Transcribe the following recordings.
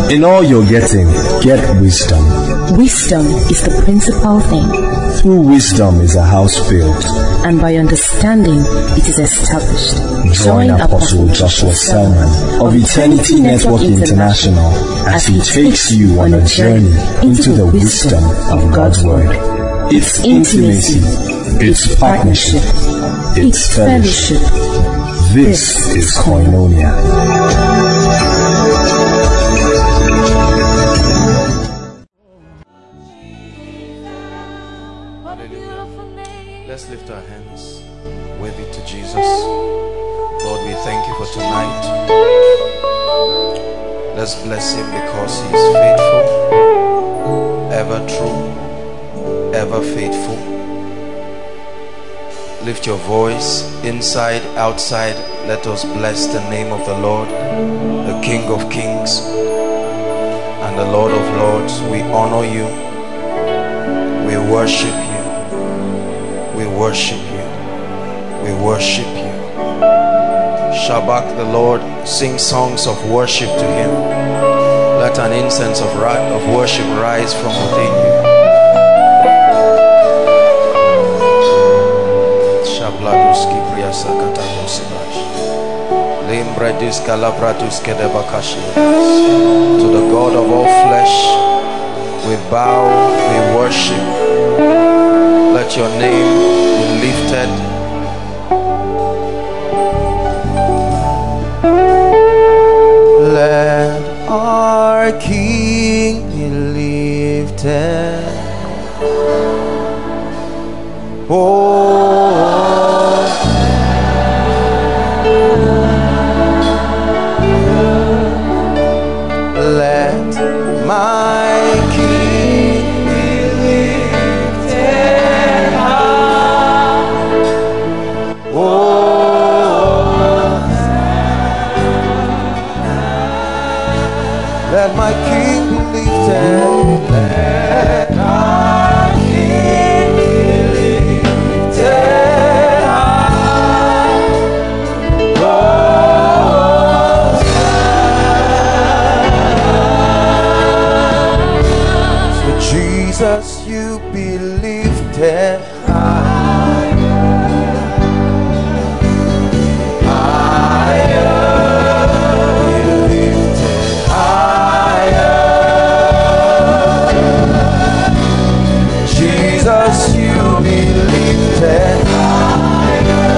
In all you're getting, get wisdom. Wisdom is the principal thing. Through wisdom is a house built, and by understanding it is established. Join Apostle Joshua Selman of Eternity Network International as he takes you on a journey into the wisdom of God's Word. It's intimacy, it's partnership, it's fellowship. This is Koinonia. Let's lift our hands, wave it to Jesus. Lord, we thank you for tonight. Let's bless him because he is faithful, ever true, ever faithful. Lift your voice, inside, outside. Let us bless the name of the Lord, the King of Kings and the Lord of Lords. We honor you. We worship you. We worship you. We worship you. Shabak the Lord. Sing songs of worship to him. Let an incense of worship rise from within you. Shabladuski priya sakata dosibash. Limbradis kalabratus kedebakashi. To the God of all flesh, we bow, we worship. Let your name be lifted. Let our King be lifted. Oh, let my King be lifted high. Oh, let my King be lifted. Let our King be lifted high. Oh, so Jesus, you be lifted high. Jesus, you be lifted higher,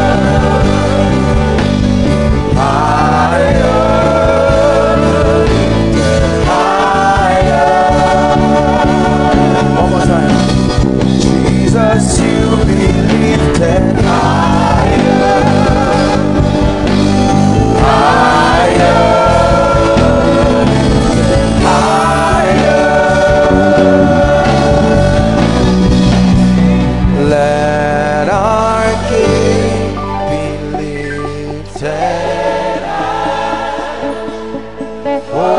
higher, higher. One more time. Jesus, you be lifted higher, higher, higher. Let our King be lifted high. Oh,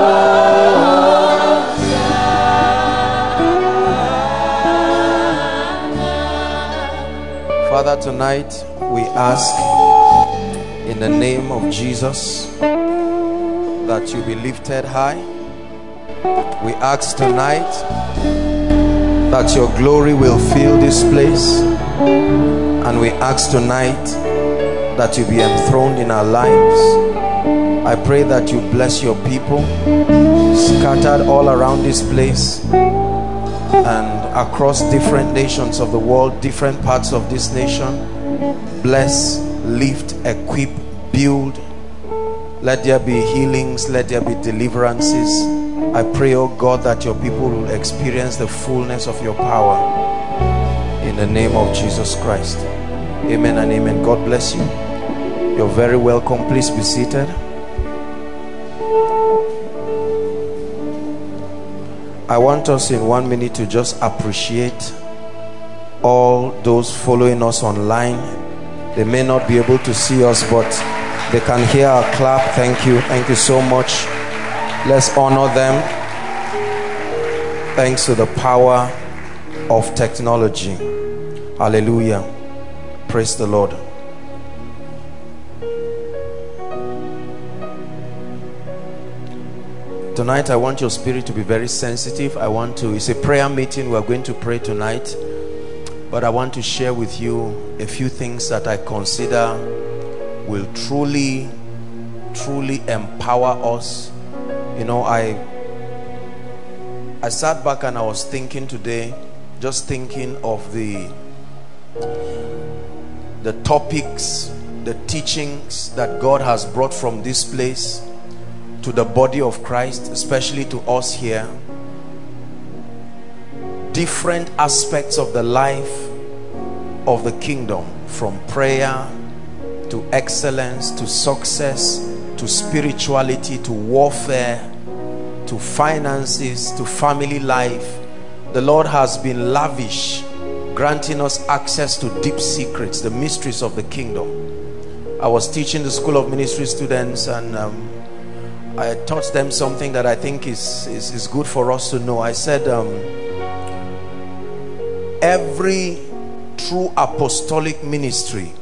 Father, tonight we ask in the name of Jesus that you be lifted high. We ask tonight that your glory will fill this place, and we ask tonight that you be enthroned in our lives. I pray that you bless your people scattered all around this place and across different nations of the world, different parts of this nation. Bless, lift, equip, build. Let there be healings, let there be deliverances. I pray, oh God, that your people will experience the fullness of your power in the name of Jesus Christ. Amen and amen. God bless you. You're very welcome. Please be seated. I want us in 1 minute to just appreciate all those following us online. They may not be able to see us, but they can hear our clap. Thank you. Thank you so much. Let's honor them. Thanks to the power of technology. Hallelujah. Praise the Lord. tonight I want your spirit to be very sensitive. It's a prayer meeting. We're going to pray tonight, but I want to share with you a few things that I consider will truly empower us. You know, I sat back and I was thinking today, just thinking of the topics, the teachings that God has brought from this place to the body of Christ, especially to us here. Different aspects of the life of the kingdom, from prayer to excellence to success to spirituality to warfare to finances to family life. The Lord has been lavish, granting us access to deep secrets, the mysteries of the kingdom. I was teaching the School of Ministry students, and I taught them something that I think is good for us to know. I said every true apostolic ministry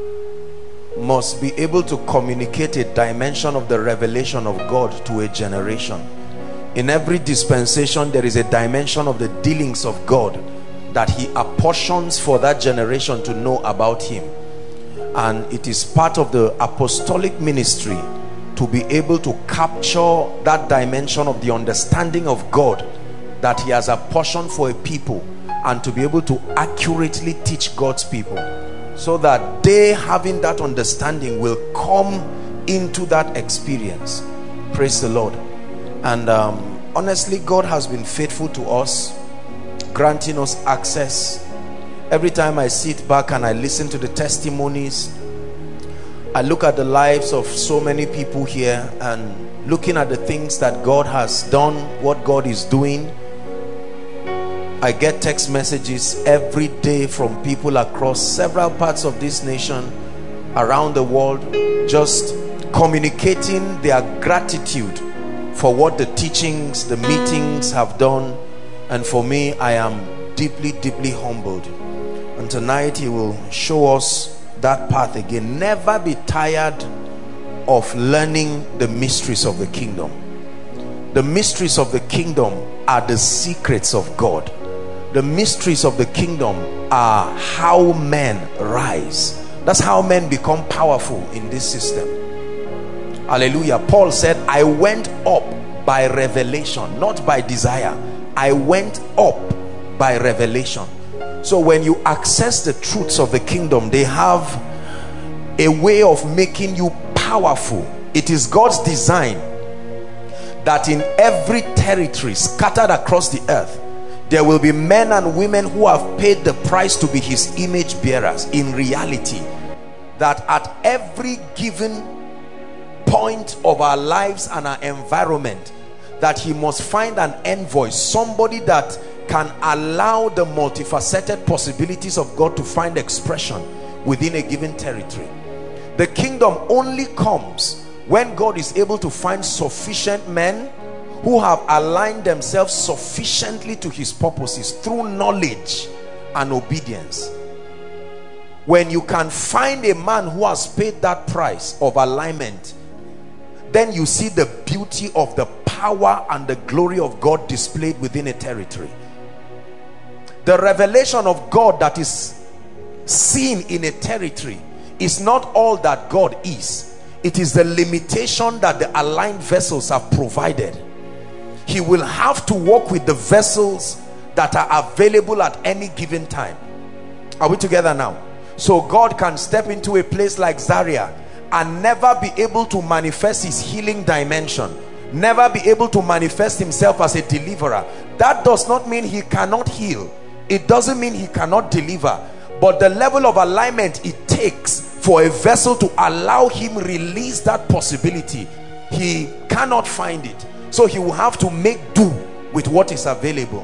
must be able to communicate a dimension of the revelation of God to a generation. In every dispensation, there is a dimension of the dealings of God that he apportions for that generation to know about him. And it is part of the apostolic ministry to be able to capture that dimension of the understanding of God that he has apportioned for a people, and to be able to accurately teach God's people, so that they, having that understanding, will come into that experience. Praise the Lord. And honestly, God has been faithful to us, granting us access. Every time I sit back and I listen to the testimonies, I look at the lives of so many people here, and looking at the things that God has done, what God is doing. I get text messages every day from people across several parts of this nation, around the world, just communicating their gratitude for what the teachings, the meetings have done. And for me, I am deeply humbled. And tonight he will show us that path again. Never be tired of learning the mysteries of the kingdom. The mysteries of the kingdom are the secrets of God. The mysteries of the kingdom are how men rise. That's how men become powerful in this system. Hallelujah. Paul said, I went up by revelation, not by desire. I went up by revelation. So when you access the truths of the kingdom, they have a way of making you powerful. It is God's design that in every territory scattered across the earth, there will be men and women who have paid the price to be his image bearers. In reality, that at every given point of our lives and our environment, that he must find an envoy, somebody that can allow the multifaceted possibilities of God to find expression within a given territory. The kingdom only comes when God is able to find sufficient men who have aligned themselves sufficiently to his purposes through knowledge and obedience. When you can find a man who has paid that price of alignment, then you see the beauty of the power and the glory of God displayed within a territory. The revelation of God that is seen in a territory is not all that God is. It is the limitation that the aligned vessels have provided. He will have to work with the vessels that are available at any given time. Are we together now? So God can step into a place like Zaria and never be able to manifest his healing dimension, never be able to manifest himself as a deliverer. That does not mean he cannot heal. It doesn't mean he cannot deliver. But the level of alignment it takes for a vessel to allow him release that possibility, he cannot find it. So he will have to make do with what is available.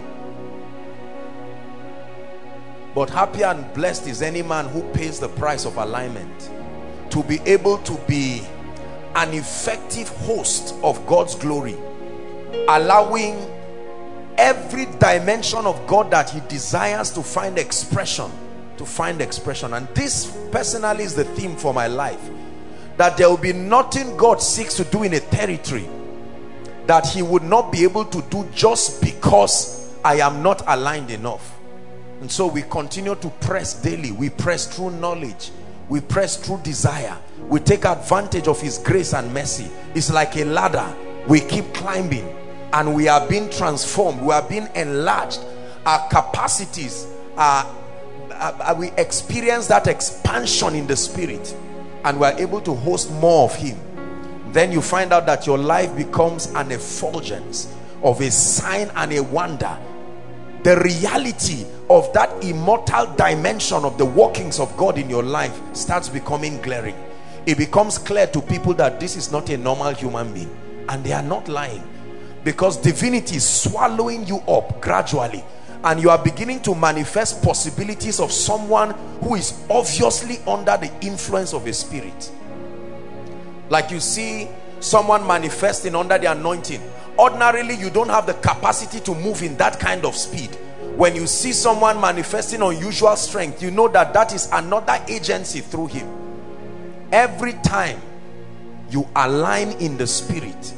But happy and blessed is any man who pays the price of alignment, to be able to be an effective host of God's glory, allowing every dimension of God that he desires to find expression, and this personally is the theme for my life, that there will be nothing God seeks to do in a territory that he would not be able to do just because I am not aligned enough. And so we continue to press daily. We press through knowledge. We press through desire. We take advantage of his grace and mercy. It's like a ladder. We keep climbing and we are being transformed. We are being enlarged. Our capacities we experience that expansion in the spirit, and we are able to host more of him. Then you find out that your life becomes an effulgence of a sign and a wonder. The reality of that immortal dimension of the workings of God in your life starts becoming glaring. It becomes clear to people that this is not a normal human being, and they are not lying, because divinity is swallowing you up gradually, and you are beginning to manifest possibilities of someone who is obviously under the influence of a spirit. Like you see someone manifesting under the anointing. Ordinarily, you don't have the capacity to move in that kind of speed. When you see someone manifesting unusual strength, you know that that is another agency through him. Every time you align in the spirit,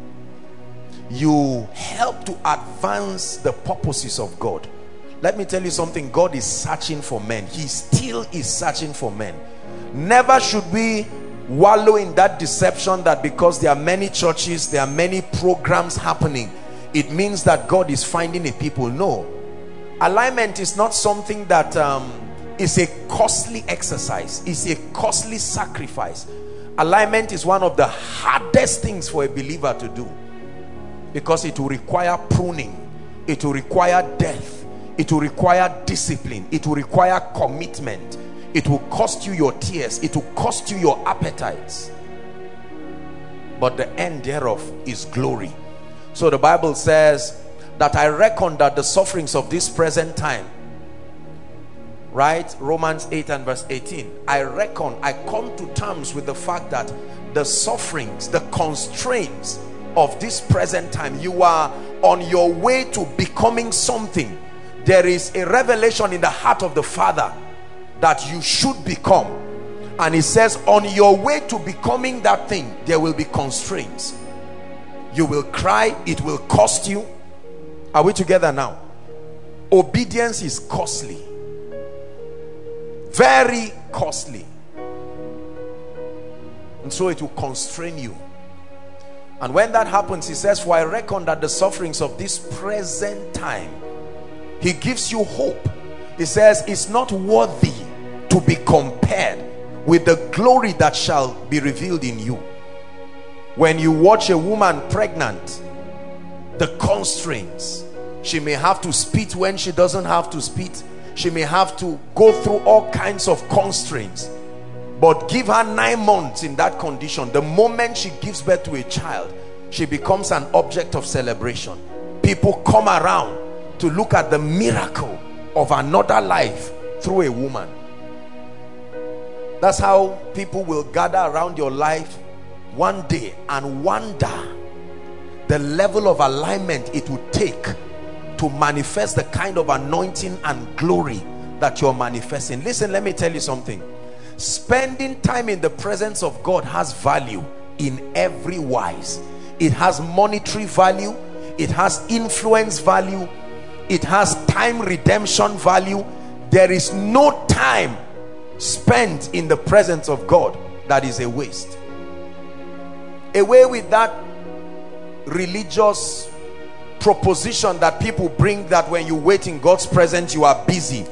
you help to advance the purposes of God. Let me tell you something. God is searching for men. He still is searching for men. Never should we wallow in that deception that because there are many churches, there are many programs happening, it means that God is finding a people. No. Alignment is not something that is a costly exercise. It's a costly sacrifice. Alignment is one of the hardest things for a believer to do, because it will require pruning, it will require death, it will require discipline, it will require commitment. It will cost you your tears, it will cost you your appetites, but the end thereof is glory. So the Bible says that I reckon that the sufferings of this present time, right? Romans 8 and verse 18. I reckon, I come to terms with the fact that the sufferings, the constraints of this present time, you are on your way to becoming something. There is a revelation in the heart of the Father that you should become, and it says on your way to becoming that thing, there will be constraints. You will cry, it will cost you. Are we together now? Obedience is costly, very costly, and so it will constrain you. And when that happens, he says, for I reckon that the sufferings of this present time, he gives you hope. He says it's not worthy to be compared with the glory that shall be revealed in you. When you watch a woman pregnant, the constraints, she may have to spit when she doesn't have to spit. She may have to go through all kinds of constraints, but give her 9 months in that condition. The moment she gives birth to a child, she becomes an object of celebration. People come around to look at the miracle of another life through a woman. That's how people will gather around your life one day and wonder the level of alignment it would take to manifest the kind of anointing and glory that you're manifesting. Listen, let me tell you something. Spending time in the presence of God has value in every wise. It has monetary value, it has influence value, it has time redemption value. There is no time spent in the presence of God that is a waste. Away with that religious proposition that people bring, that when you wait in God's presence you are busy.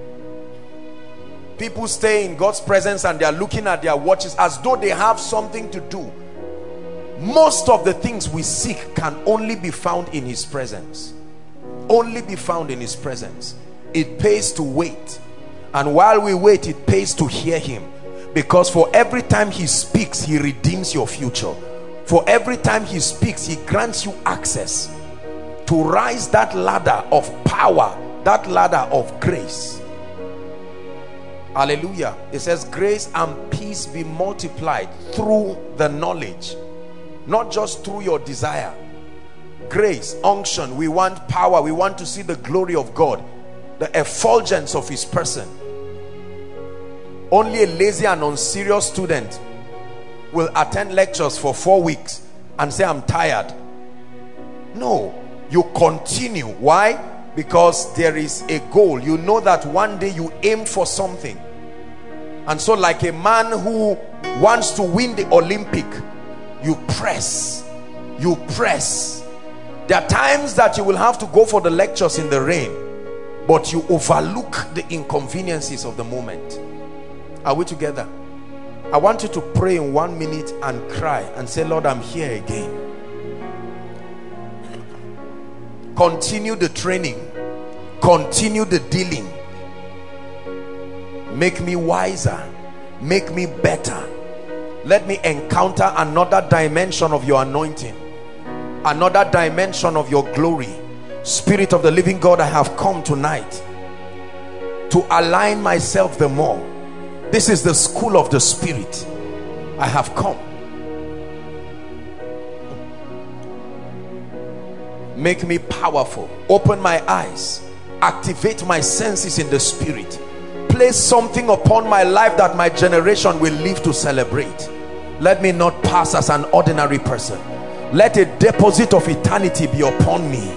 People stay in God's presence and they are looking at their watches as though they have something to do. Most of the things we seek can only be found in his presence. Only be found in his presence. It pays to wait, and while we wait, it pays to hear him, because for every time he speaks, he redeems your future. For every time he speaks, he grants you access to rise that ladder of power, that ladder of grace. Hallelujah. It says grace and peace be multiplied through the knowledge, not just through your desire. Grace, unction, we want power, we want to see the glory of God, the effulgence of his person. Only a lazy and unserious student will attend lectures for 4 weeks and say, I'm tired. No, you continue. Why? Because there is a goal. You know that one day you aim for something. And so like a man who wants to win the Olympic, you press. You press. There are times that you will have to go for the lectures in the rain, but you overlook the inconveniences of the moment. Are we together? I want you to pray in 1 minute and cry and say, Lord, I'm here again. Continue the training. Continue the dealing. Make me wiser. Make me better. Let me encounter another dimension of your anointing, another dimension of your glory. Spirit of the living God, I have come tonight to align myself the more. This is the school of the Spirit. I have come. Make me powerful. Open my eyes. Activate my senses in the Spirit. Place something upon my life that my generation will live to celebrate. Let me not pass as an ordinary person. Let a deposit of eternity be upon me.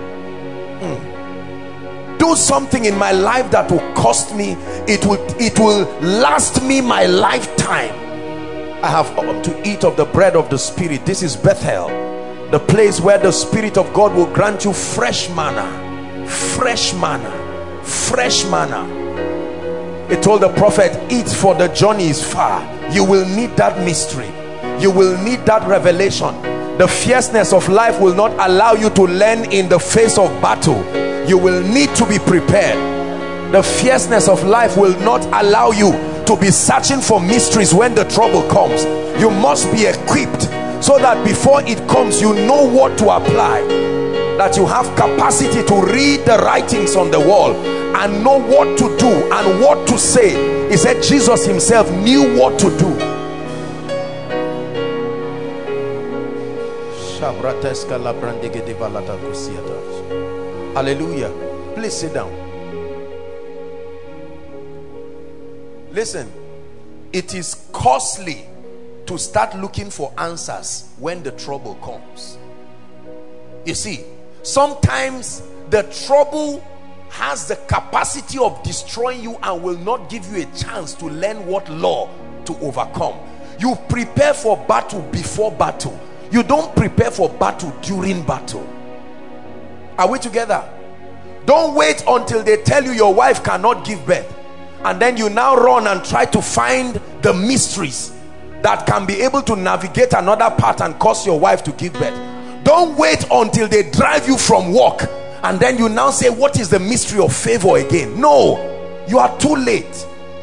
Do something in my life that will cost me. It will last me my lifetime. I have come to eat of the bread of the Spirit. This is Bethel, the place where the Spirit of God will grant you fresh manna. Fresh manna. Fresh manna. It told the prophet, eat, for the journey is far. You will need that mystery. You will need that revelation. The fierceness of life will not allow you to learn in the face of battle. You will need to be prepared. The fierceness of life will not allow you to be searching for mysteries when the trouble comes. You must be equipped so that before it comes, you know what to apply. That you have capacity to read the writings on the wall and know what to do and what to say. He said Jesus himself knew what to do. Hallelujah. Please sit down. Listen, it is costly to start looking for answers when the trouble comes. You see, sometimes the trouble has the capacity of destroying you and will not give you a chance to learn what law to overcome. You prepare for battle before battle. You don't prepare for battle during battle. Are we together? Don't wait until they tell you your wife cannot give birth, and then you now run and try to find the mysteries that can be able to navigate another path and cause your wife to give birth. Don't wait until they drive you from work and then you now say, what is the mystery of favor again? No, you are too late.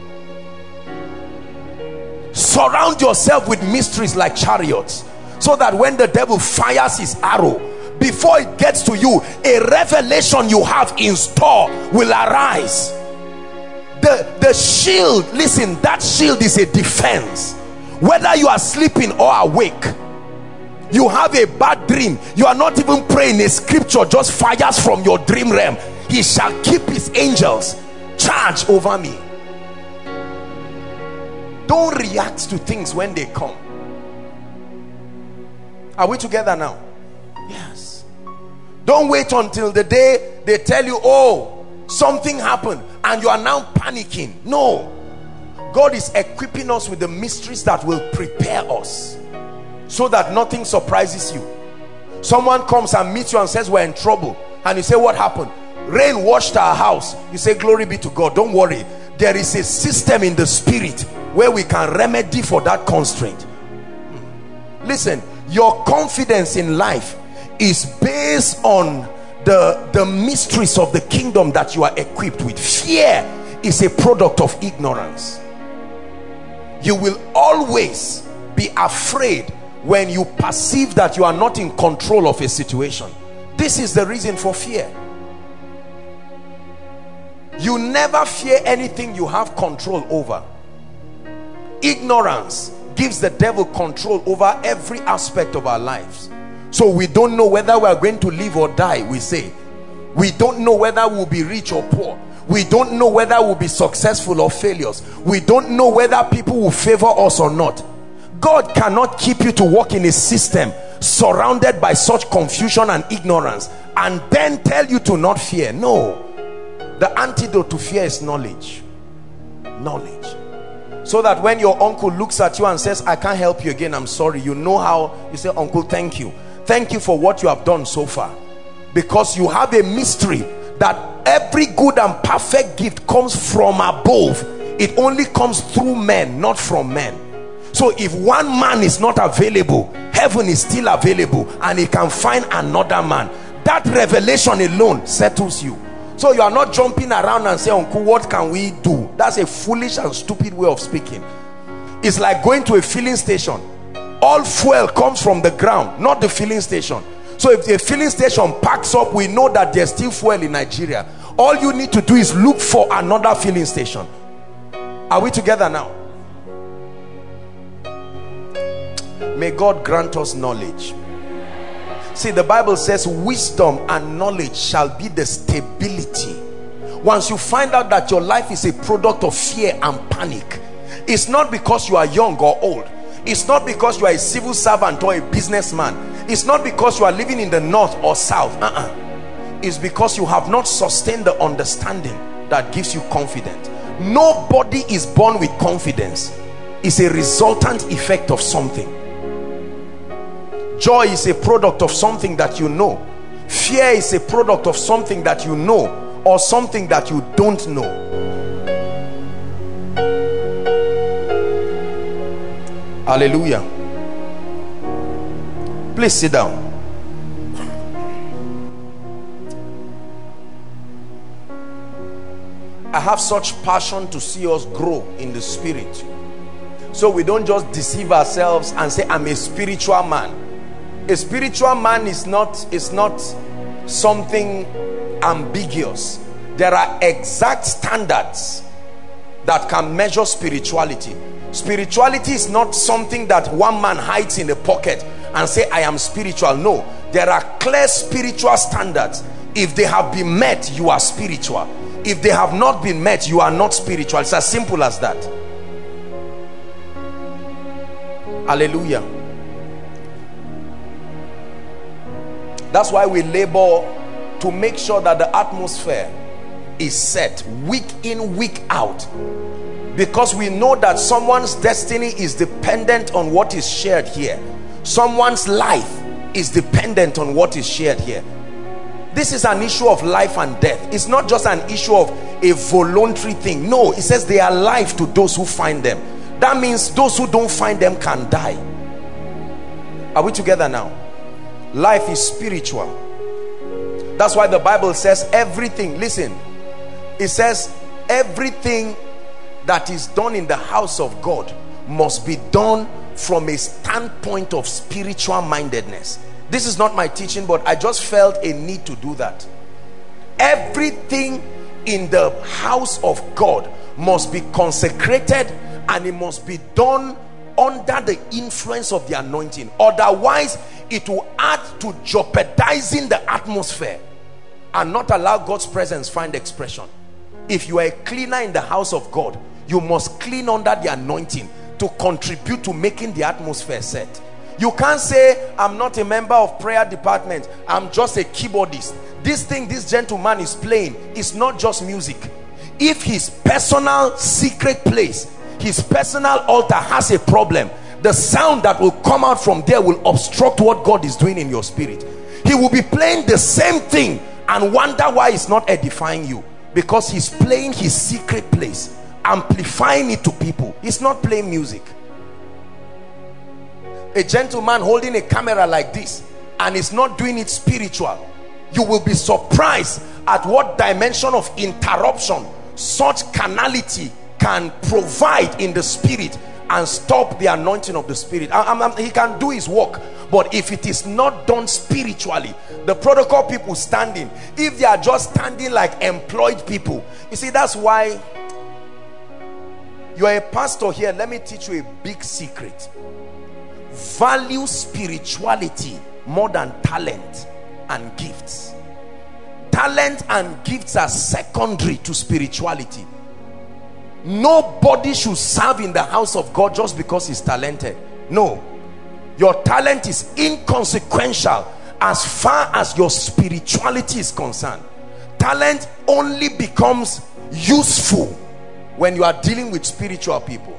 Surround yourself with mysteries like chariots, so that when the devil fires his arrow, before it gets to you, a revelation you have in store will arise. The shield, listen, that shield is a defense. Whether you are sleeping or awake, you have a bad dream, you are not even praying, a scripture just fires from your dream realm. He shall keep his angels charge over me. Don't react to things when they come. Are we together now? Yes. Don't wait until the day they tell you, oh, something happened, and you are now panicking. No, God is equipping us with the mysteries that will prepare us so that nothing surprises you. Someone comes and meets you and says we're in trouble, and you say, what happened? Rain washed our house. You say, glory be to God. Don't worry, there is a system in the spirit where we can remedy for that constraint. Listen, your confidence in life is based on the mysteries of the kingdom that you are equipped with. Fear is a product of ignorance. You will always be afraid when you perceive that you are not in control of a situation. This is the reason for fear. You never fear anything you have control over. Ignorance gives the devil control over every aspect of our lives. So we don't know whether we are going to live or die, we say. We don't know whether we'll be rich or poor. We don't know whether we'll be successful or failures. We don't know whether people will favor us or not. God cannot keep you to walk in a system surrounded by such confusion and ignorance, and then tell you to not fear. No, the antidote to fear is knowledge. Knowledge. So that when your uncle looks at you and says, I can't help you again, I'm sorry, you know how you say, uncle, thank you for what you have done so far, because you have a mystery that every good and perfect gift comes from above. It only comes through men, not from men. So if one man is not available, heaven is still available, and he can find another man. That revelation alone settles you. So you are not jumping around and say, uncle, what can we do? That's a foolish and stupid way of speaking. It's like going to a filling station. All fuel comes from the ground, not the filling station. So if the filling station packs up, we know that there's still fuel in Nigeria. All you need to do is look for another filling station. Are we together now? May God grant us knowledge. See, the Bible says wisdom and knowledge shall be the stability. Once you find out that your life is a product of fear and panic, it's not because you are young or old. It's not because you are a civil servant or a businessman. It's not because you are living in the north or south. It's because you have not sustained the understanding that gives you confidence. Nobody is born with confidence. It's a resultant effect of something. Joy is a product of something that you know. Fear is a product of something that you know, or something that you don't know. Hallelujah. Please sit down. I have such passion to see us grow in the spirit, so we don't just deceive ourselves and say, I'm a spiritual man. A spiritual man is not something ambiguous. There are exact standards that can measure spirituality. Spirituality is not something that one man hides in a pocket and say, I am spiritual. No, there are clear spiritual standards. If they have been met, you are spiritual. If they have not been met, you are not spiritual. It's as simple as that. Hallelujah. That's why we labor to make sure that the atmosphere is set week in, week out, because we know that someone's destiny is dependent on what is shared here. Someone's life is dependent on what is shared here. This is an issue of life and death. It's not just an issue of a voluntary thing. No, it says they are life to those who find them. That means those who don't find them can die. Are we together now? Life is spiritual. That's why the Bible says everything, listen, it says everything that is done in the house of God must be done from a standpoint of spiritual mindedness. This is not my teaching, but I just felt a need to do that. Everything in the house of God must be consecrated, and it must be done under the influence of the anointing. Otherwise, it will add to jeopardizing the atmosphere and not allow God's presence find expression. If you are a cleaner in the house of God, you must clean under the anointing to contribute to making the atmosphere set. You can't say, I'm not a member of prayer department, I'm just a keyboardist. This thing this gentleman is playing is not just music. If his personal secret place, his personal altar has a problem, the sound that will come out from there will obstruct what God is doing in your spirit. He will be playing the same thing and wonder why it's not edifying you, because he's playing his secret place, amplifying it to people. He's not playing music. A gentleman holding a camera like this and is not doing it spiritual, you will be surprised at what dimension of interruption such carnality can provide in the spirit and stop the anointing of the spirit. He can do his work, but if it is not done spiritually, the protocol people standing, if they are just standing like employed people, you see, that's why you are a pastor here. Let me teach you a big secret. Value spirituality more than talent and gifts. Talent and gifts are secondary to spirituality. Nobody should serve in the house of God just because he's talented. No. Your talent is inconsequential as far as your spirituality is concerned. Talent only becomes useful when you are dealing with spiritual people.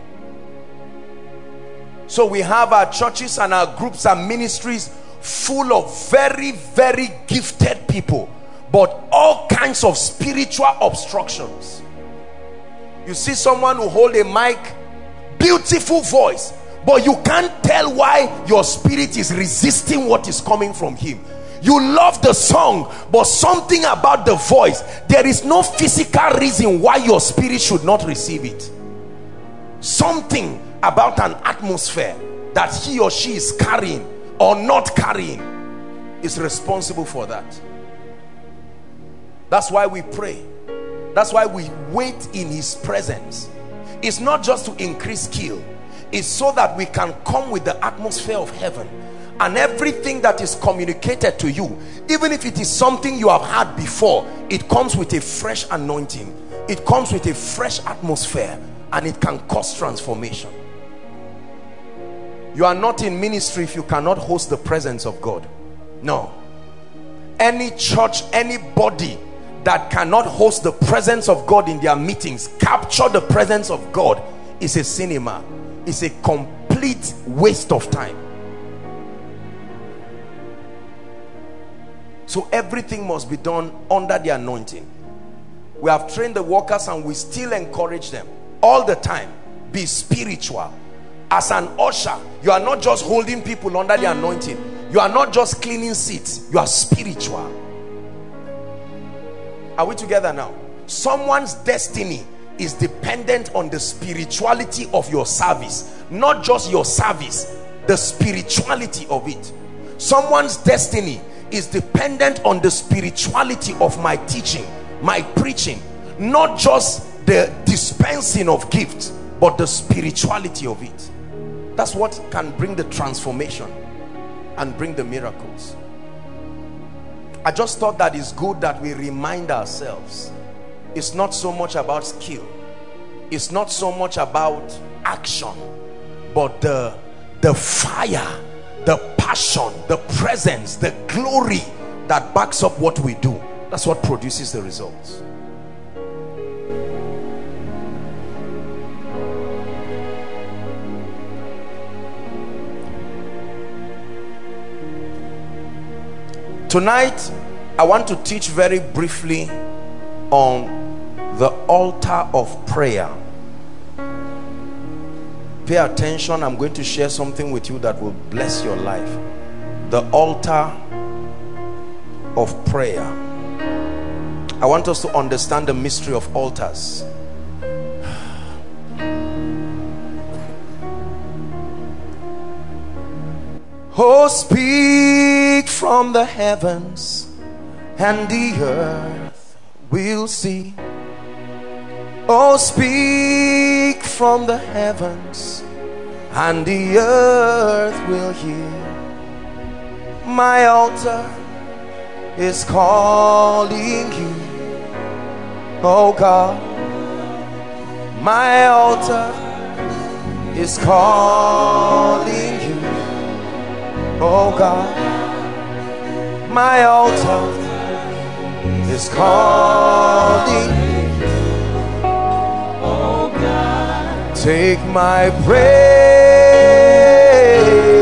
So we have our churches and our groups and ministries full of very, very gifted people, but all kinds of spiritual obstructions. You see someone who hold a mic, beautiful voice, but you can't tell why your spirit is resisting what is coming from him. You love the song, but something about the voice, there is no physical reason why your spirit should not receive it. Something about an atmosphere that he or she is carrying or not carrying is responsible for that. That's why we pray. That's why we wait in his presence. It's not just to increase skill, it's so that we can come with the atmosphere of heaven, and everything that is communicated to you, even if it is something you have had before, it comes with a fresh anointing, it comes with a fresh atmosphere, and it can cause transformation. You are not in ministry if you cannot host the presence of God. No. Any church, anybody that cannot host the presence of God in their meetings, capture the presence of God, is a cinema. It's a complete waste of time. So everything must be done under the anointing. We have trained the workers and we still encourage them all the time. Be spiritual. As an usher, you are not just holding people under the anointing. You are not just cleaning seats. You are spiritual. Are we together now? Someone's destiny is dependent on the spirituality of your service. Not just your service, the spirituality of it. Someone's destiny is dependent on the spirituality of my teaching, my preaching. Not just the dispensing of gifts, but the spirituality of it. That's what can bring the transformation and bring the miracles. I just thought that it's good that we remind ourselves. It's not so much about skill. It's not so much about action, but the fire, the passion, the presence, the glory that backs up what we do. That's what produces the results. Tonight, I want to teach very briefly on the altar of prayer. Pay attention. I'm going to share something with you that will bless your life. The altar of prayer. I want us to understand the mystery of altars. Oh, speak from the heavens, and the earth will see. Oh, speak from the heavens, and the earth will hear. My altar is calling you, oh God. My altar is calling you, oh God. My altar is calling you, oh God. Take my praise,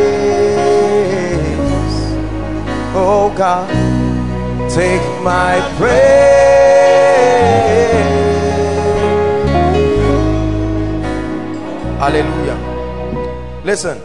oh God. Take my praise. Hallelujah. Listen.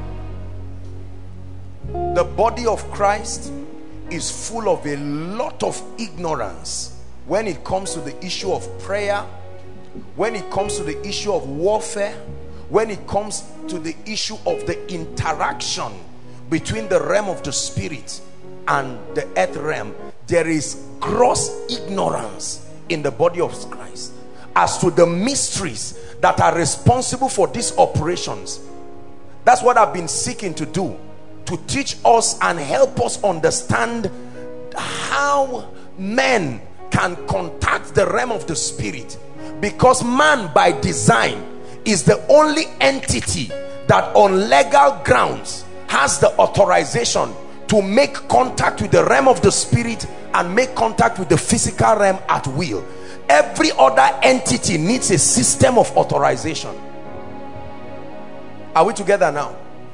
The body of Christ is full of a lot of ignorance when it comes to the issue of prayer, when it comes to the issue of warfare, when it comes to the issue of the interaction between the realm of the spirit and the earth realm. There is gross ignorance in the body of Christ as to the mysteries that are responsible for these operations. That's what I've been seeking to do, to teach us and help us understand how men can contact the realm of the spirit, because man by design is the only entity that on legal grounds has the authorization to make contact with the realm of the spirit and make contact with the physical realm at will. Every other entity needs a system of authorization. Are we together now?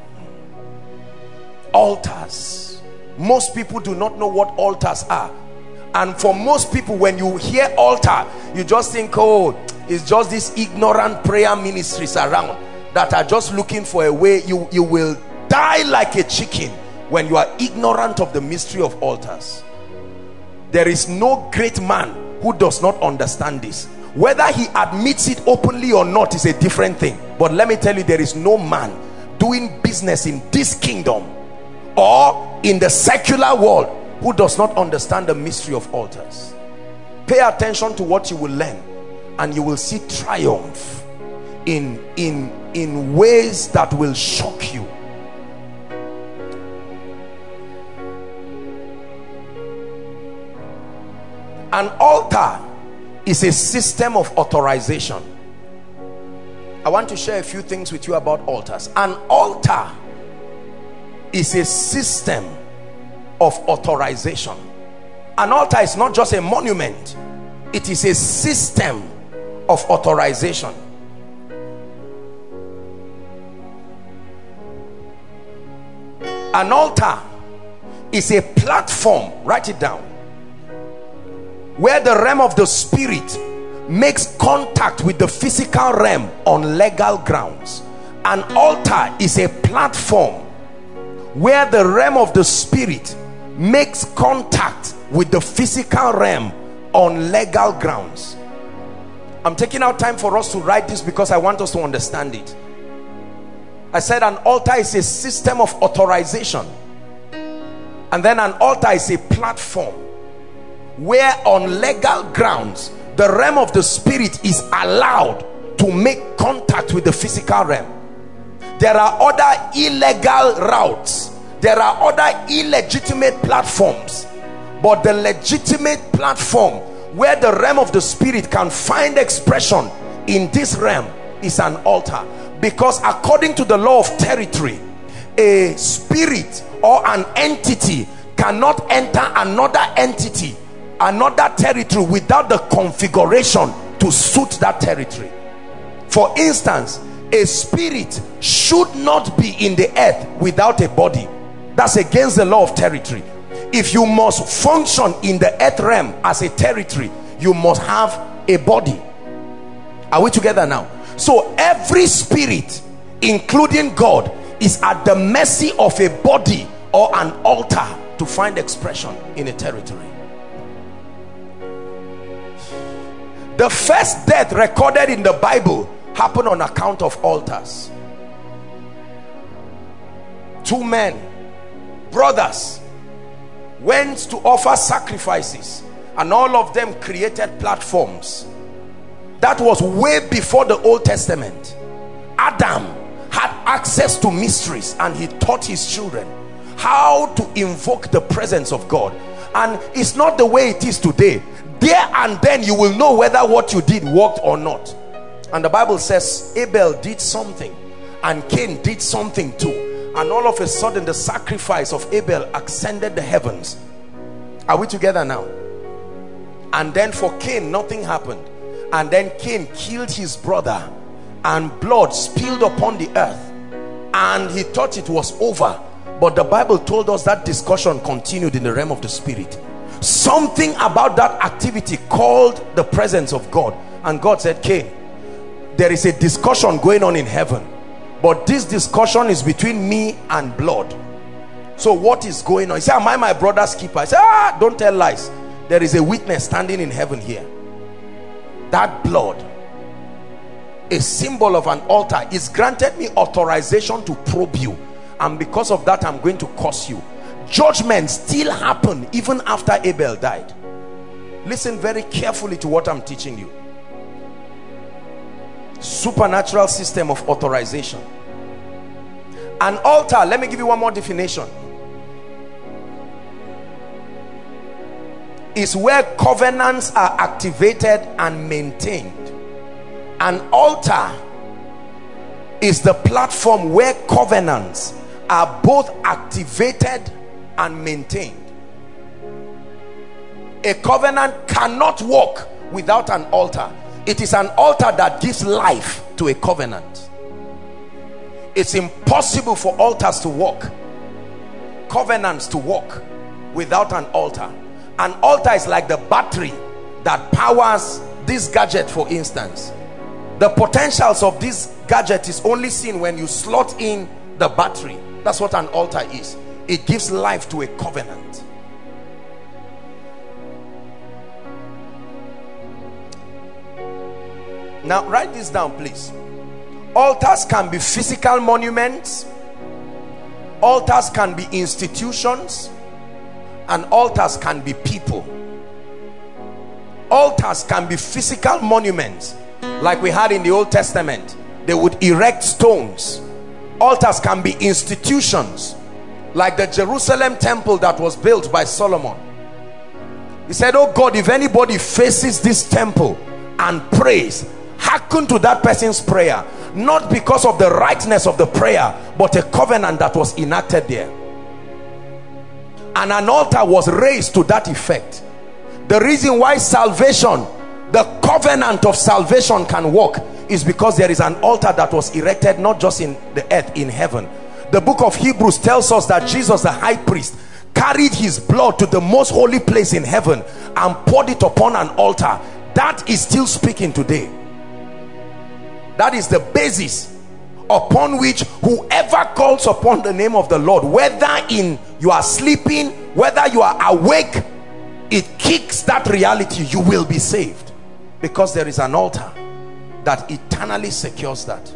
Altars. Most people do not know what altars are. And for most people, when you hear altar, you just think, oh, it's just these ignorant prayer ministries around that are just looking for a way. You will die like a chicken when you are ignorant of the mystery of altars. There is no great man who does not understand this. Whether he admits it openly or not is a different thing. But let me tell you, there is no man doing business in this kingdom or in the secular world who does not understand the mystery of altars. Pay attention to what you will learn, and you will see triumph in ways that will shock you. An altar is a system of authorization. I want to share a few things with you about altars. An altar is a system of authorization. An altar is not just a monument, it is a system of authorization. An altar is a platform, write it down, where the realm of the spirit makes contact with the physical realm on legal grounds. An altar is a platform where the realm of the spirit makes contact with the physical realm on legal grounds. I'm taking out time for us to write this because I want us to understand it. I said an altar is a system of authorization, and then an altar is a platform where on legal grounds the realm of the spirit is allowed to make contact with the physical realm. There are other illegal routes, there are other illegitimate platforms, but the legitimate platform where the realm of the spirit can find expression in this realm is an altar. Because according to the law of territory, a spirit or an entity cannot enter another entity, another territory, without the configuration to suit that territory. For instance, a spirit should not be in the earth without a body. That's against the law of territory. If you must function in the earth realm as a territory, you must have a body. Are we together now? So every spirit, including God, is at the mercy of a body or an altar to find expression in a territory. The first death recorded in the Bible happened on account of altars. Two men, brothers, went to offer sacrifices, and all of them created platforms. That was way before the Old Testament. Adam had access to mysteries, and he taught his children how to invoke the presence of God. And it's not the way it is today. There and then you will know whether what you did worked or not. And the Bible says Abel did something and Cain did something too, and all of a sudden the sacrifice of Abel ascended the heavens. Are we together now? And then for Cain nothing happened, and then Cain killed his brother and blood spilled upon the earth, and he thought it was over. But the Bible told us that discussion continued in the realm of the spirit. Something about that activity called the presence of God, and God said, Cain, there is a discussion going on in heaven, but this discussion is between me and blood. So what is going on? He said, am I my brother's keeper? I said, don't tell lies. There is a witness standing in heaven here. That blood, a symbol of an altar, is granted me authorization to probe you, and because of that I'm going to curse you. Judgment still happen even after Abel died. Listen very carefully to what I'm teaching you. Supernatural system of authorization. An altar, let me give you one more definition, is where covenants are activated and maintained. An altar is the platform where covenants are both activated and maintained. A covenant cannot work without an altar. It is an altar that gives life to a covenant. It's impossible for altars to work, covenants to work, without an altar. An altar is like the battery that powers this gadget, for instance. The potentials of this gadget is only seen when you slot in the battery. That's what an altar is. It gives life to a covenant. Now write this down, please. Altars can be physical monuments, altars can be institutions, and altars can be people. Altars can be physical monuments, like we had in the Old Testament. They would erect stones. Altars can be institutions, like the Jerusalem temple that was built by Solomon. He said, oh God, if anybody faces this temple and prays, hearken to that person's prayer, not because of the rightness of the prayer, but a covenant that was enacted there. And an altar was raised to that effect. The reason why salvation, the covenant of salvation, can work is because there is an altar that was erected not just in the earth, in heaven. The book of Hebrews tells us that Jesus, the high priest, carried his blood to the most holy place in heaven and poured it upon an altar. That is still speaking today. That is the basis upon which whoever calls upon the name of the Lord, whether you are sleeping, whether you are awake, it kicks that reality. You will be saved, because there is an altar that eternally secures that.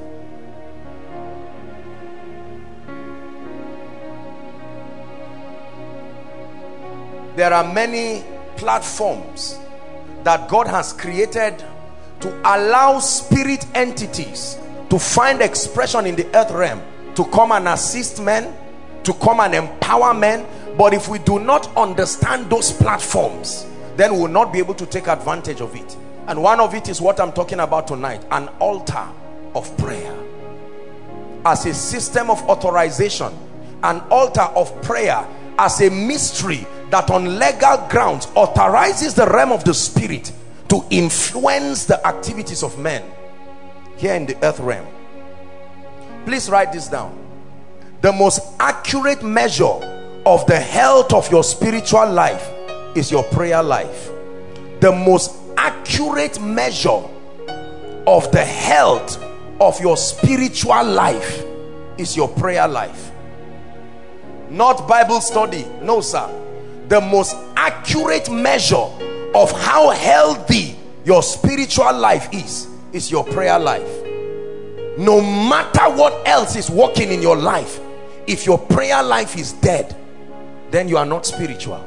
There are many platforms that God has created to allow spirit entities to find expression in the earth realm, to come and assist men, to come and empower men. But if we do not understand those platforms, then we will not be able to take advantage of it. And one of it is what I'm talking about tonight: an altar of prayer as a system of authorization, an altar of prayer as a mystery that on legal grounds authorizes the realm of the spirit to influence the activities of men here in the earth realm. Please write this down. The most accurate measure of the health of your spiritual life is your prayer life. The most accurate measure of the health of your spiritual life is your prayer life. Not Bible study, no sir. The most accurate measure of how healthy your spiritual life is your prayer life. No matter what else is working in your life, if your prayer life is dead, then you are not spiritual.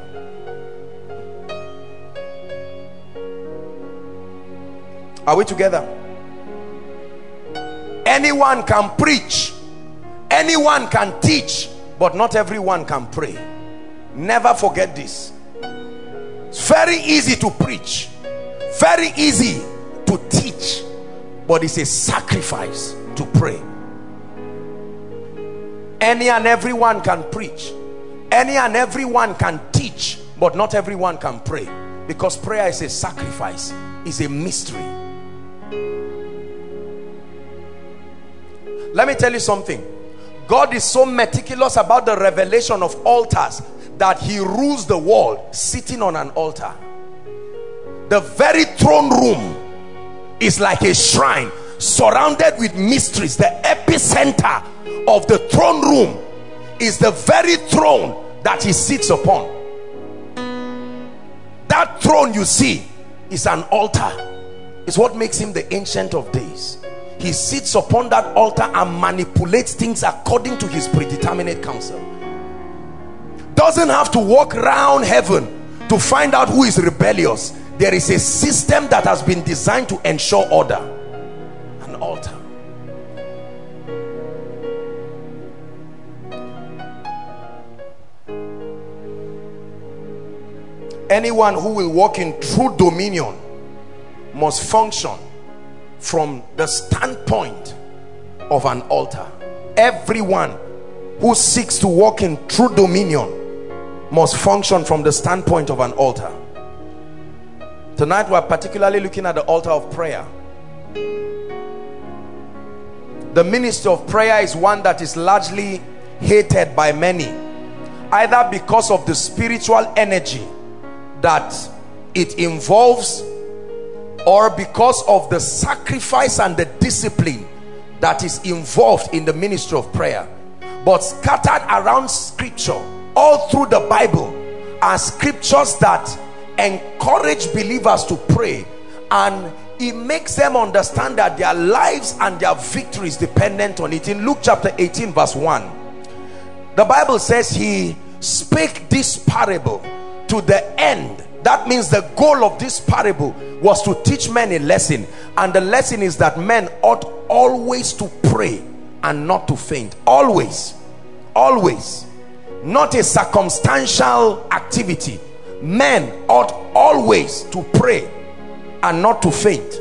Are we together? Anyone can preach, anyone can teach, but not everyone can pray. Never forget this. It's very easy to preach, very easy to teach, but it's a sacrifice to pray. Any and everyone can preach, any and everyone can teach, but not everyone can pray, because prayer is a sacrifice, is a mystery. Let me tell you something. God is so meticulous about the revelation of altars that he rules the world sitting on an altar. The very throne room is like a shrine surrounded with mysteries. The epicenter of the throne room is the very throne that he sits upon. That throne you see is an altar. It's what makes him the Ancient of Days. He sits upon that altar and manipulates things according to his predeterminate counsel. Doesn't have to walk around heaven to find out who is rebellious. There is a system that has been designed to ensure order. An altar. Anyone who will walk in true dominion must function from the standpoint of an altar. Everyone who seeks to walk in true dominion must function from the standpoint of an altar. Tonight we're particularly looking at the altar of prayer. The ministry of prayer is one that is largely hated by many, either because of the spiritual energy that it involves, or because of the sacrifice and the discipline that is involved in the ministry of prayer. But scattered around scripture all through the Bible are scriptures that encourage believers to pray, and it makes them understand that their lives and their victory is dependent on it. In Luke chapter 18 verse 1, the Bible says, he spake this parable to the end. That means the goal of this parable was to teach men a lesson, and the lesson is that men ought always to pray and not to faint. Always, always. Not a circumstantial activity. Men ought always to pray and not to faint.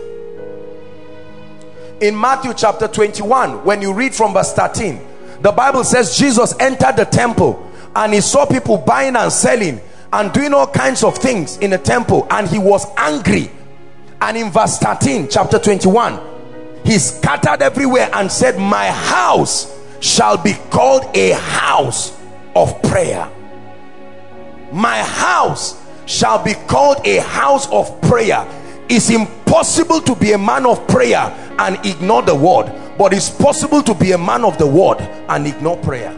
In Matthew chapter 21, when you read from verse 13, the Bible says Jesus entered the temple and he saw people buying and selling and doing all kinds of things in the temple, and he was angry. And in verse 13 chapter 21, he scattered everywhere and said, my house shall be called a house of prayer. My house shall be called a house of prayer. It's impossible to be a man of prayer and ignore the word, but it's possible to be a man of the word and ignore prayer.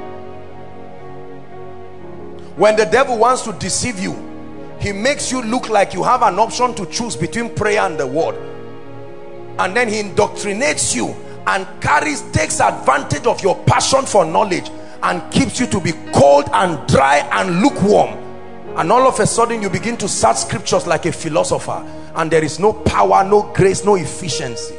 When the devil wants to deceive you, he makes you look like you have an option to choose between prayer and the word, and then he indoctrinates you and takes advantage of your passion for knowledge and keeps you to be cold and dry and lukewarm. And all of a sudden you begin to search scriptures like a philosopher, and there is no power, no grace, no efficiency.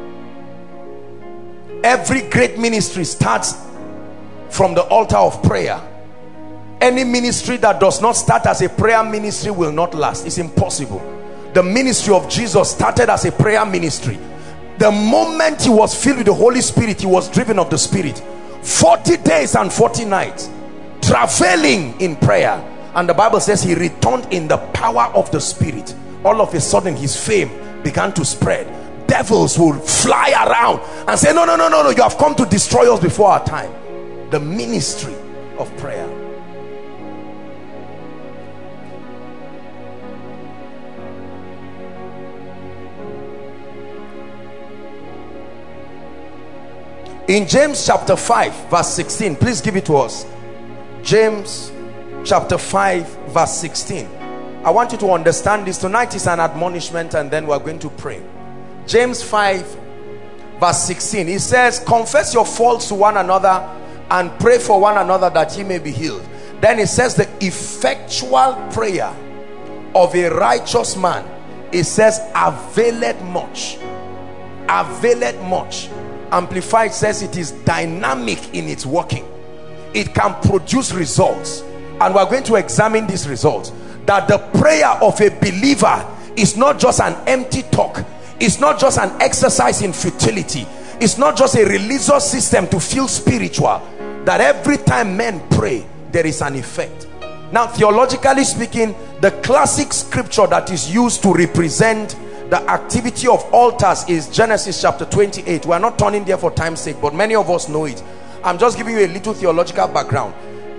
Every great ministry starts from the altar of prayer. Any ministry that does not start as a prayer ministry will not last. It's impossible. The ministry of Jesus started as a prayer ministry. The moment he was filled with the Holy Spirit, he was driven of the Spirit. 40 days and 40 nights traveling in prayer, and the Bible says he returned in the power of the Spirit. All of a sudden his fame began to spread. Devils will fly around and say, no, no, no, no, no, you have come to destroy us before our time. The ministry of prayer. In James chapter 5 verse 16, please give it to us. James chapter 5 verse 16. I want you to understand this. Tonight is an admonishment, and then we're going to pray. James 5 verse 16, it says, confess your faults to one another and pray for one another that ye may be healed. Then it says the effectual prayer of a righteous man, it says, availeth much. Availeth much. Amplified says it is dynamic in its working. It can produce results, and we're going to examine these results. That the prayer of a believer is not just an empty talk. It's not just an exercise in futility. It's not just a religious system to feel spiritual. That every time men pray, there is an effect. Now, theologically speaking, the classic scripture that is used to represent the activity of altars is Genesis chapter 28. We are not turning there for time's sake, but many of us know it. I'm just giving you a little theological background.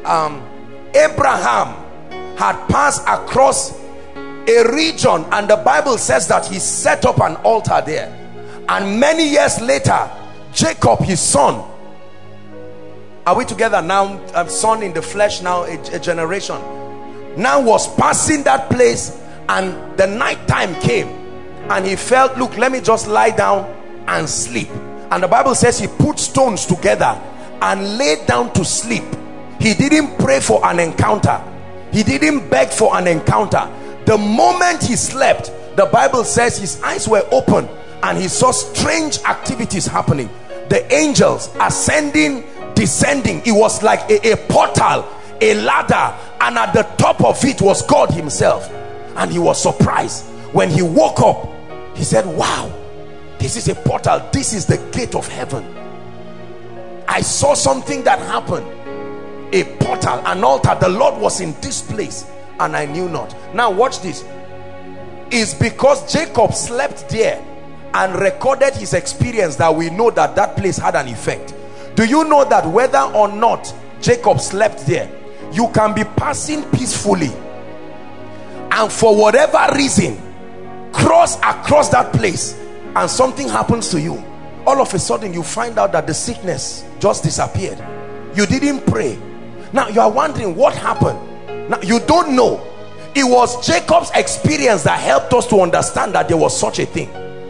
Abraham had passed across a region, and the Bible says that he set up an altar there. And many years later, Jacob, his son, are we together now? Son in the flesh now, a generation, now was passing that place, and the night time came, and he felt, look, let me just lie down and sleep. And the Bible says he put stones together and laid down to sleep. He didn't pray for an encounter. He didn't beg for an encounter. The moment he slept, the Bible says his eyes were open and he saw strange activities happening. The angels ascending, descending. It was like a portal, a ladder, and at the top of it was God himself. And he was surprised. When he woke up, he said, wow, this is a portal. This is the gate of heaven. I saw something that happened. A portal, an altar. The Lord was in this place and I knew not. Now watch this. It's because Jacob slept there and recorded his experience that we know that that place had an effect. Do you know that whether or not Jacob slept there, you can be passing peacefully and for whatever reason cross across that place and something happens to you. All of a sudden you find out that the sickness just disappeared. You didn't pray. Now you are wondering what happened. Now you don't know. It was Jacob's experience that helped us to understand that there was such a thing.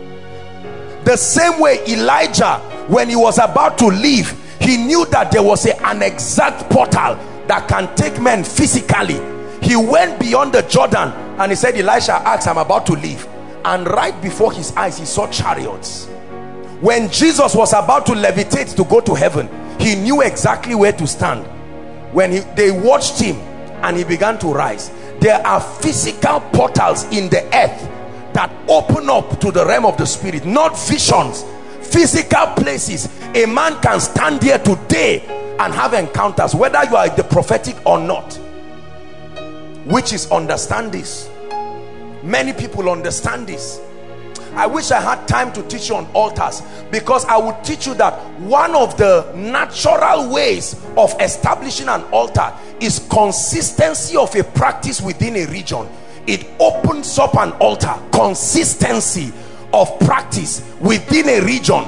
The same way Elijah, when he was about to leave, he knew that there was an exact portal that can take men physically. He went beyond the Jordan and he said, Elisha asked, I'm about to leave. And right before his eyes he saw chariots. When Jesus was about to levitate to go to heaven, he knew exactly where to stand. When they watched him and he began to rise. There are physical portals in the earth that open up to the realm of the spirit, not visions, physical places. A man can stand here today and have encounters, whether you are the prophetic or not. Which is understand this. Many people understand this. I wish I had time to teach you on altars, because I would teach you that one of the natural ways of establishing an altar is consistency of a practice within a region. It opens up an altar. Consistency of practice within a region.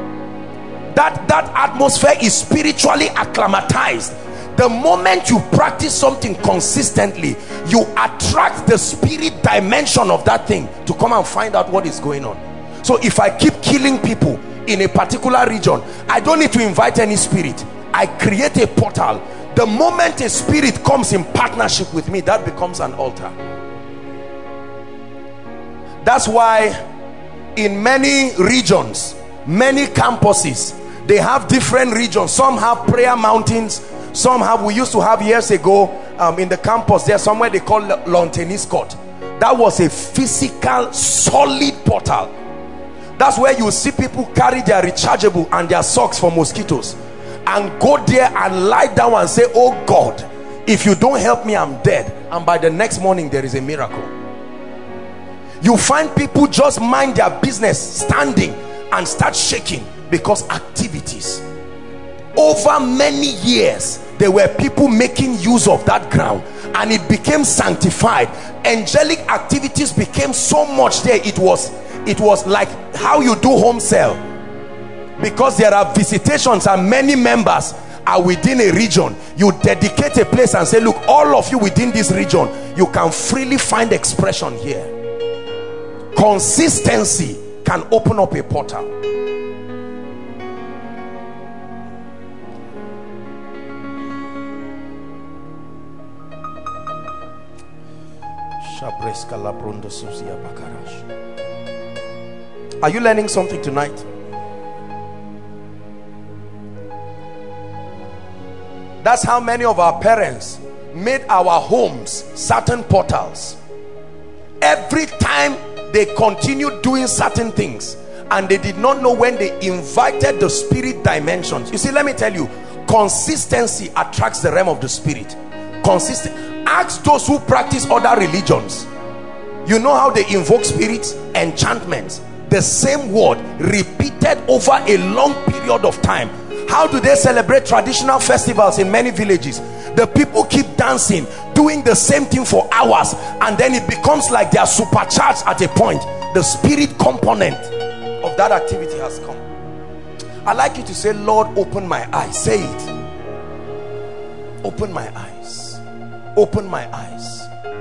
That atmosphere is spiritually acclimatized. The moment you practice something consistently, you attract the spirit dimension of that thing to come and find out what is going on. So if I keep killing people in a particular region, I don't need to invite any spirit. I create a portal. The moment a spirit comes in partnership with me, that becomes an altar. That's why in many regions, many campuses, they have different regions. Some have prayer mountains. Some have, we used to have years ago in the campus, there's somewhere they call lawn tennis court. That was a physical solid portal. That's where you see people carry their rechargeable and their socks for mosquitoes and go there and lie down and say, oh God, if you don't help me, I'm dead. And by the next morning there is a miracle. You find people just mind their business standing and start shaking because activities. Over many years there were people making use of that ground and it became sanctified. Angelic activities became so much there. It was like how you do home cell, because there are visitations and many members are within a region. You dedicate a place and say, look, all of you within this region, you can freely find expression here. Consistency can open up a portal. Are you learning something tonight? That's how many of our parents made our homes certain portals. Every time they continued doing certain things and they did not know when they invited the spirit dimensions. You see, let me tell you, consistency attracts the realm of the spirit. Consistent. Ask those who practice other religions. You know how they invoke spirits? Enchantments. The same word repeated over a long period of time. How do they celebrate traditional festivals in many villages? The people keep dancing, doing the same thing for hours, and then it becomes like they are supercharged at a point. The spirit component of that activity has come. I'd like you to say, Lord, open my eyes. Say it. Open my eyes. Open my eyes.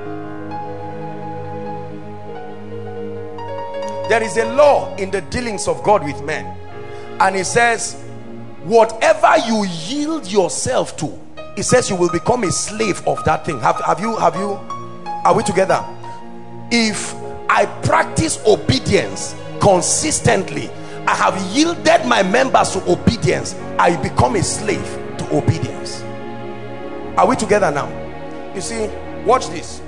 There is a law in the dealings of God with men, and it says whatever you yield yourself to, it says you will become a slave of that thing. Are we together? If I practice obedience consistently, I have yielded my members to obedience, I become a slave to obedience. Are we together now? You see, watch this.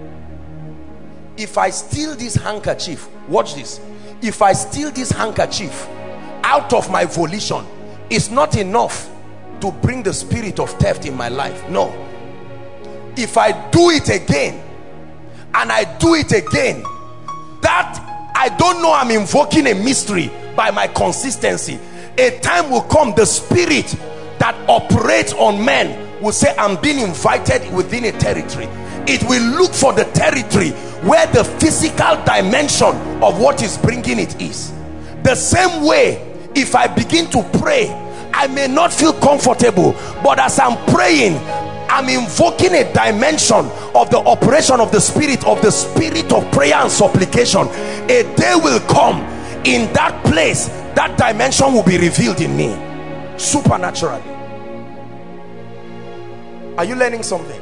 If I steal this handkerchief, watch this. If I steal this handkerchief out of my volition, it's not enough to bring the spirit of theft in my life. No. If I do it again and I do it again, that I don't know, I'm invoking a mystery by my consistency. A time will come, the spirit that operates on men will say, I'm being invited within a territory. It will look for the territory where the physical dimension of what is bringing it is. The same way, if I begin to pray, I may not feel comfortable, but as I'm praying, I'm invoking a dimension of the operation of the spirit of prayer and supplication. A day will come, in that place, that dimension will be revealed in me supernaturally. Are you learning something?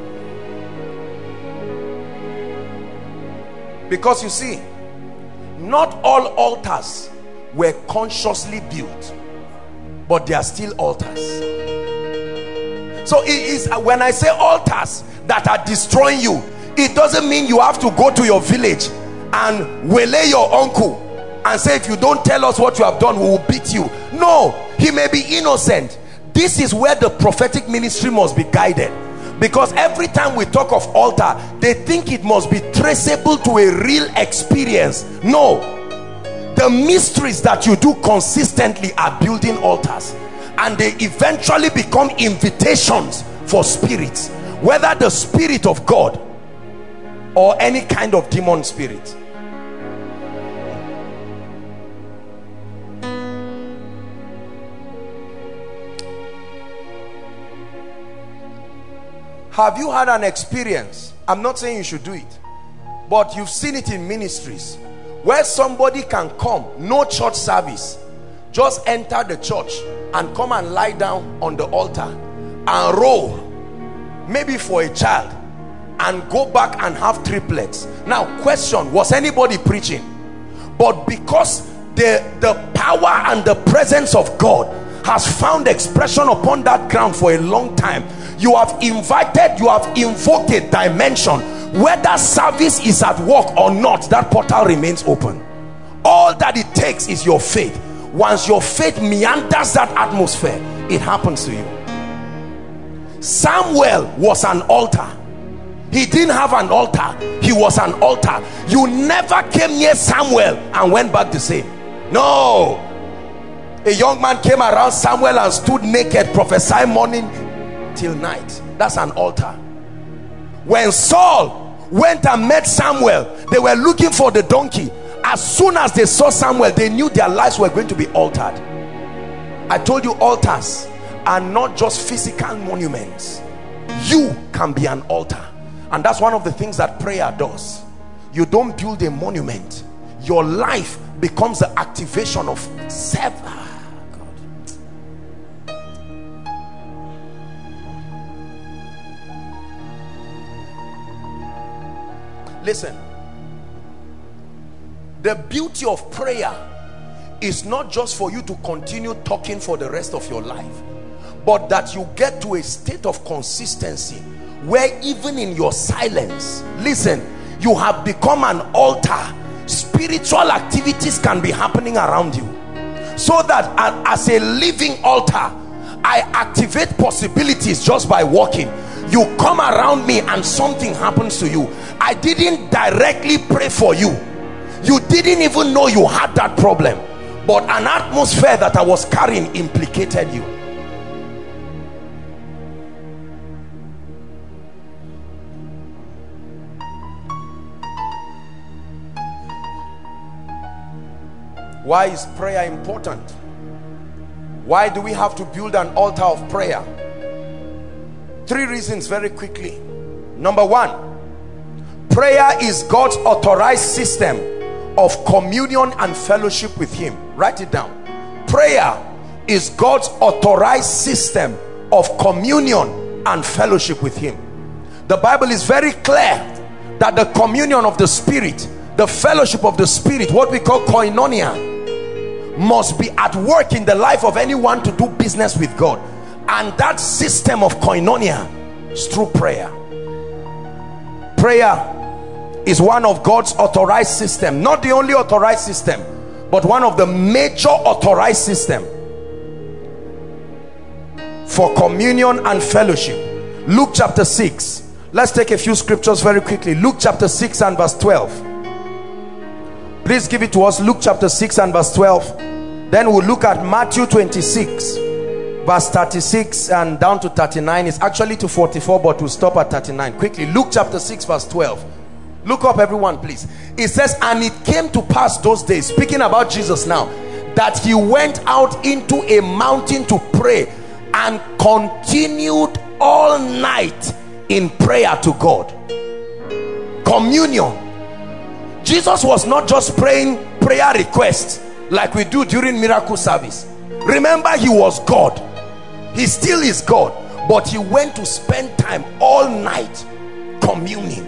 Because you see, not all altars were consciously built, but they are still altars. So it is, when I say altars that are destroying you, it doesn't mean you have to go to your village and waylay your uncle and say, if you don't tell us what you have done, we will beat you. No, he may be innocent. This is where the prophetic ministry must be guided. Because every time we talk of altar, they think it must be traceable to a real experience. No, the mysteries that you do consistently are building altars, and they eventually become invitations for spirits, whether the spirit of God or any kind of demon spirit. Have you had an experience? I'm not saying you should do it, but you've seen it in ministries where somebody can come, no church service, just enter the church and come and lie down on the altar and roll, maybe for a child, and go back and have triplets. Now, question, was anybody preaching? But because the power and the presence of God has found expression upon that ground for a long time, you have invited, you have invoked a dimension. Whether service is at work or not, that portal remains open. All that it takes is your faith. Once your faith meanders that atmosphere, it happens to you. Samuel was an altar. He didn't have an altar, he was an altar. You never came near Samuel and went back the same. No. A young man came around Samuel and stood naked, prophesied morning till night. That's an altar. When Saul went and met Samuel, they were looking for the donkey. As soon as they saw Samuel, they knew their lives were going to be altered. I told you, altars are not just physical monuments. You can be an altar, and that's one of the things that prayer does. You don't build a monument. Your life becomes the activation of self. Listen, the beauty of prayer is not just for you to continue talking for the rest of your life, but that you get to a state of consistency where even in your silence, listen, you have become an altar. Spiritual activities can be happening around you, so that as a living altar, I activate possibilities just by walking. You come around me and something happens to you. I didn't directly pray for you. You didn't even know you had that problem, but an atmosphere that I was carrying implicated you. Why is prayer important? Why do we have to build an altar of prayer? 3 reasons very quickly. Number 1, prayer is God's authorized system of communion and fellowship with him. Write it down. Prayer is God's authorized system of communion and fellowship with him. The Bible is very clear that the communion of the Spirit, the fellowship of the Spirit, what we call koinonia, must be at work in the life of anyone to do business with God. And that system of koinonia is through prayer. Prayer is one of God's authorized system, not the only authorized system, but one of the major authorized system for communion and fellowship. Luke chapter 6. Let's take a few scriptures very quickly. Luke chapter 6 and verse 12. Please give it to us. Luke chapter 6 and verse 12. Then we'll look at Matthew 26 verse 36 and down to 39. It's actually to 44, but we'll stop at 39 quickly. Luke chapter 6 verse 12. Look up everyone, please. It says, and it came to pass those days, speaking about Jesus now, that he went out into a mountain to pray and continued all night in prayer to God. Communion. Jesus was not just praying prayer requests like we do during miracle service. Remember, he was God. He still is God, but he went to spend time all night communing.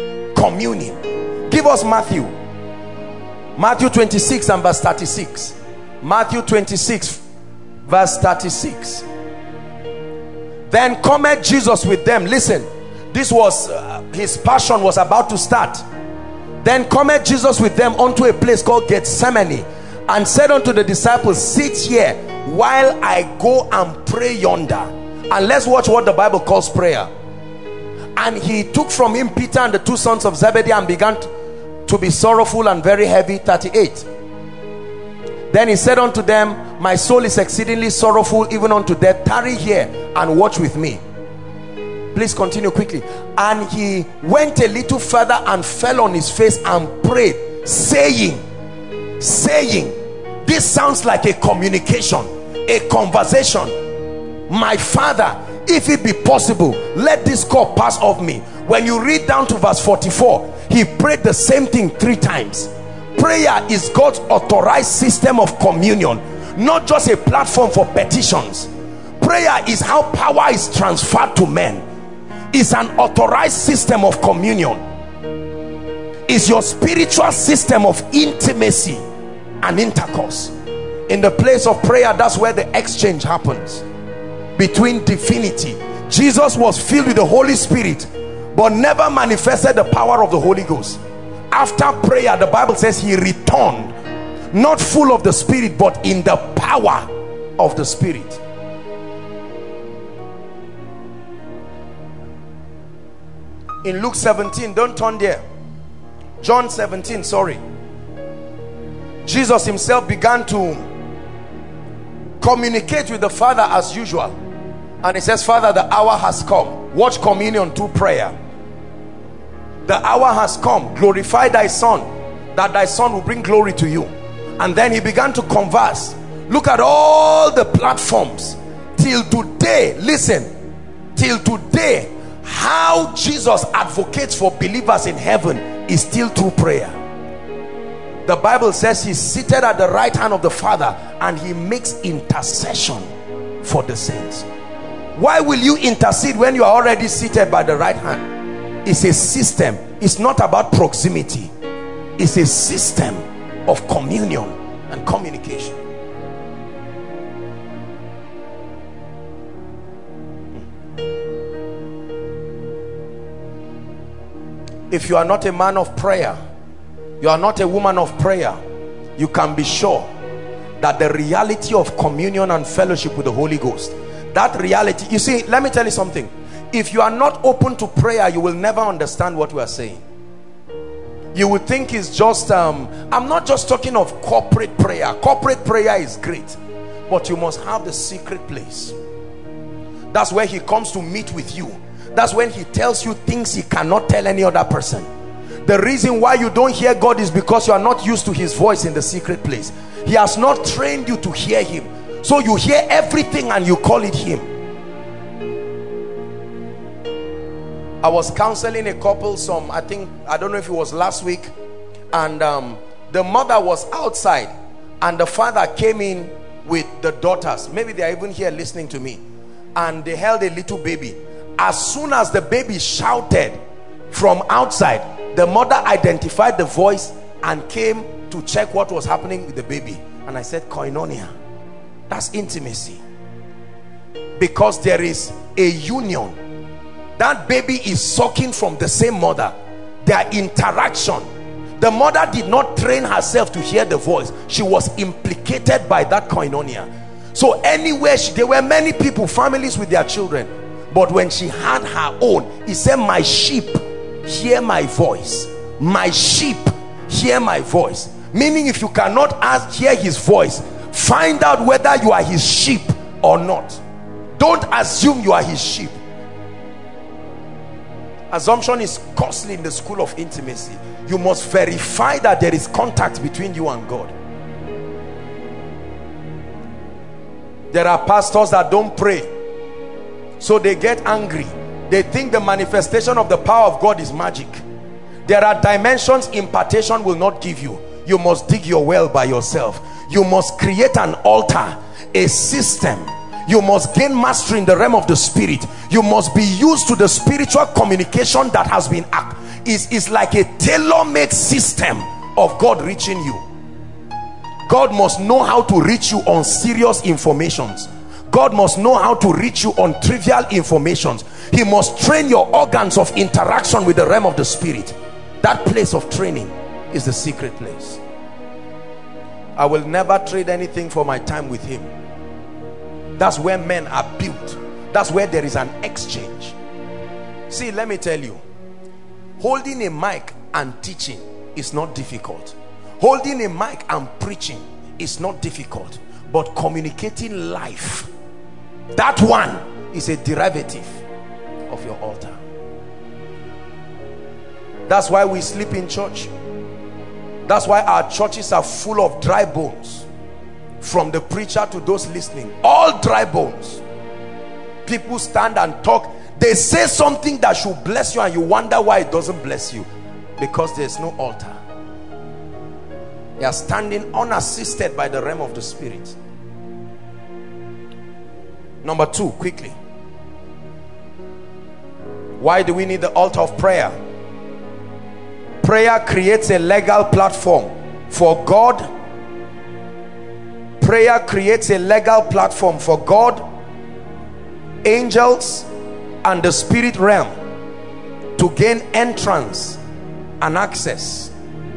Give us Matthew 26 and verse 36. Matthew 26 verse 36. Then cometh Jesus with them. Listen, this was his passion was about to start. Then cometh Jesus with them unto a place called Gethsemane, and said unto the disciples, sit here while I go and pray yonder. And let's watch what the Bible calls prayer. And he took from him Peter and the two sons of Zebedee, and began to be sorrowful and very heavy. 38. Then he said unto them, my soul is exceedingly sorrowful, even unto death. Tarry here and watch with me. Please continue quickly. And he went a little further and fell on his face and prayed, saying, this sounds like a communication, a conversation. My Father, if it be possible, let this cup pass off me. When you read down to verse 44, he prayed the same thing 3 times. Prayer is God's authorized system of communion, not just a platform for petitions. Prayer is how power is transferred to men. It's an authorized system of communion. It's your spiritual system of intimacy and intercourse. In the place of prayer, that's where the exchange happens between divinity. Jesus was filled with the Holy Spirit, but never manifested the power of the Holy Ghost. After prayer, the Bible says he returned, not full of the Spirit, but in the power of the Spirit. In Luke 17, don't turn there, John 17, sorry. Jesus himself began to communicate with the Father as usual, and he says, Father, the hour has come. Watch communion through prayer. The hour has come. Glorify thy Son, that thy Son will bring glory to you. And then he began to converse. Look at all the platforms till today. Listen, till today, how Jesus advocates for believers in heaven is still through prayer. The Bible says he's seated at the right hand of the Father, and he makes intercession for the saints. Why will you intercede when you are already seated by the right hand? It's a system. It's not about proximity. It's a system of communion and communication. If you are not a man of prayer, you are not a woman of prayer, you can be sure that the reality of communion and fellowship with the Holy Ghost, that reality, you see, let me tell you something. If you are not open to prayer, you will never understand what we are saying. You would think it's just I'm not just talking of corporate prayer. Corporate prayer is great, but you must have the secret place. That's where he comes to meet with you. That's when he tells you things he cannot tell any other person. The reason why you don't hear God is because you are not used to his voice in the secret place. He has not trained you to hear him, so you hear everything and you call it him. I was counseling a couple I don't know if it was last week, and the mother was outside and the father came in with the daughters. Maybe they are even here listening to me, and they held a little baby. As soon as the baby shouted from outside, the mother identified the voice and came to check what was happening with the baby. And I said, koinonia, that's intimacy, because there is a union. That baby is sucking from the same mother. Their interaction, the mother did not train herself to hear the voice. She was implicated by that koinonia. So anywhere there were many people, families with their children, but when she had her own, he said, my sheep hear my voice. My sheep hear my voice. Meaning, if you cannot hear his voice, find out whether you are his sheep or not. Don't assume you are his sheep. Assumption is costly in the school of intimacy. You must verify that there is contact between you and God. There are pastors that don't pray, so they get angry. They think the manifestation of the power of God is magic. There are dimensions impartation will not give you. You must dig your well by yourself. You must create an altar, a system. You must gain mastery in the realm of the spirit. You must be used to the spiritual communication that has been is like a tailor-made system of God reaching you. God must know how to reach you on serious informations. God must know how to reach you on trivial informations. He must train your organs of interaction with the realm of the spirit. That place of training is the secret place. I will never trade anything for my time with him. That's where men are built. That's where there is an exchange. See, let me tell you, holding a mic and teaching is not difficult. Holding a mic and preaching is not difficult. But communicating life, that one is a derivative of your altar. That's why we sleep in church. That's why our churches are full of dry bones. From the preacher to those listening, all dry bones. People stand and talk. They say something that should bless you and you wonder why it doesn't bless you. Because there's no altar. They are standing unassisted by the realm of the spirit. Number two, quickly. Why do we need the altar of prayer? Prayer creates a legal platform for God. Prayer creates a legal platform for God, angels, and the spirit realm to gain entrance and access.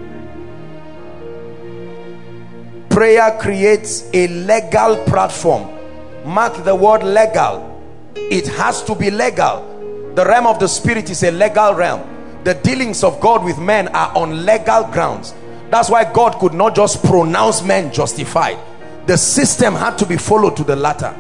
Prayer creates a legal platform. Mark the word legal. It has to be legal. The realm of the spirit is a legal realm. The dealings of God with men are on legal grounds. That's why God could not just pronounce men justified. The system had to be followed to the latter.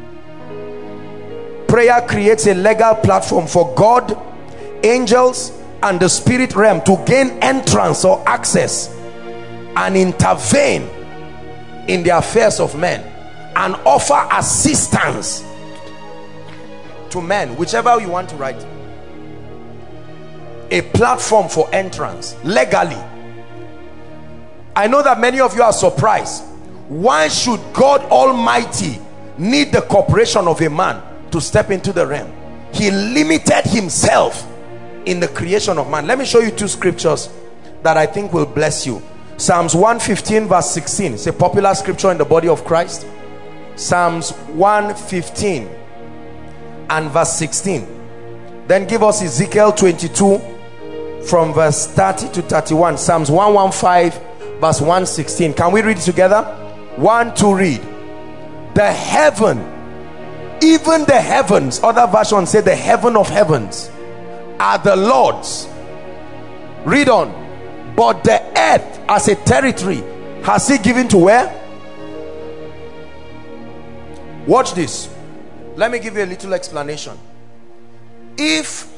Prayer creates a legal platform for God, angels, and the spirit realm to gain entrance or access and intervene in the affairs of men and offer assistance to men, whichever you want to write. A platform for entrance legally. I know that many of you are surprised. Why should God Almighty need the cooperation of a man to step into the realm? He limited himself in the creation of man. Let me show you two scriptures that I think will bless you. Psalms 115 verse 16. It's a popular scripture in the body of Christ. Psalms 115 and verse 16. Then give us Ezekiel 22 from verse 30 to 31. Psalms 115 verse 116. Can we read it together? 1, 2, read. The heaven, even the heavens, other versions say the heaven of heavens, are the Lord's. Read on. But the earth as a territory has he given to where? Watch this. Let me give you a little explanation. If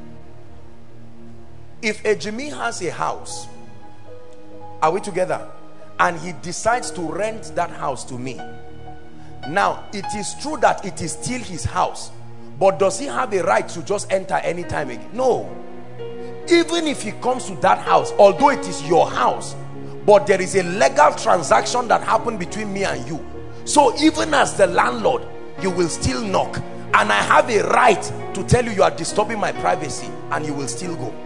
a Jimmy has a house, are we together? And he decides to rent that house to me. Now, it is true that it is still his house, but does he have a right to just enter anytime again? No. Even if he comes to that house, although it is your house, but there is a legal transaction that happened between me and you. So even as the landlord, you will still knock, and I have a right to tell you, you are disturbing my privacy, and you will still go.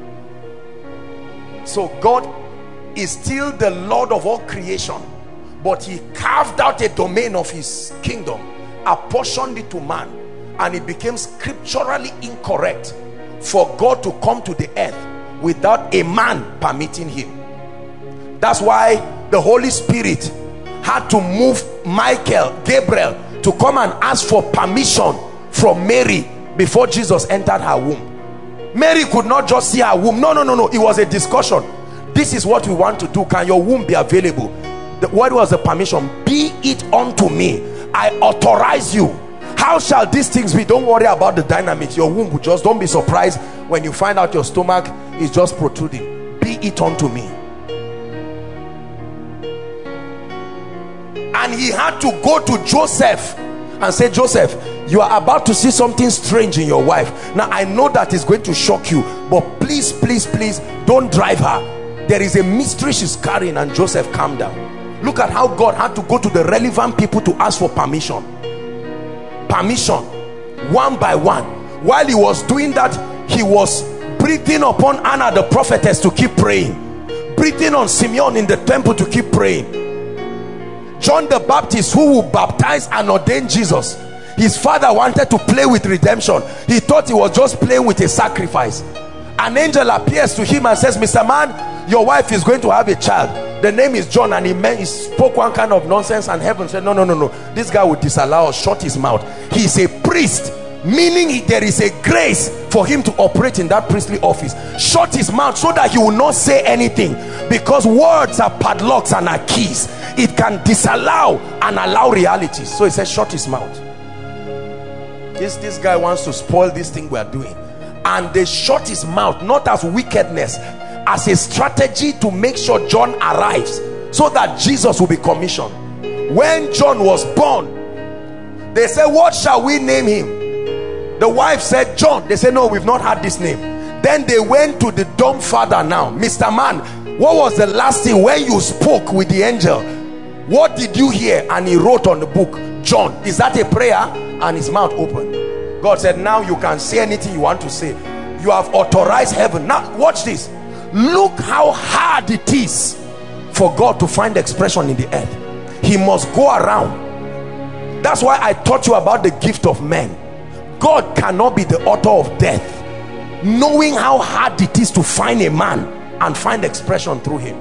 So God is still the Lord of all creation, but he carved out a domain of his kingdom, apportioned it to man, and it became scripturally incorrect for God to come to the earth without a man permitting him. That's why the Holy Spirit had to move Gabriel to come and ask for permission from Mary before Jesus entered her womb. Mary could not just see her womb. No. It was a discussion. This is what we want to do. Can your womb be available? What was the permission? Be it unto me. I authorize you. How shall these things be? Don't worry about the dynamics. Your womb will just, don't be surprised when you find out your stomach is just protruding. Be it unto me. And he had to go to Joseph and say, Joseph, you are about to see something strange in your wife. Now I know that is going to shock you, but please don't drive her. There is a mystery she's carrying. And Joseph, calm down. Look at how God had to go to the relevant people to ask for permission. One by one. While he was doing that, he was breathing upon Anna the prophetess to keep praying, breathing on Simeon in the temple to keep praying. John the Baptist, who will baptize and ordain Jesus, his father wanted to play with redemption. He thought he was just playing with a sacrifice. An angel appears to him and says, Mr. Man, your wife is going to have a child. The name is John. And he spoke one kind of nonsense, and heaven said, no, this guy would disallow us. Shut his mouth. He's a priest, meaning there is a grace for him to operate in that priestly office. Shut his mouth so that he will not say anything, because words are padlocks and are keys. It can disallow and allow realities. So he said, shut his mouth. This guy wants to spoil this thing we are doing. And they shut his mouth, not as wickedness, as a strategy to make sure John arrives, so that Jesus will be commissioned. When John was born, they said, what shall we name him? The wife said, John. They said, no, we've not had this name. Then they went to the dumb father. Now, Mr. Man, what was the last thing when you spoke with the angel? What did you hear? And he wrote on the book, John. Is that a prayer? And his mouth opened. God said, now you can say anything you want to say. You have authorized heaven. Now watch this. Look how hard it is for God to find expression in the earth. He must go around. That's why I taught you about the gift of men. God cannot be the author of death, knowing how hard it is to find a man and find expression through him.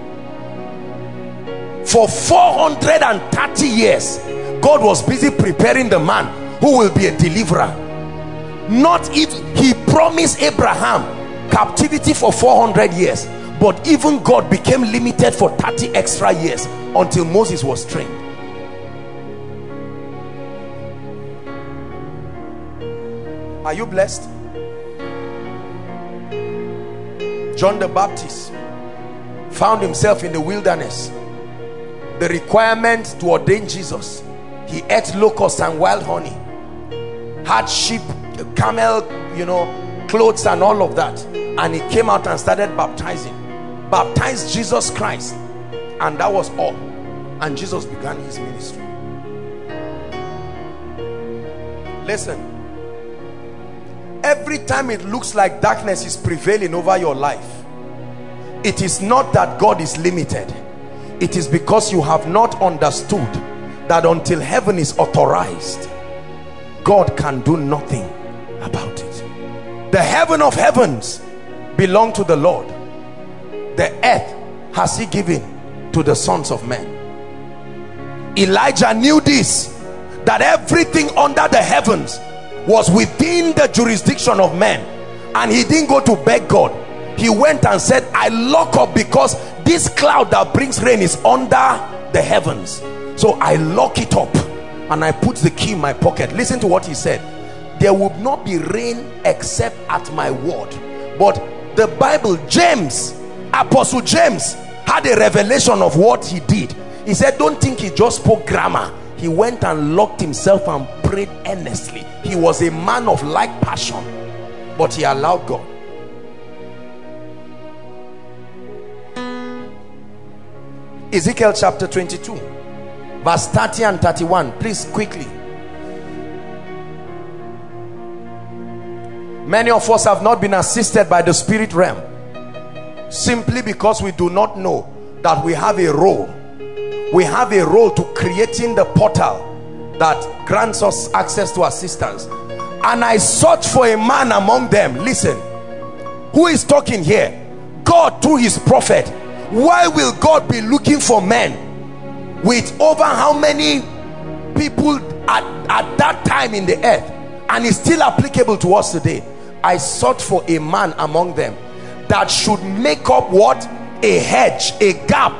For 430 years, God was busy preparing the man who will be a deliverer. Not if he promised Abraham captivity for 400 years, but even God became limited for 30 extra years until Moses was trained. Are you blessed? John the Baptist found himself in the wilderness. The requirement to ordain Jesus, he ate locusts and wild honey, had sheep, camel, clothes and all of that, and he came out and started baptized Jesus Christ, and that was all. And Jesus began his ministry. Listen, every time it looks like darkness is prevailing over your life, it is not that God is limited. It is because you have not understood that until heaven is authorized, God can do nothing about it. The heaven of heavens belong to the Lord. The earth has he given to the sons of men. Elijah knew this, that everything under the heavens was within the jurisdiction of men, and he didn't go to beg God. He went and said, I lock up, because this cloud that brings rain is under the heavens, so I lock it up and I put the key in my pocket. Listen to what he said. There would not be rain except at my word. But the Bible, Apostle James had a revelation of what he did. He said, don't think he just spoke grammar. He went and locked himself and prayed earnestly. He was a man of like passion, but he allowed God. Ezekiel chapter 22 verse 30 and 31, please quickly. Many of us have not been assisted by the spirit realm simply because we do not know that we have a role. We have a role to creating the portal that grants us access to assistance. And I sought for a man among them. Listen, who is talking here? God through his prophet. Why will God be looking for men? with over how many people at that time in the earth, and is still applicable to us today. I sought for a man among them that should make up what? A hedge, a gap.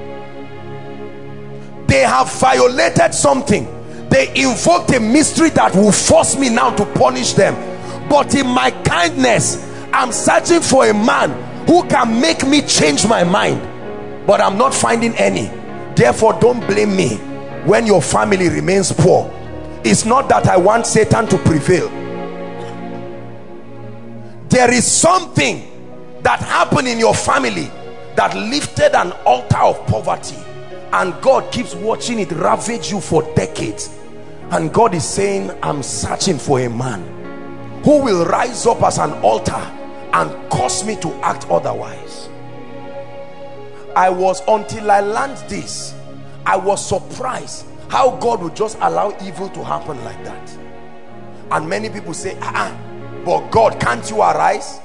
They have violated something. They invoked a mystery that will force me now to punish them. But in my kindness, I'm searching for a man who can make me change my mind. But I'm not finding any. Therefore, don't blame me when your family remains poor. It's not that I want Satan to prevail. There is something that happened in your family that lifted an altar of poverty, and God keeps watching it ravage you for decades. And God is saying, I'm searching for a man who will rise up as an altar and cause me to act otherwise. Until I learned this, I was surprised how God would just allow evil to happen like that. And many people say, but God, can't you arise?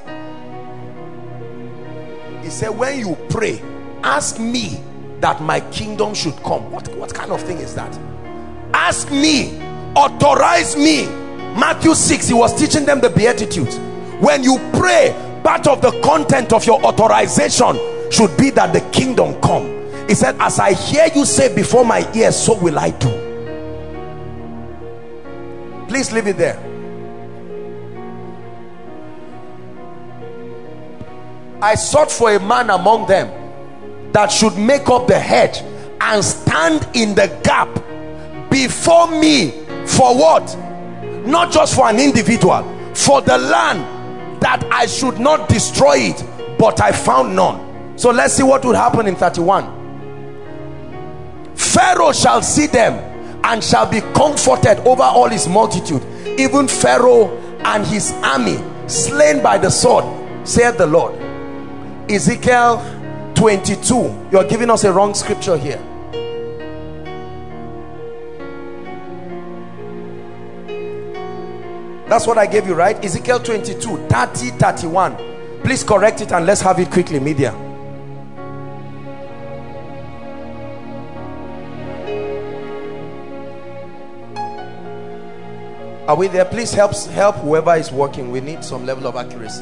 He said, when you pray, ask me that my kingdom should come. What kind of thing is that? Ask me, authorize me. Matthew 6, he was teaching them the Beatitudes. When you pray, part of the content of your authorization should be that the kingdom come. He said, as I hear you say before my ears, so will I do. Please leave it there. I sought for a man among them that should make up the hedge and stand in the gap before me. For what? Not just for an individual, for the land, that I should not destroy it, but I found none. So let's see what would happen in 31. Pharaoh shall see them and shall be comforted over all his multitude, even Pharaoh and his army slain by the sword, saith the Lord. Ezekiel 22. You're giving us a wrong scripture here. That's what I gave you, right? Ezekiel 22, 30, 31. Please correct it and let's have it quickly, media. Are we there? Please help whoever is working. We need some level of accuracy.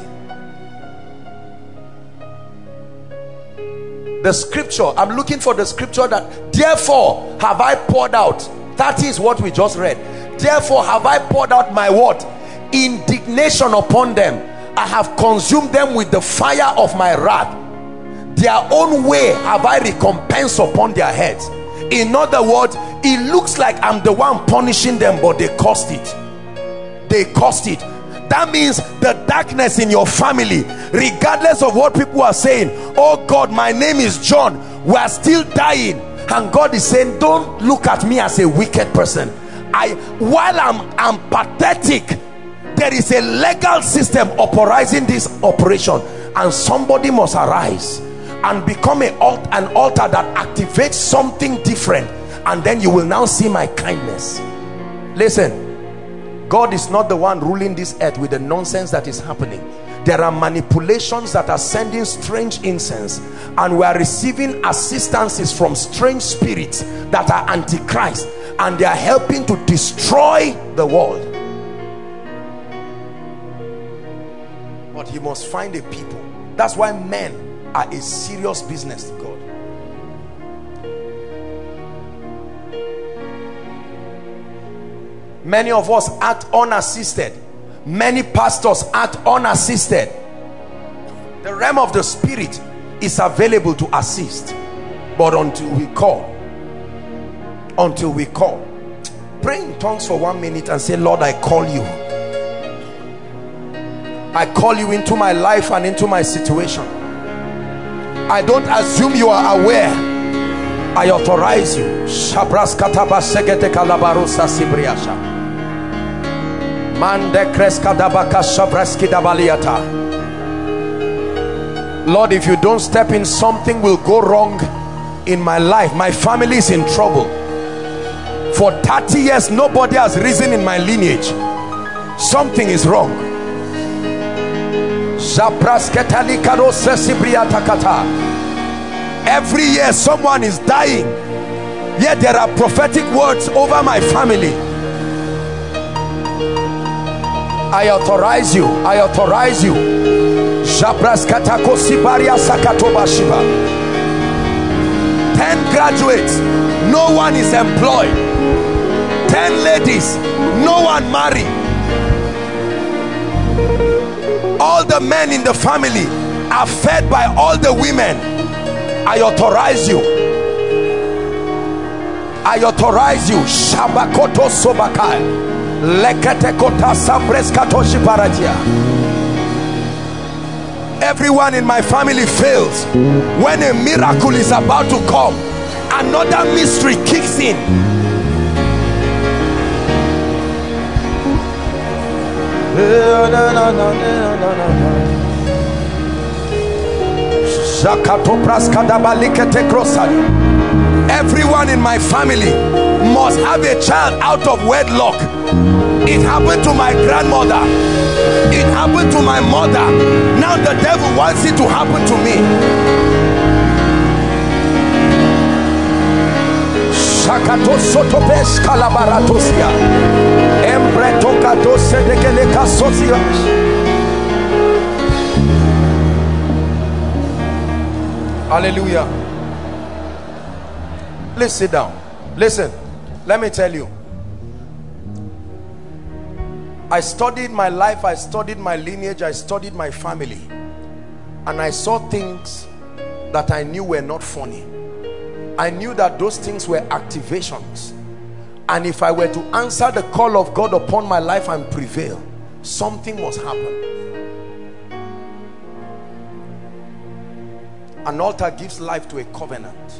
The scripture, I'm looking for the scripture that, therefore have I poured out. 30 is what we just read. Therefore have I poured out my what? Indignation upon them. I have consumed them with the fire of my wrath. Their own way have I recompensed upon their heads. In other words, it looks like I'm the one punishing them, but they caused it. They caused it. That means the darkness in your family, regardless of what people are saying, oh God, my name is John, we are still dying, and God is saying, don't look at me as a wicked person. While I'm pathetic, there is a legal system authorizing this operation, and somebody must arise and become an altar that activates something different, and then you will now see my kindness. Listen, God is not the one ruling this earth with the nonsense that is happening. There are manipulations that are sending strange incense, and we are receiving assistances from strange spirits that are antichrist, and they are helping to destroy the world. But he must find a people. That's why men are a serious business to God. Many of us act unassisted. Many pastors act unassisted. The realm of the spirit is available to assist, but until we call, pray in tongues for 1 minute and say, Lord, I call you. I call you into my life and into my situation. I don't assume you are aware. I authorize you. Lord, if you don't step in, something will go wrong in my life. My family is in trouble. For 30 years nobody has risen in my lineage. Something is wrong. Every year someone is dying. Yet there are prophetic words over my family. I authorize you. I authorize you. 10 graduates, no one is employed. 10 ladies, no one married. All the men in the family are fed by all the women. I authorize you. I authorize you. Shabakoto Sobakai. Lekete kota sabreskato shiparatia. Everyone in my family fails. When a miracle is about to come, another mystery kicks in. Everyone in my family must have a child out of wedlock. It happened to my grandmother. It happened to my mother. Now the devil wants it to happen to me. Shakato sotopesh kalabaratosia. Embreto kato sedekele kasosia. Hallelujah. Please sit down. Listen, let me tell you. I studied my life, I studied my lineage, I studied my family, and I saw things that I knew were not funny. I knew that those things were activations, and if I were to answer the call of God upon my life and prevail, something must happen. An altar gives life to a covenant.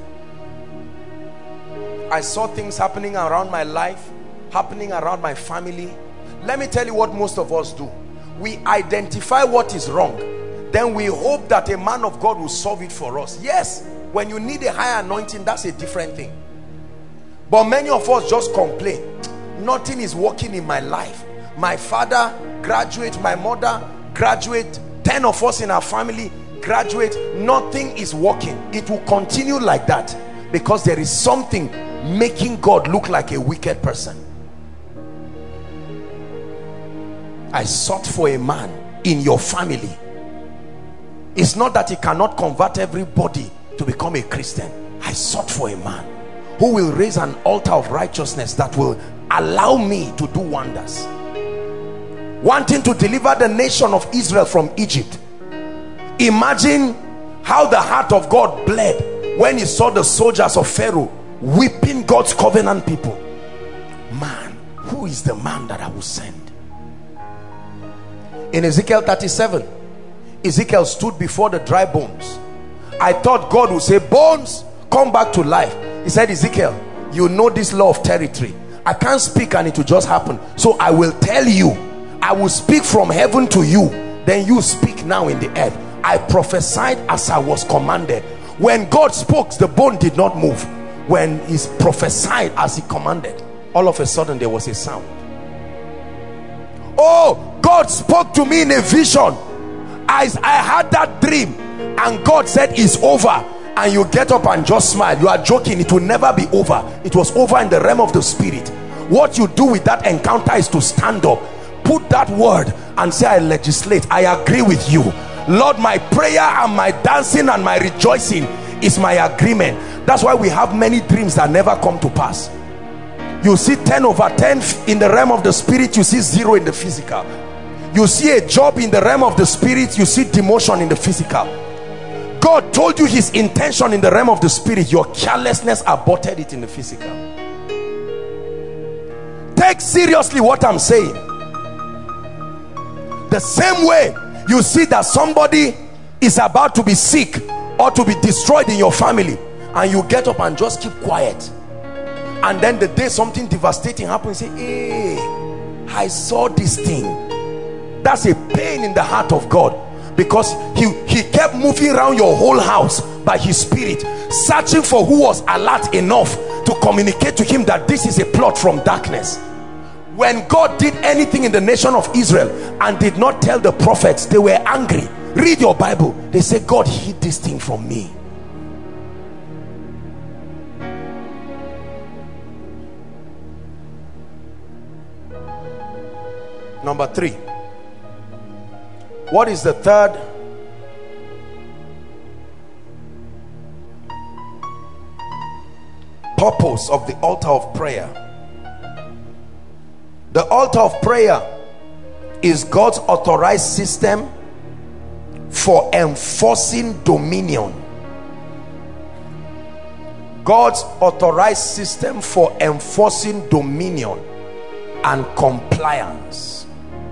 I saw things happening around my life, happening around my family. Let me tell you what most of us do. We identify what is wrong, then we hope that a man of God will solve it for us. Yes, when you need a higher anointing, that's a different thing. But many of us just complain. Nothing is working in my life. My father graduate, my mother graduate, 10 of us in our family graduate. Nothing is working. It will continue like that because there is something making God look like a wicked person. I sought for a man in your family. It's not that he cannot convert everybody to become a Christian. I sought for a man who will raise an altar of righteousness that will allow me to do wonders. Wanting to deliver the nation of Israel from Egypt. Imagine how the heart of God bled when he saw the soldiers of Pharaoh whipping God's covenant people. Man, who is the man that I will send? In Ezekiel 37, Ezekiel stood before the dry bones. I thought God would say, bones, come back to life. He said, Ezekiel, you know this law of territory. I can't speak and it will just happen. So I will tell you. I will speak from heaven to you. Then you speak now in the earth. I prophesied as I was commanded. When God spoke, the bone did not move. When he prophesied as he commanded, all of a sudden there was a sound. Oh, God spoke to me in a vision. I had that dream and God said it's over, and you get up and just smile. You are joking. It will never be over. It was over in the realm of the spirit. What you do with that encounter is to stand up, put that word and say, I legislate, I agree with you, Lord. My prayer and my dancing and my rejoicing is my agreement. That's why we have many dreams that never come to pass. You see 10/10 in the realm of the spirit, you see 0 in the physical. You see a job in the realm of the spirit, you see demotion in the physical. God told you his intention in the realm of the spirit, your carelessness aborted it in the physical. Take seriously what I'm saying. The same way you see that somebody is about to be sick or to be destroyed in your family, and you get up and just keep quiet, and then the day something devastating happens, you say, hey, I saw this thing. That's a pain in the heart of God, because he kept moving around your whole house by his spirit, searching for who was alert enough to communicate to him that this is a plot from darkness. When God did anything in the nation of Israel and did not tell the prophets, they were angry. Read your Bible. They say, God hid this thing from me. Number 3. What is the third? Purpose of the altar of prayer. The altar of prayer is God's authorized system for enforcing dominion. God's authorized system for enforcing dominion and compliance.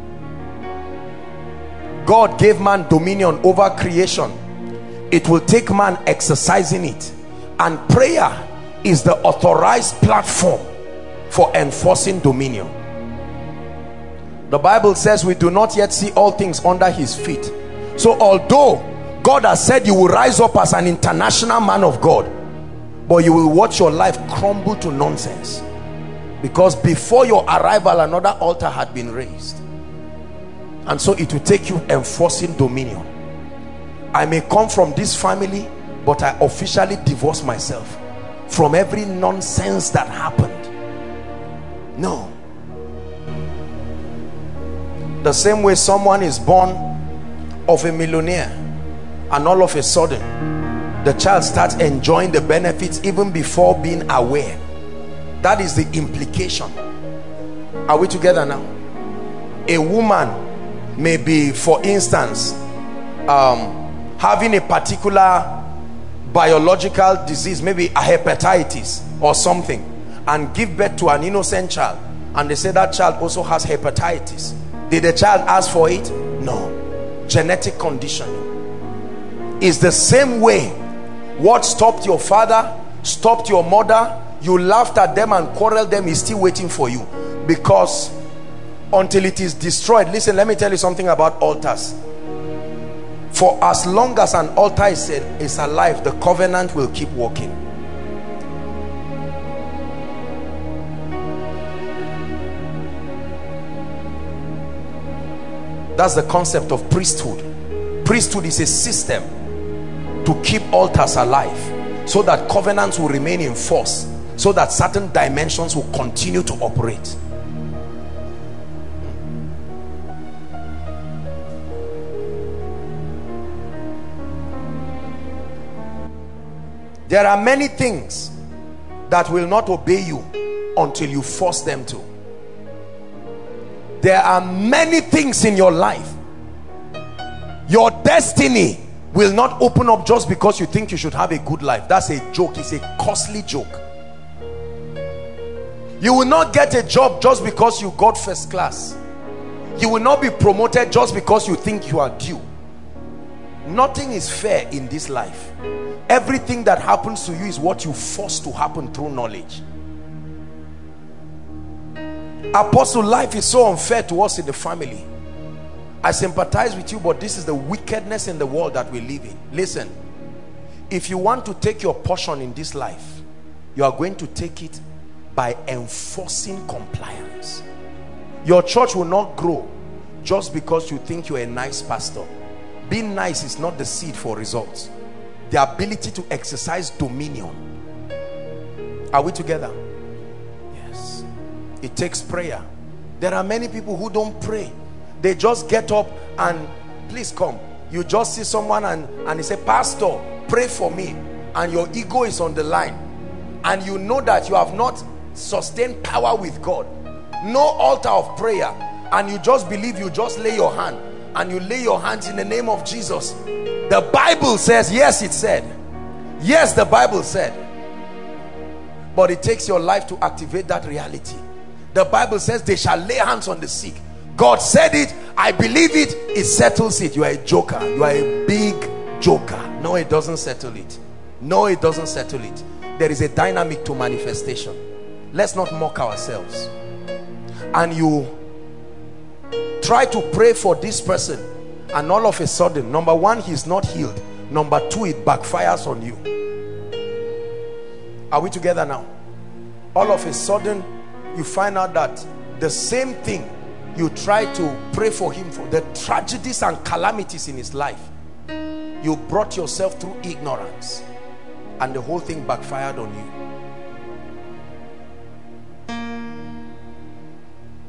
God gave man dominion over creation. It will take man exercising it, and prayer is the authorized platform for enforcing dominion. The Bible says we do not yet see all things under his feet. So although God has said you will rise up as an international man of God, but you will watch your life crumble to nonsense, because before your arrival another altar had been raised. And so it will take you enforcing dominion. I may come from this family, but I officially divorce myself from every nonsense that happened. No. The same way someone is born of a millionaire, and all of a sudden the child starts enjoying the benefits even before being aware. That is the implication. Are we together now? A woman may be, for instance, having a particular biological disease, maybe a hepatitis or something, and give birth to an innocent child, and they say that child also has hepatitis. Did the child ask for it? No. Genetic conditioning. Is the same way. What stopped your father, stopped your mother, you laughed at them and quarreled them, is still waiting for you. Because until it is destroyed, listen, let me tell you something about altars. For as long as an altar is alive, the covenant will keep working. That's the concept of priesthood. Priesthood is a system to keep altars alive, so that covenants will remain in force, so that certain dimensions will continue to operate. There are many things that will not obey you until you force them to. There are many things in your life. Your destiny will not open up just because you think you should have a good life. That's a joke. It's a costly joke. You will not get a job just because you got first class. You will not be promoted just because you think you are due. Nothing is fair in this life. Everything that happens to you is what you force to happen through knowledge. Apostle, life is so unfair to us in the family. I sympathize with you, but this is the wickedness in the world that we live in. Listen, if you want to take your portion in this life, you are going to take it by enforcing compliance. Your church will not grow just because you think you're a nice pastor. Being nice is not the seed for results. The ability to exercise dominion. Are we together? Yes. It takes prayer. There are many people who don't pray. They just get up and please come. You just see someone and they say, Pastor, pray for me. And your ego is on the line. And you know that you have not sustained power with God. No altar of prayer. And you just believe, you just lay your hand. And you lay your hands in the name of Jesus. The Bible says, yes, it said. Yes, the Bible said. But it takes your life to activate that reality. The Bible says they shall lay hands on the sick. God said it. I believe it. It settles it. You are a joker. You are a big joker. No, it doesn't settle it. No, it doesn't settle it. There is a dynamic to manifestation. Let's not mock ourselves. And you try to pray for this person, and all of a sudden, number one, he's not healed. Number two, it backfires on you. Are we together now? All of a sudden, you find out that the same thing you try to pray for him for, the tragedies and calamities in his life, you brought yourself through ignorance, and the whole thing backfired on you.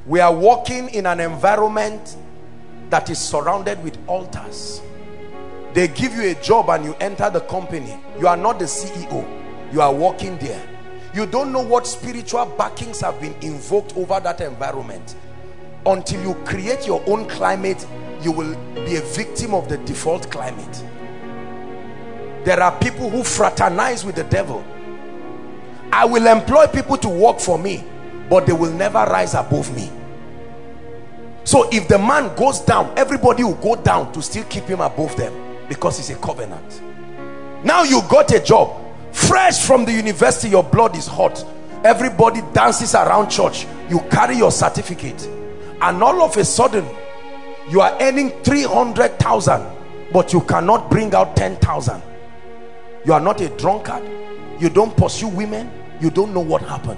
We are walking in an environment that is surrounded with altars. They give you a job and you enter the company. You are not the CEO. You are working there. You don't know what spiritual backings have been invoked over that environment. Until you create your own climate, you will be a victim of the default climate. There are people who fraternize with the devil. I will employ people to work for me, but they will never rise above me. So if the man goes down, everybody will go down to still keep him above them, because it's a covenant. Now you got a job, fresh from the university, your blood is hot, everybody dances around church, you carry your certificate, and all of a sudden you are earning 300,000, but you cannot bring out 10,000. You are not a drunkard, you don't pursue women, you don't know what happened.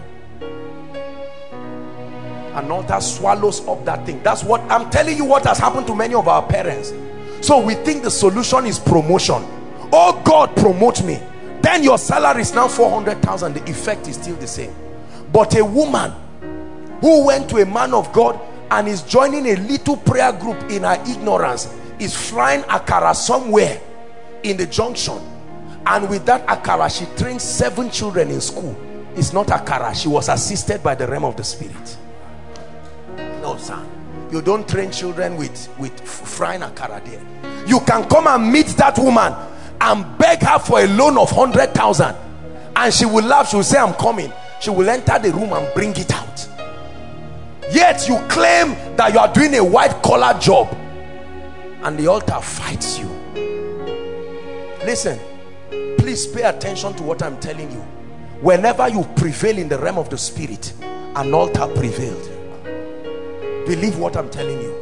An altar swallows up that thing. That's what I'm telling you, what has happened to many of our parents. So we think the solution is promotion. Oh, God, promote me. Then your salary is now 400,000. The effect is still the same. But a woman who went to a man of God and is joining a little prayer group in her ignorance is frying akara somewhere in the junction, and with that akara she trains 7 children in school. It's not akara. She was assisted by the realm of the spirit. No, sir, you don't train children with frying akara there. You can come and meet that woman and beg her for a loan of 100,000, and she will laugh. She will say, I'm coming. She will enter the room and bring it out. Yet you claim that you are doing a white collar job, and the altar fights you. Listen, please pay attention to what I'm telling you. Whenever you prevail in the realm of the spirit, an altar prevailed. Believe what I'm telling you.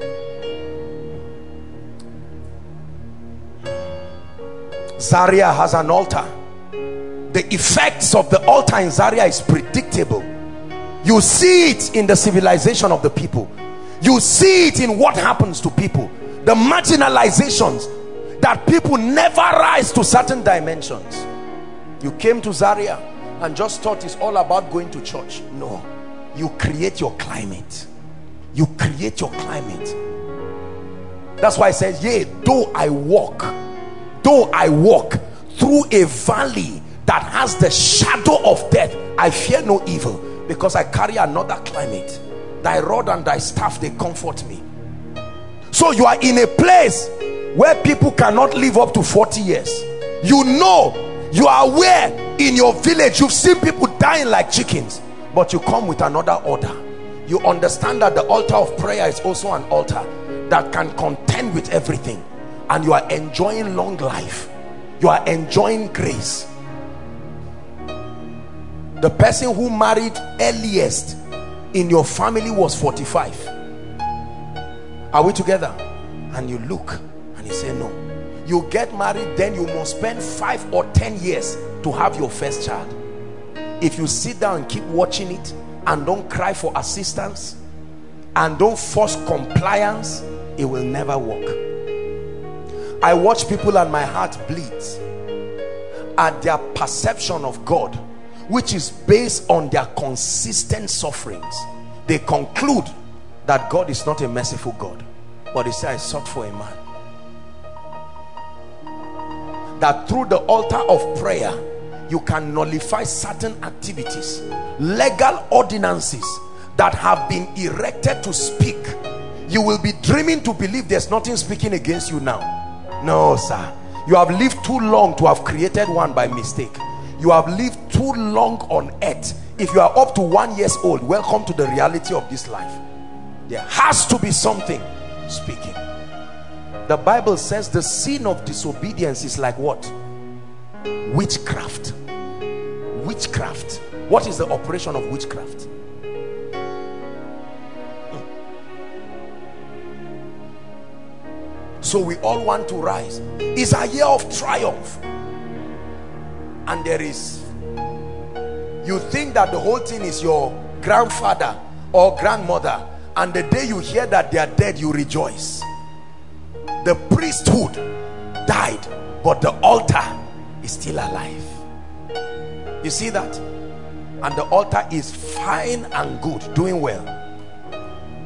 Zaria has an altar. The effects of the altar in Zaria is predictable. You see it in the civilization of the people. You see it in what happens to people. The marginalizations, that people never rise to certain dimensions. You came to Zaria and just thought it's all about going to church. No, you create your climate. You create your climate. That's why it says, yea, though I walk through a valley that has the shadow of death, I fear no evil, because I carry another climate. Thy rod and thy staff, they comfort me. So you are in a place where people cannot live up to 40 years. You know, you are aware in your village, you've seen people dying like chickens, but you come with another order. You understand that the altar of prayer is also an altar that can contend with everything, and you are enjoying long life. You are enjoying grace. The person who married earliest in your family was 45. Are we together? And you look and you say no. You get married, then you must spend 5 or 10 years to have your first child. If you sit down and keep watching it and don't cry for assistance and don't force compliance, it will never work. I watch people and my heart bleeds at their perception of God, which is based on their consistent sufferings. They conclude that God is not a merciful God, but they say, I sought for a man. That through the altar of prayer, you can nullify certain activities, legal ordinances that have been erected to speak. You will be dreaming to believe there's nothing speaking against you now. No, sir. You have lived too long to have created one by mistake. You have lived too long on earth. If you are up to 1 year old, welcome to the reality of this life. There has to be something speaking. The Bible says the sin of disobedience is like what? Witchcraft. Witchcraft. What is the operation of witchcraft? So we all want to rise. It's a year of triumph. And there is, you think that the whole thing is your grandfather or grandmother, and the day you hear that they are dead, you rejoice. The priesthood died, but the altar is still alive. You see that? And the altar is fine and good, doing well.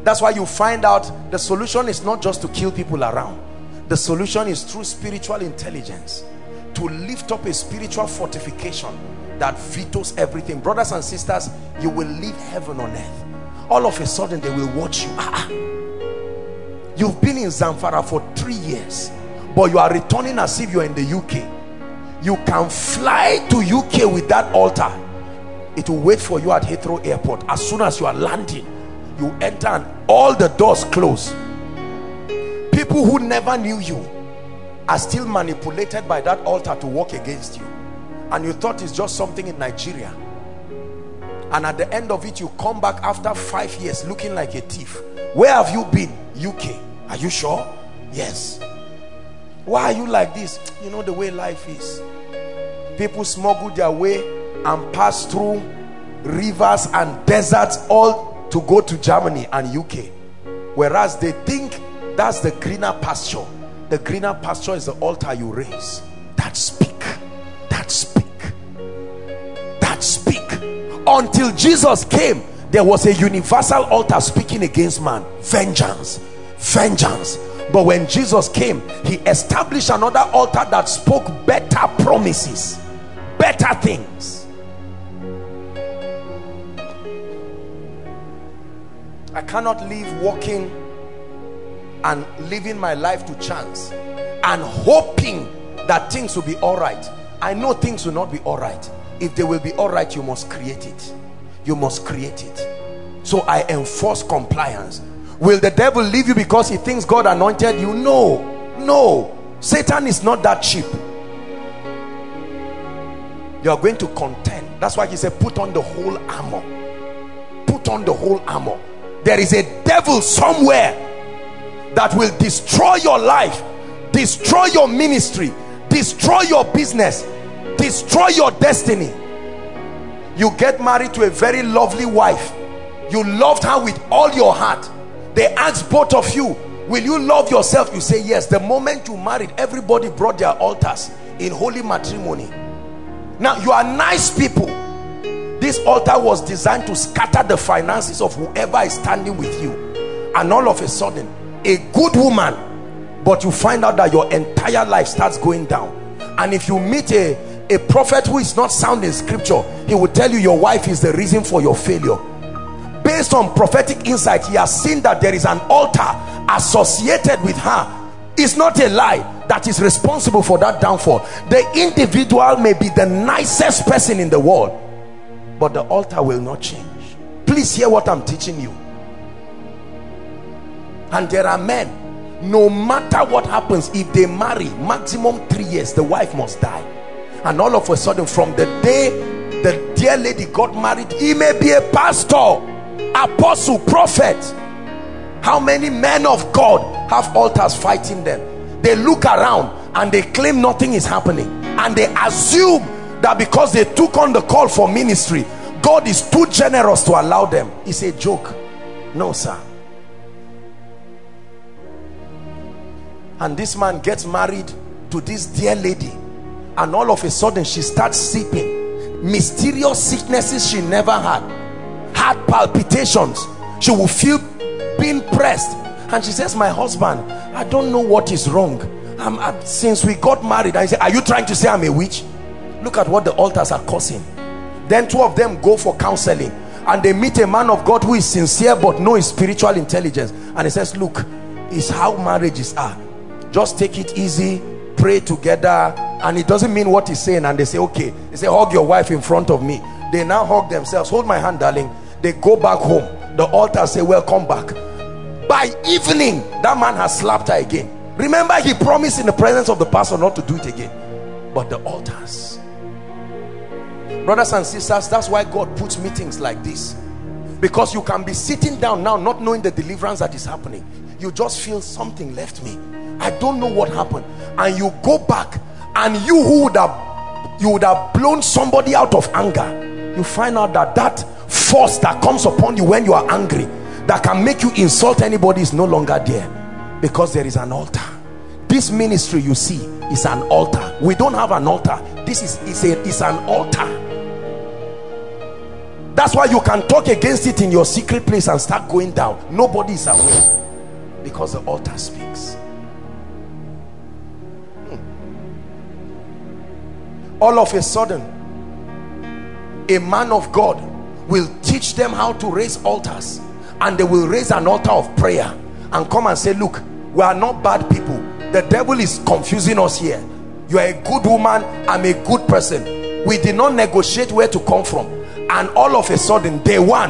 That's why you find out the solution is not just to kill people around. The solution is through spiritual intelligence, to lift up a spiritual fortification that vetoes everything. Brothers and sisters, you will leave heaven on earth. All of a sudden they will watch you. You've been in Zamfara for 3 years, but you are returning as if you're in the UK. You can fly to UK with that altar. It will wait for you at Heathrow Airport. As soon as you are landing, you enter and all the doors close. People who never knew you are still manipulated by that altar to work against you, and you thought it's just something in Nigeria, and at the end of it you come back after 5 years looking like a thief. Where have you been? UK. Are you sure? Yes. Why are you like this? You know the way life is. People smuggle their way and pass through rivers and deserts all to go to Germany and UK, whereas they think that's the greener pasture. The greener pasture is the altar you raise. That speak, that speak, that speak. Until Jesus came, there was a universal altar speaking against man. Vengeance, vengeance. But when Jesus came, he established another altar that spoke better promises, better things. I cannot live walking and living my life to chance and hoping that things will be all right. I know things will not be all right. If they will be all right, you must create it. You must create it. So I enforce compliance. Will the devil leave you because he thinks God anointed you? No, no. Satan is not that cheap. You are going to contend. That's why he said put on the whole armor. Put on the whole armor. There is a devil somewhere that will destroy your life, destroy your ministry, destroy your business, destroy your destiny. You get married to a very lovely wife. You loved her with all your heart. They asked both of you, will you love yourself? You say yes. The moment you married, everybody brought their altars in holy matrimony. Now you are nice people. This altar was designed to scatter the finances of whoever is standing with you. And all of a sudden, a good woman, but you find out that your entire life starts going down. And if you meet a prophet who is not sound in scripture, he will tell you your wife is the reason for your failure. Based on prophetic insight, he has seen that there is an altar associated with her. It's not a lie that is responsible for that downfall. The individual may be the nicest person in the world, but the altar will not change. Please hear what I'm teaching you. And there are men, no matter what happens, if they marry, maximum 3 years, the wife must die. And all of a sudden, from the day the dear lady got married, he may be a pastor, apostle, prophet. How many men of God have altars fighting them? They look around and they claim nothing is happening, and they assume that because they took on the call for ministry, God is too generous to allow them. It's a joke. No, sir. And this man gets married to this dear lady, and all of a sudden she starts sipping mysterious sicknesses she never had. Heart palpitations. She will feel being pressed, and she says, my husband, I don't know what is wrong. Since we got married. I say, are you trying to say I'm a witch? Look at what the altars are causing. Then two of them go for counseling, and they meet a man of God who is sincere but no spiritual intelligence, and he says, look, it's how marriages are. Just take it easy, pray together. And it doesn't mean what he's saying. And they say, okay. They say, hug your wife in front of me. They now hug themselves. Hold my hand, darling. They go back home. The altar say, welcome back. By evening, that man has slapped her again. Remember, he promised in the presence of the pastor not to do it again. But the altars. Brothers and sisters, that's why God puts meetings like this. Because you can be sitting down now not knowing the deliverance that is happening. You just feel something left me. I don't know what happened. And you go back, and you would have blown somebody out of anger, you find out that that force that comes upon you when you are angry, that can make you insult anybody, is no longer there, because there is an altar. This ministry you see is an altar. We don't have an altar. This is an altar. That's why you can talk against it in your secret place and start going down. Nobody is aware, because the altar speaks. All of a sudden, a man of God will teach them how to raise altars, and they will raise an altar of prayer and come and say, look, we are not bad people. The devil is confusing us here. You are a good woman, I'm a good person. We did not negotiate where to come from. And all of a sudden, day one,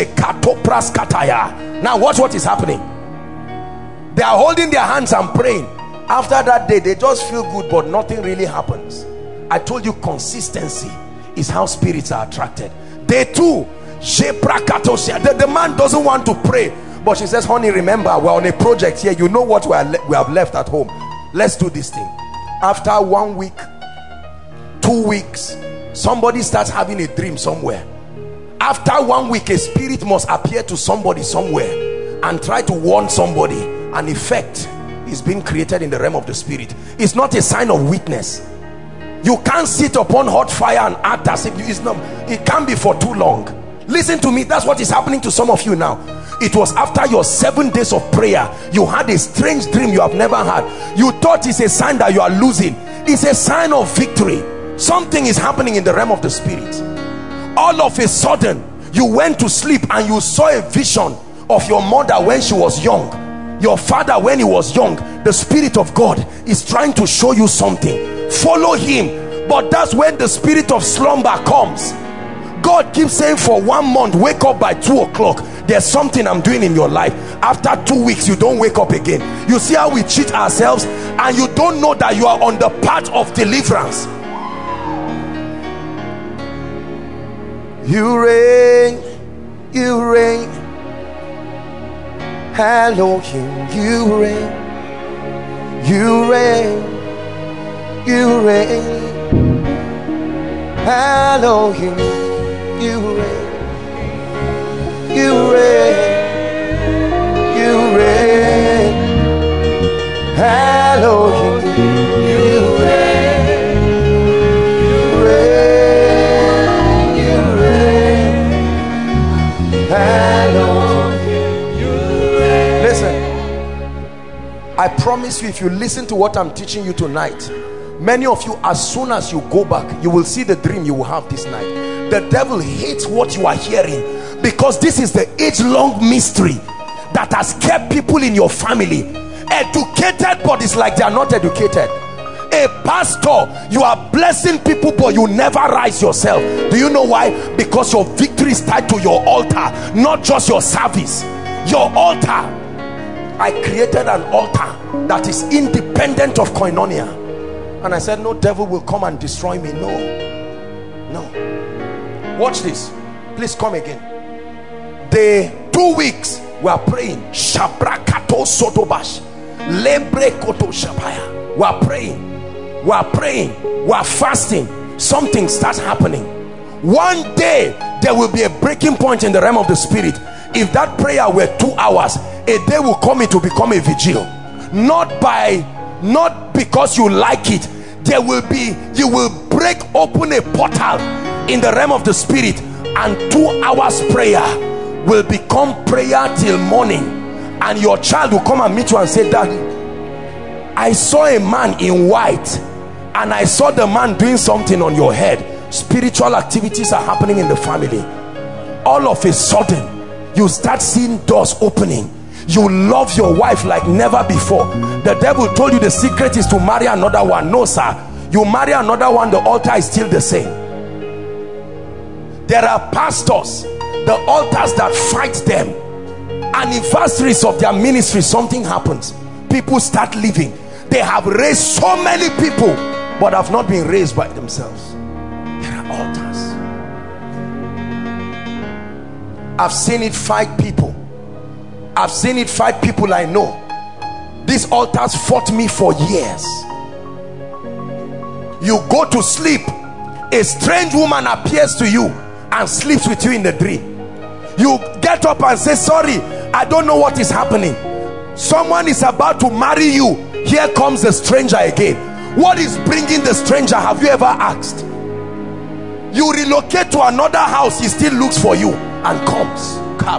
now watch what is happening. They are holding their hands and praying. After that day, they just feel good, but nothing really happens. I told you, consistency is how spirits are attracted. Day two, the man doesn't want to pray, but she says, honey, remember, we're on a project here. You know what we have left at home. Let's do this thing. After 1 week, 2 weeks, somebody starts having a dream somewhere. After 1 week, a spirit must appear to somebody somewhere and try to warn somebody. An effect is being created in the realm of the spirit. It's not a sign of weakness. You can't sit upon hot fire and act as if it's not. It can't be for too long. Listen to me, that's what is happening to some of you now. It was after your 7 days of prayer, you had a strange dream you have never had. You thought it's a sign that you are losing. It's a sign of victory. Something is happening in the realm of the spirit. All of a sudden, you went to sleep and you saw a vision of your mother when she was young, your father when he was young. The Spirit of God is trying to show you something. Follow him. But that's when the spirit of slumber comes. God keeps saying for 1 month, wake up by 2 o'clock. There's something I'm doing in your life. After 2 weeks, you don't wake up again. You see how we cheat ourselves, and you don't know that you are on the path of deliverance. You reign, you reign, Elohim, you reign, you reign, you reign, Elohim, you reign, you reign, you reign, Elohim, you reign, you reign, you reign, Elohim, you reign. Listen, I promise you, if you listen to what I'm teaching you tonight, many of you, as soon as you go back, you will see the dream you will have this night. The devil hates what you are hearing, because this is the age-long mystery that has kept people in your family educated, but it's like they are not educated. A pastor, you are blessing people, but you never rise yourself. Do you know why? Because your victory is tied to your altar, not just your service. Your altar. I created an altar that is independent of koinonia. And I said, no devil will come and destroy me. No, no. Watch this. Please come again. The 2 weeks we are praying. Shabrakato sotobash, lebrekoto shabaya. We are praying. We are praying. We are fasting. Something starts happening. One day there will be a breaking point in the realm of the spirit. If that prayer were 2 hours, a day will come, it will become a vigil. Not because you like it. There will be, you will break open a portal in the realm of the spirit, and 2 hours prayer will become prayer till morning. And your child will come and meet you and say, Daddy, I saw a man in white, and I saw the man doing something on your head. Spiritual activities are happening in the family. All of a sudden, you start seeing doors opening. You love your wife like never before. The devil told you the secret is to marry another one. No, sir. You marry another one, the altar is still the same. There are pastors, the altars that fight them. Anniversaries of their ministry, something happens. People start leaving. They have raised so many people, but have not been raised by themselves. There are altars. I've seen it fight people. I've seen it fight people I know. These altars fought me for years. You go to sleep, a strange woman appears to you and sleeps with you in the dream. You get up and say, sorry, I don't know what is happening. Someone is about to marry you. Here comes the stranger again. What is bringing the stranger? Have you ever asked? You relocate to another house, he still looks for you and comes.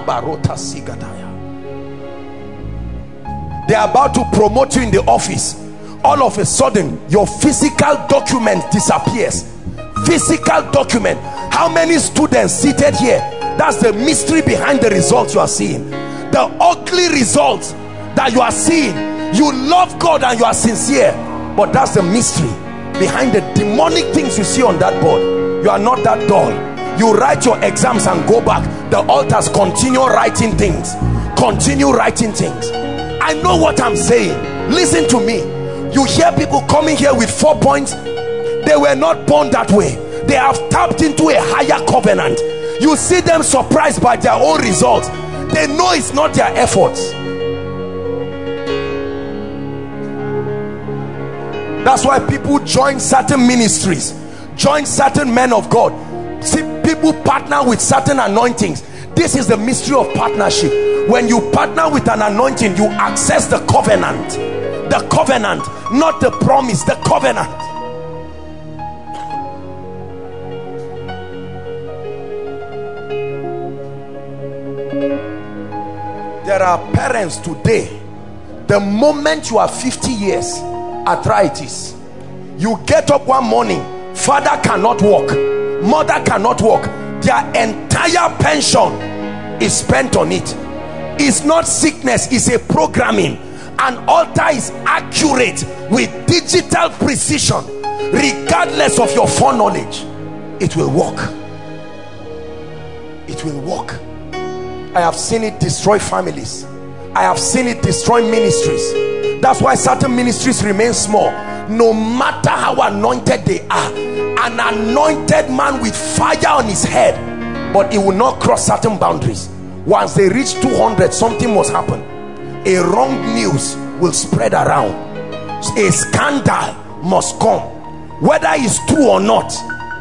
They are about to promote you in the office. All of a sudden, your physical document disappears. Physical document. How many students seated here? That's the mystery behind the results you are seeing. The ugly results that you are seeing. You love God and you are sincere, but that's the mystery behind the demonic things you see on that board. You are not that dull. You write your exams and go back. The altars continue writing things. Continue writing things. I know what I'm saying. Listen to me. You hear people coming here with 4 points. They were not born that way. They have tapped into a higher covenant. You see them surprised by their own results. They know it's not their efforts. That's why people join certain ministries, join certain men of God. See, people partner with certain anointings. This is the mystery of partnership. When you partner with an anointing, you access the covenant. The covenant, not the promise, the covenant. There are parents today, the moment you are 50 years, arthritis, you get up one morning, father cannot walk, mother cannot walk, their entire pension is spent on it. It's not sickness, it's a programming. An altar is accurate with digital precision. Regardless of your foreknowledge, it will work. It will work. I have seen it destroy families. I have seen it destroy ministries. That's why certain ministries remain small, no matter how anointed they are. An anointed man with fire on his head, but it will not cross certain boundaries. Once they reach 200, something must happen. A wrong news will spread around. A scandal must come, whether it's true or not.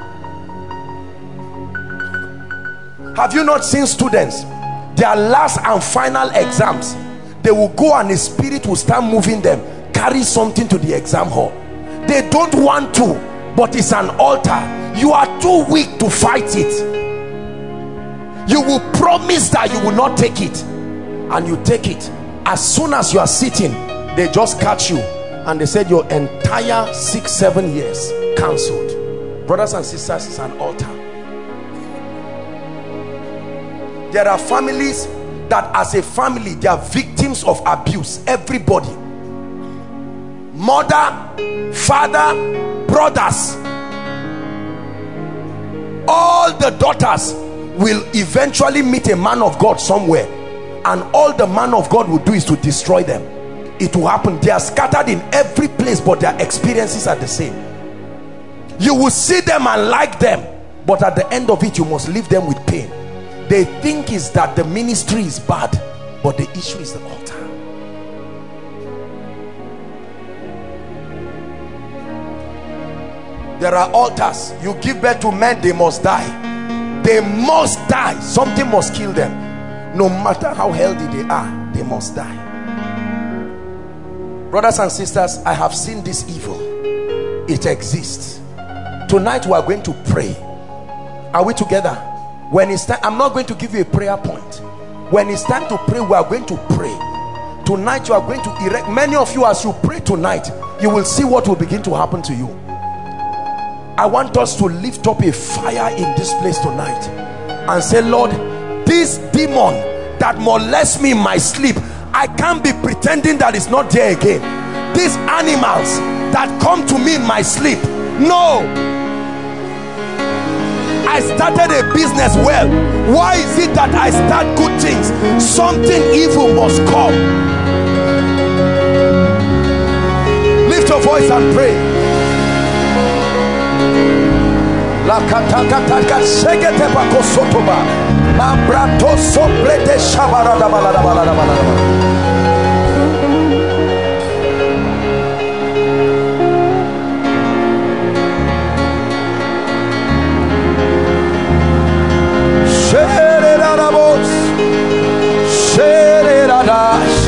Have you not seen students, their last and final exams, they will go and the spirit will start moving them, carry something to the exam hall. They don't want to, but it's an altar. You are too weak to fight it. You will promise that you will not take it, and you take it. As soon as you are sitting, they just catch you and they said your entire 6-7 years cancelled. Brothers and sisters, it's an altar. There are families that as a family, they are victims of abuse. Everybody, mother, father, brothers, all the daughters will eventually meet a man of God somewhere, and all the man of God will do is to destroy them. It will happen. They are scattered in every place, but their experiences are the same. You will see them and like them, but at the end of it, you must leave them with pain. They think is that the ministry is bad, but the issue is the altar. There are altars. You give birth to men, they must die. They must die. Something must kill them. No matter how healthy they are, they must die. Brothers and sisters, I have seen this evil. It exists. Tonight we are going to pray. Are we together? When it's time, I'm not going to give you a prayer point. When it's time to pray, we are going to pray. Tonight you are going to erect. Many of you, as you pray tonight, you will see what will begin to happen to you. I want us to lift up a fire in this place tonight and say, Lord, this demon that molests me in my sleep, I can't be pretending that it's not there again. These animals that come to me in my sleep, no. I started a business well. Why is it that I start good things? Something evil must come. Lift your voice and pray. La katakataka segete bako sotoba. Mambrato soplete shabarada balada balada balada. Shererabos, shereradas,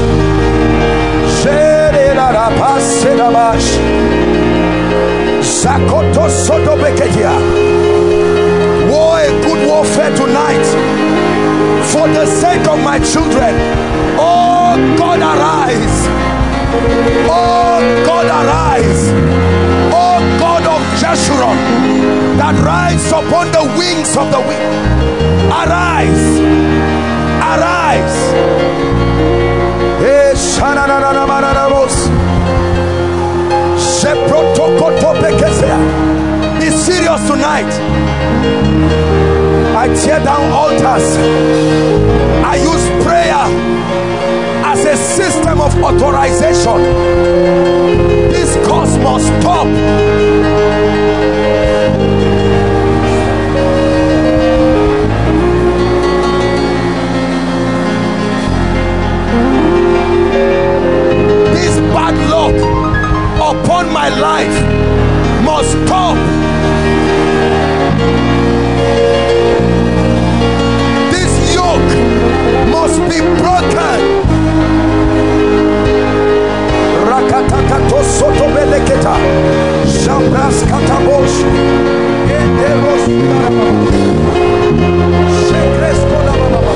shererapas, serabash. Sakoto soto beketia. children. Oh God, arise. Oh God, arise. Oh God of Jeshurun, that rides upon the wings of the wind, arise, arise. Be serious tonight. I tear down altars. I use prayer as a system of authorization. This cause must stop. This bad luck upon my life must stop. This yoke must be broken. Rakatakato soto beleketa, Jambras katabosh, Enderos Shekresko baba,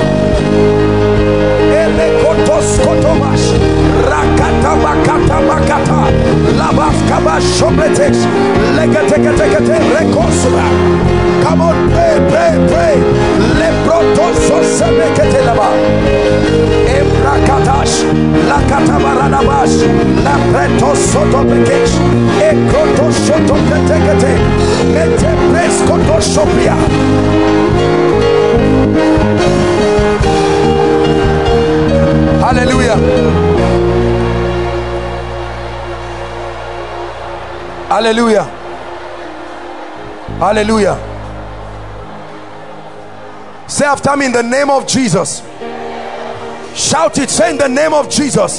Elekotos kotomash, Rakata bakata bakata, Labas kabash shobretesh, Legatekete rekosura. Come on, pray, pray, pray. Lebrotoso semekete laba. Embrakatash, lakatabaranabash, lapretos sotopekesh, ekoto sotopetekete, mete preskoto shopia. Hallelujah. Hallelujah. Hallelujah. Say after me, in the name of Jesus. Shout it. Say, in the name of Jesus.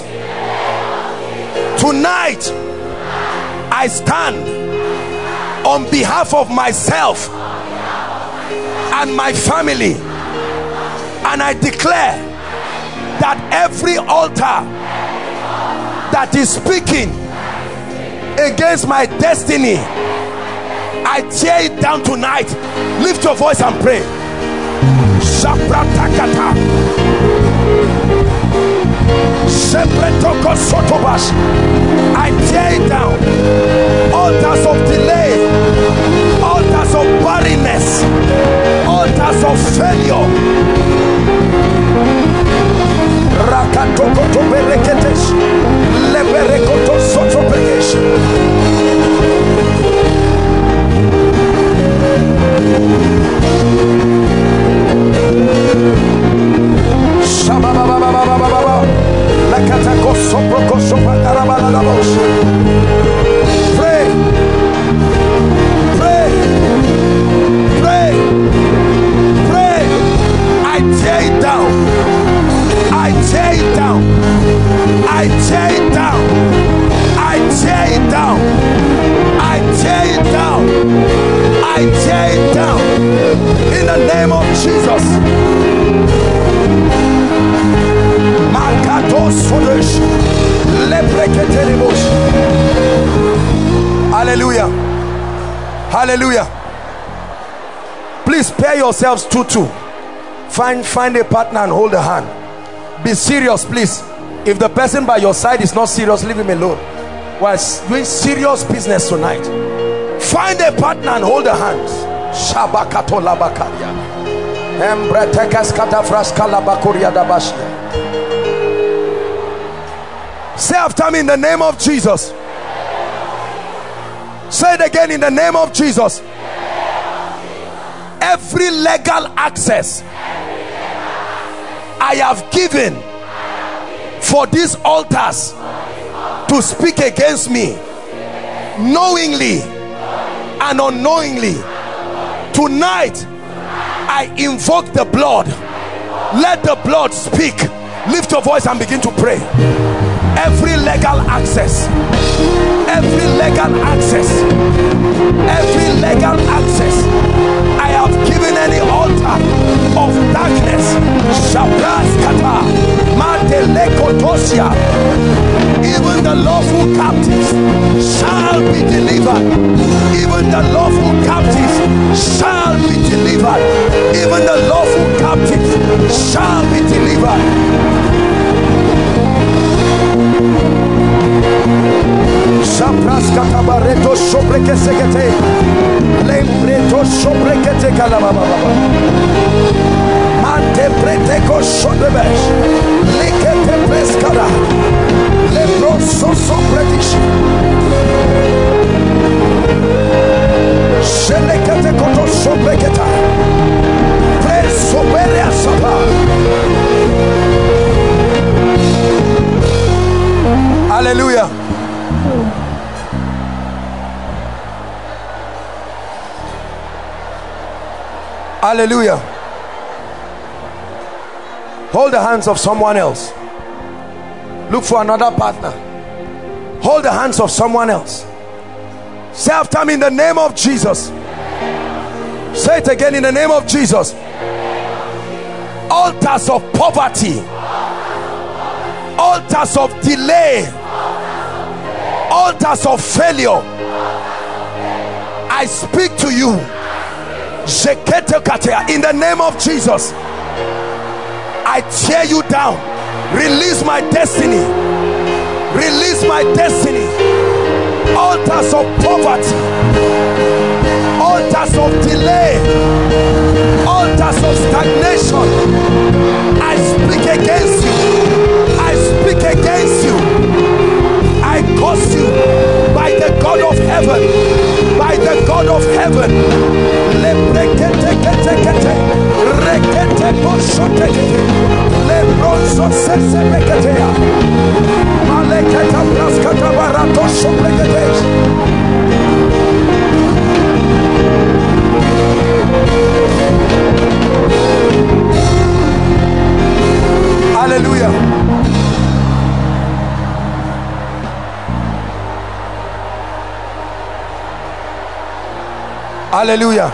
Tonight I stand on behalf of myself and my family, and I declare that every altar that is speaking against my destiny, I tear it down tonight. Lift your voice and pray. I tear it down. Altars of delay, altars of barrenness, altars of failure. Rakatokoto bereketesh, leberekoto sotopekesh. Pray, pray, pray, pray. I tear it down. I tear it down. I tear it down. I tear it down. I tear it down. I tear it down. In the name of Jesus. Hallelujah. Hallelujah. Please pair yourselves 2-2. Find a partner and hold a hand. Be serious, please. If the person by your side is not serious, leave him alone. We're doing serious business tonight. Find a partner and hold a hand. Shabakato labakaria. Embretekas katafraska labakuria dabashia. Say after me, in the name of Jesus. Say it again, in the name of Jesus. Every legal access I have given for these altars to speak against me, knowingly and unknowingly, tonight I invoke the blood. Let the blood speak. Lift your voice and begin to pray. Every legal access, every legal access, every legal access I have given any altar of darkness, even the lawful captives shall be delivered. Even the lawful captives shall be delivered. Even the lawful captives shall be delivered. Shapraskatabareto shobrekesegete lembreto shobrekete kalababa mante preteko shodebesh likete preskada lebro sosopretish shelekete koto shobreketa presoberia sapa. Hallelujah. Hallelujah. Hold the hands of someone else. Look for another partner. Hold the hands of someone else. Say after me, in the name of Jesus. Say it again, in the name of Jesus. Altars of poverty, altars of delay, altars of failure, I speak to you in the name of Jesus. I tear you down. Release my destiny. Release my destiny. Altars of poverty, altars of delay, altars of stagnation, I speak against you. I speak against you. I curse you by the God of heaven, by the God of heaven. Hallelujah. Hallelujah.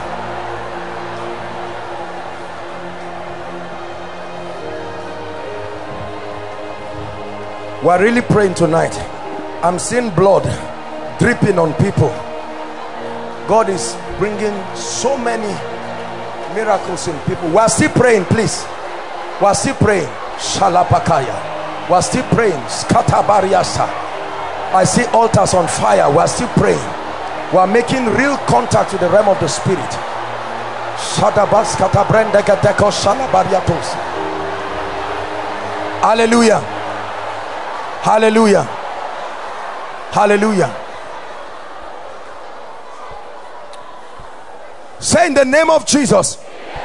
We're really praying tonight. I'm seeing blood dripping on people. God is bringing so many miracles in people. We're still praying, please. We're still praying. Shalapakaya. We're still praying. Skatabariasa. I see altars on fire. We're still praying. We're making real contact with the realm of the spirit. Hallelujah. Hallelujah. Hallelujah. Say in the name of Jesus.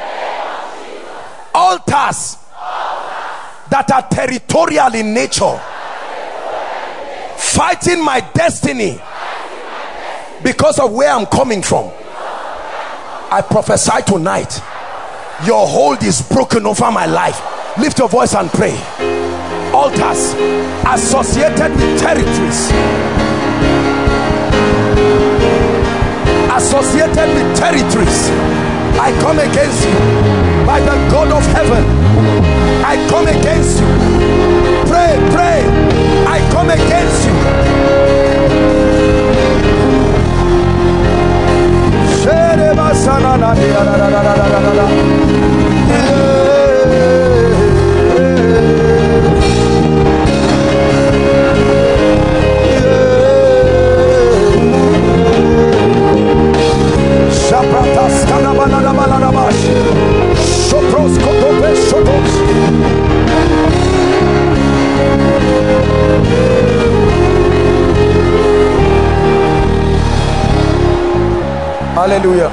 Altars that are territorial in nature, fighting my destiny because of where I'm coming from. I prophesy tonight, your hold is broken over my life. Lift your voice and pray. Altars associated with territories, associated with territories, I come against you by the God of heaven. I come against you. Pray, pray. I come against you. Hallelujah.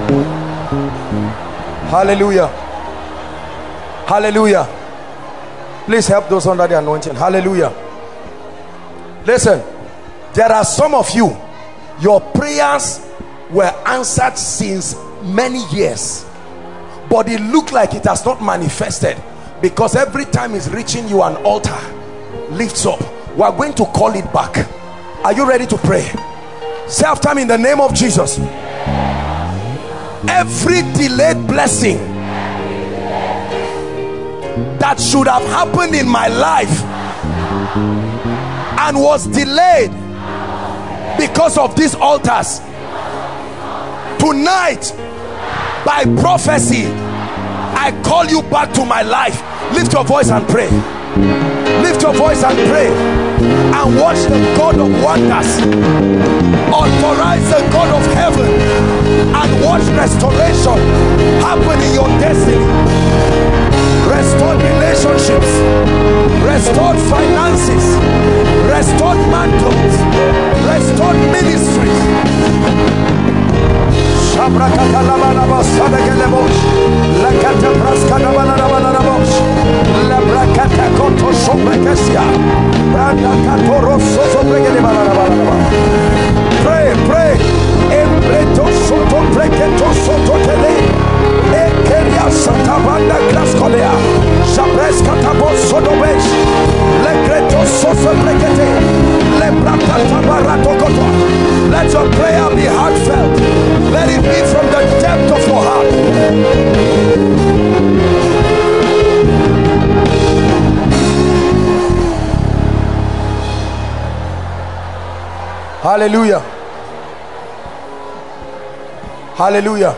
Hallelujah. Hallelujah. Please help those under the anointing. Hallelujah. Listen, there are some of you, your prayers were answered since many years, but it looked like it has not manifested, because every time it's reaching you, an altar lifts up. We are going to call it back. Are you ready to pray? Say after me, in the name of Jesus. Every delayed blessing that should have happened in my life and was delayed because of these altars, tonight by prophecy I I call you back to my life. Lift your voice and pray. Lift your voice and pray, and watch the God of wonders authorize the God of heaven, and watch restoration happen in your destiny. Restored relationships, restored finances, restored mantles, restored ministries. Pray, pray. Let your prayer be heartfelt. Let it be from the depth of your heart. Hallelujah. Hallelujah.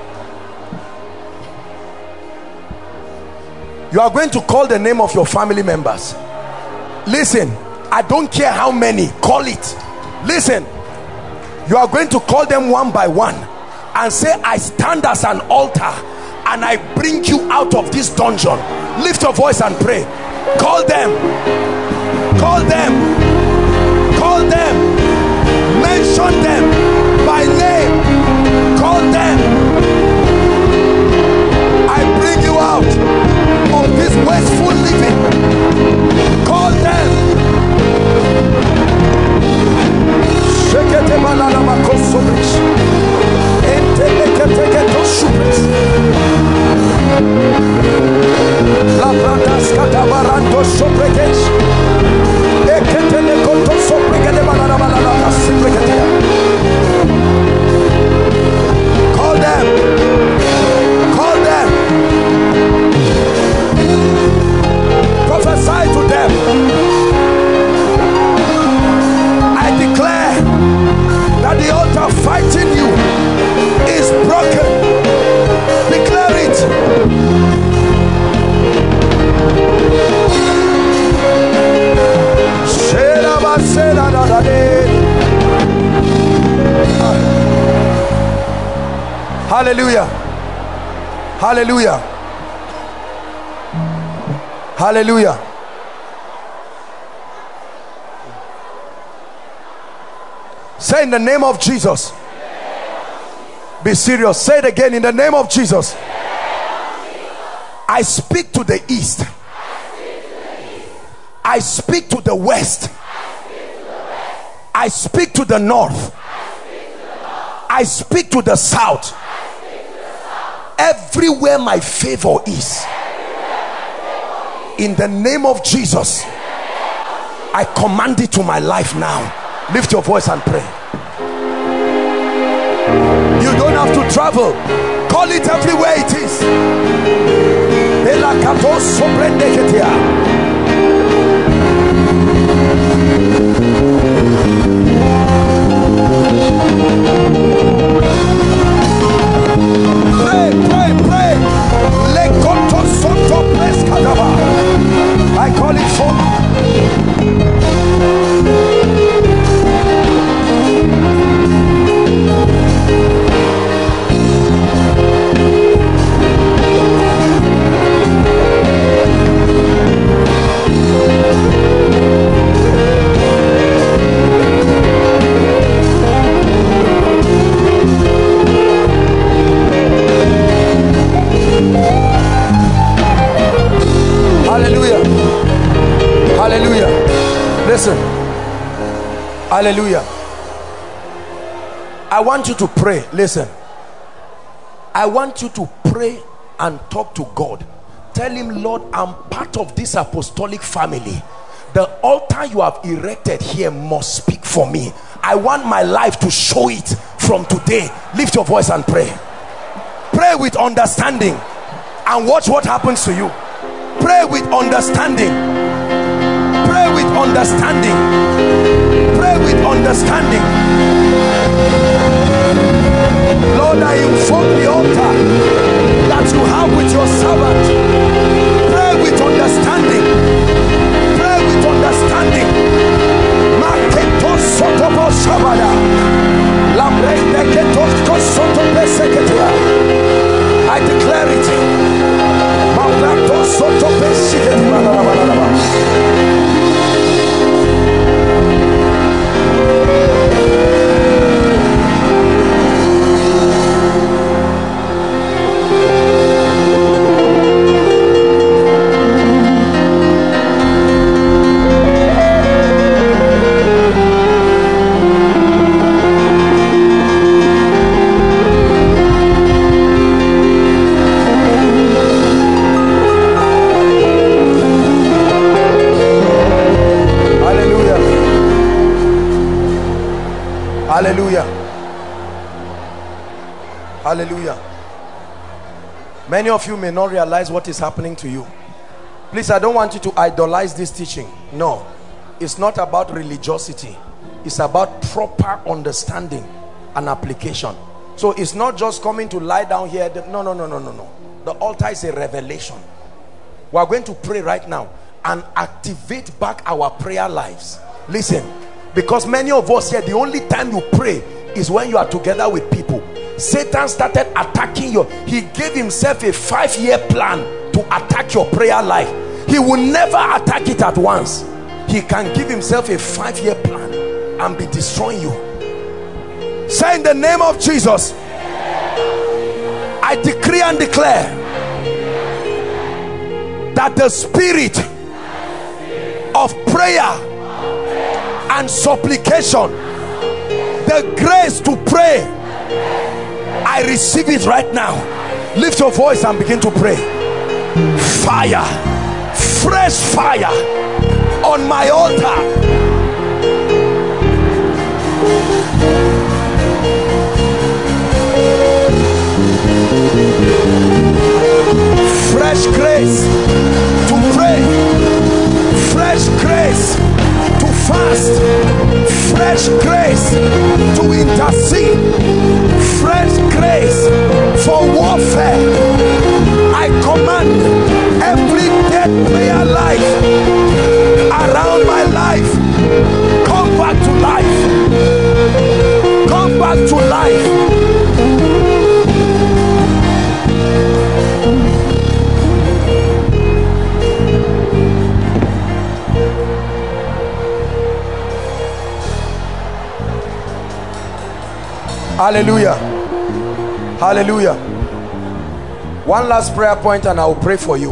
You are going to call the name of your family members. Listen, I don't care how many, call it. Listen, you are going to call them one by one and say, I stand as an altar and I bring you out of this dungeon. Lift your voice and pray. Call them. Call them. Call them. Mention them by name. Call them. I bring you out of this wasteful living. Call them. Call them. Call them. Prophesy to them. I declare that the altar fighting you is broken. Declare it. Hallelujah. Hallelujah. Hallelujah. Say, in the name of Jesus. Be serious. Say it again. In the name of Jesus. I speak to the east. I speak to the west. I speak to the north. I speak to the south. Everywhere my favor is, in the name of Jesus, I command it to my life now. Lift your voice and pray. You don't have to travel. Call it everywhere it is. Pray, pray, pray. I call it forth. Hallelujah. Hallelujah. Listen. Hallelujah. I want you to pray. Listen. I want you to pray and talk to God. Tell him, Lord, I'm part of this apostolic family. The altar you have erected here must speak for me. I want my life to show it from today. Lift your voice and pray. Pray with understanding and watch what happens to you. Pray with understanding. Pray with understanding. Pray with understanding. Lord, I invoke the altar that you have with your servant. Hallelujah. Many of you may not realize what is happening to you. Please, I don't want you to idolize this teaching. No, it's not about religiosity. It's about proper understanding and application. So it's not just coming to lie down here. No. The altar is a revelation. We are going to pray right now and activate back our prayer lives. Listen, because many of us here, the only time you pray is when you are together with people. Satan started attacking you. He gave himself a 5-year plan to attack your prayer life. He will never attack it at once. He can give himself a 5-year plan and be destroying you. Say, in the name of Jesus, I decree and declare that the spirit of prayer and supplication, the grace to pray, I receive it right now. Lift your voice and begin to pray. Fire, fresh fire on my altar. Fresh grace to pray, fresh grace to fast, fresh grace to intercede, fresh grace for warfare. I command every dead prayer life around my life, come back to life, come back to life. Hallelujah. Hallelujah. One last prayer point and I will pray for you.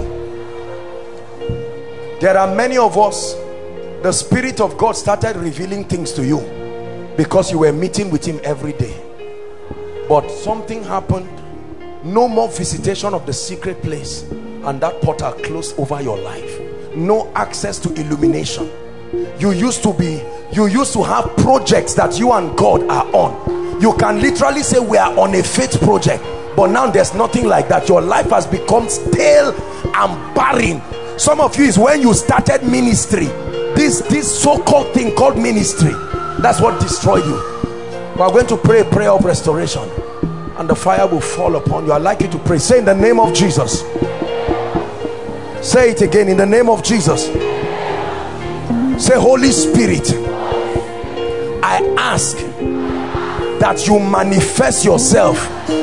There are many of us, the Spirit of God started revealing things to you because you were meeting with him every day. But something happened. No more visitation of the secret place, and that portal closed over your life. No access to illumination. You used to have projects that you and God are on. You can literally say we are on a faith project, but now there's nothing like that. Your life has become stale and barren. Some of you is when you started ministry, this so-called thing called ministry, that's what destroyed you. We are going to pray a prayer of restoration and the fire will fall upon you. I'd like you to pray. Say, in the name of Jesus. Say it again, in the name of Jesus. Say, Holy Spirit, I ask that you manifest yourself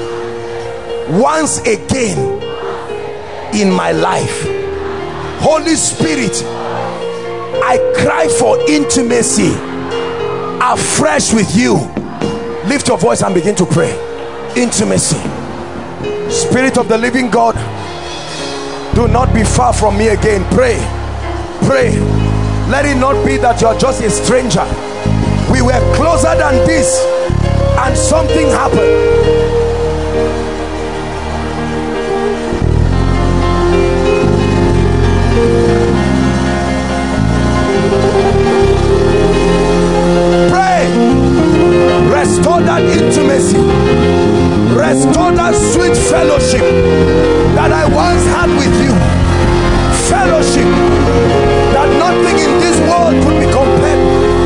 once again in my life. Holy Spirit, I cry for intimacy afresh with you. Lift your voice and begin to pray. Intimacy. Spirit of the living God, do not be far from me again. Pray, pray. Let it not be that you're just a stranger. We were closer than this and something happened. Restore that intimacy, restore that sweet fellowship that I once had with you. Fellowship that nothing in this world could be compared.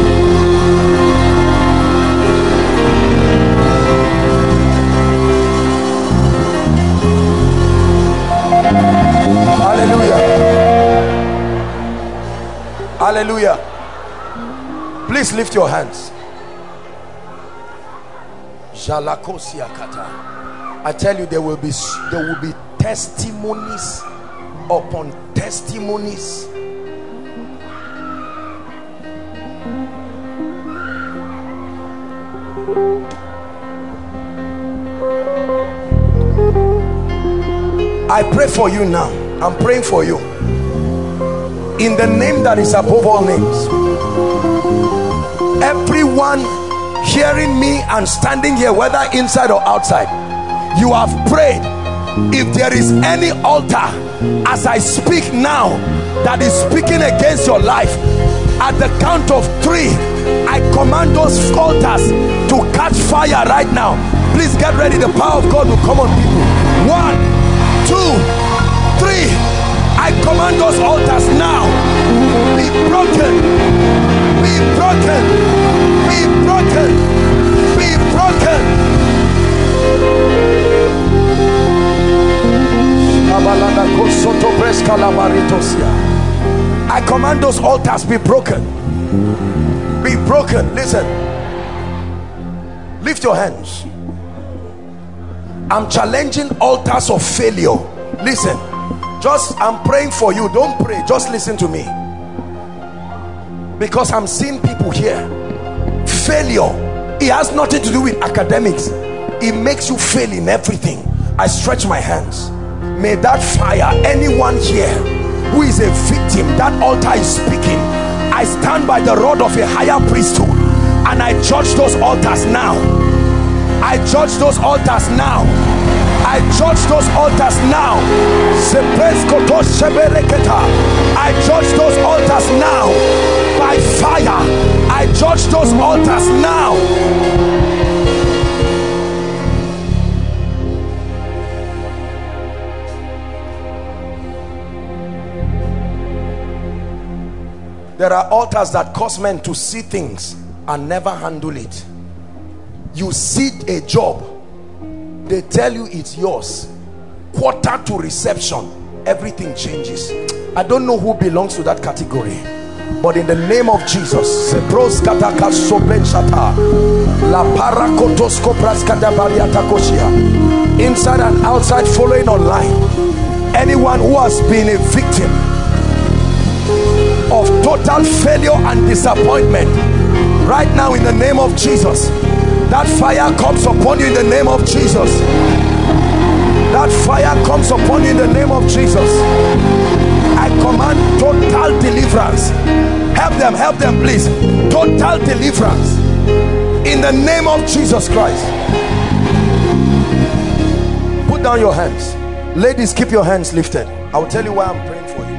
Hallelujah. Hallelujah. Please lift your hands. I tell you, there will be testimonies upon testimonies. I pray for you now. I'm praying for you in the name that is above all names. Everyone hearing me and standing here, whether inside or outside, you have prayed. If there is any altar as I speak now that is speaking against your life, at the count of 3 I command those altars to catch fire right now. Please get ready. The power of God will come on people. 1, 2, 3. I command those altars now. Be broken. Be broken. Be broken. Be broken. I command those altars be broken. Be broken. Listen. Lift your hands. I'm challenging altars of failure. Listen. I'm praying for you. Don't pray. Just listen to me. Because I'm seeing people here. Failure. It has nothing to do with academics. It makes you fail in everything. I stretch my hands. May that fire, anyone here who is a victim, that altar is speaking. I stand by the rod of a higher priesthood and I judge those altars now. I judge those altars now. I judge those altars now. I judge those altars now. By fire, I judge those altars now. There are altars that cause men to see things and never handle it. You see a job, they tell you it's yours. Quarter to reception, everything changes. I don't know who belongs to that category, but in the name of Jesus, inside and outside, following online, anyone who has been a victim of total failure and disappointment, right now in the name of Jesus, that fire comes upon you in the name of Jesus. That fire comes upon you in the name of Jesus. I command total deliverance. Help them please. Total deliverance in the name of Jesus Christ. Put down your hands. Ladies, keep your hands lifted. I will tell you why I'm praying for you.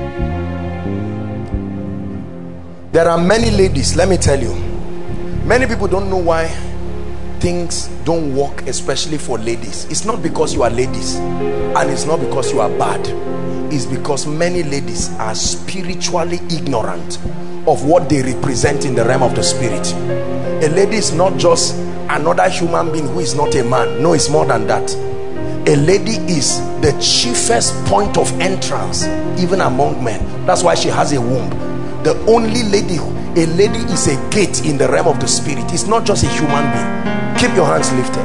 There are many ladies, let me tell you, many people don't know why things don't work, especially for ladies. It's not because you are ladies, and it's not because you are bad. It's because many ladies are spiritually ignorant of what they represent in the realm of the spirit. A lady is not just another human being who is not a man. No, it's more than that. A lady is the chiefest point of entrance even among men. That's why she has a womb. The only lady, a lady is a gate in the realm of the spirit. It's not just a human being. Keep your hands lifted.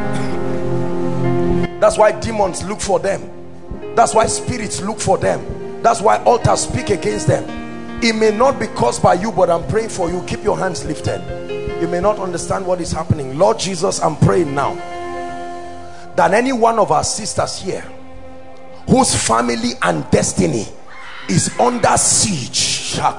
That's why demons look for them. That's why spirits look for them. That's why altars speak against them. It may not be caused by you, but I'm praying for you. Keep your hands lifted. You may not understand what is happening. Lord Jesus, I'm praying now that any one of our sisters here whose family and destiny is under siege, I'm